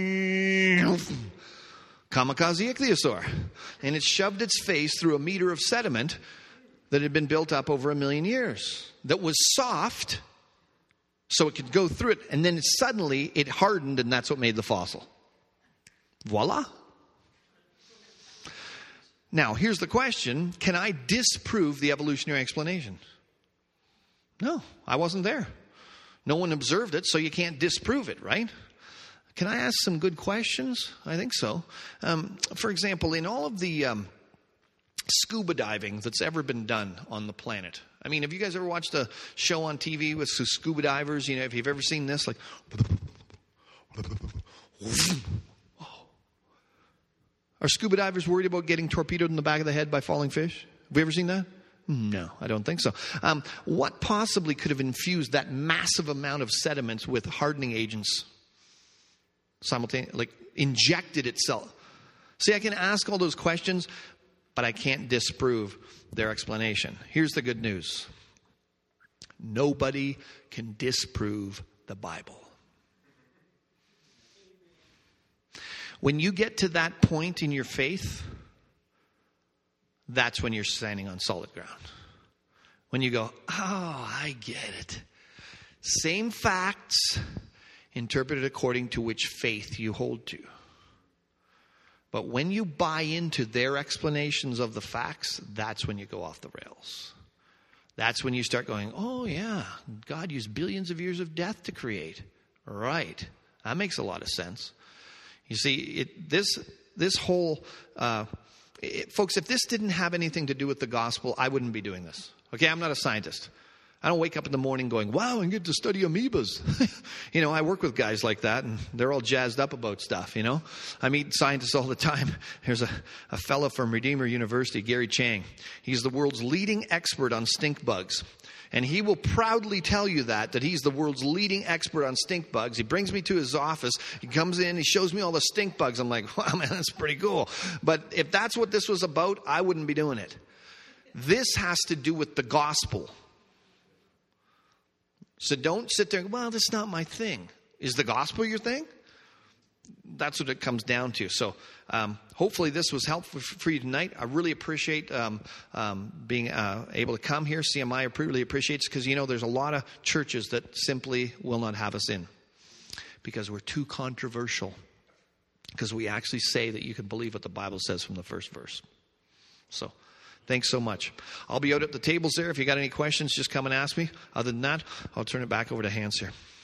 kamikaze ichthyosaur. And it shoved its face through 1 meter of sediment that had been built up over 1 million years. That was soft, so it could go through it, and then suddenly it hardened, and that's what made the fossil. Voila. Now, here's the question. Can I disprove the evolutionary explanation? No, I wasn't there. No one observed it, so you can't disprove it, right? Can I ask some good questions? I think so. For example, in all of the scuba diving that's ever been done on the planet. I mean, have you guys ever watched a show on TV with scuba divers? You know, if you've ever seen this, like... Are scuba divers worried about getting torpedoed in the back of the head by falling fish? Have you ever seen that? No, I don't think so. What possibly could have infused that massive amount of sediment with hardening agents simultaneously, like injected itself? See, I can ask all those questions, but I can't disprove their explanation. Here's the good news. Nobody can disprove the Bible. When you get to that point in your faith, that's when you're standing on solid ground. When you go, oh, I get it. Same facts, interpreted according to which faith you hold to. But when you buy into their explanations of the facts, that's when you go off the rails. That's when you start going, oh yeah, God used billions of years of death to create. Right. That makes a lot of sense. You see, this whole... folks, if this didn't have anything to do with the gospel, I wouldn't be doing this. Okay, I'm not a scientist. I don't wake up in the morning going, wow, I get to study amoebas. You know, I work with guys like that, and they're all jazzed up about stuff, you know. I meet scientists all the time. There's a fellow from Redeemer University, Gary Chang. He's the world's leading expert on stink bugs. And he will proudly tell you that he's the world's leading expert on stink bugs. He brings me to his office. He comes in, he shows me all the stink bugs. I'm like, wow, man, that's pretty cool. But if that's what this was about, I wouldn't be doing it. This has to do with the gospel. So don't sit there and go, well, that's not my thing. Is the gospel your thing? That's what it comes down to. So hopefully this was helpful for you tonight. I really appreciate being able to come here. CMI really appreciates because, you know, there's a lot of churches that simply will not have us in because we're too controversial. Because we actually say that you can believe what the Bible says from the first verse. So thanks so much. I'll be out at the tables there. If you got any questions, just come and ask me. Other than that, I'll turn it back over to Hans here.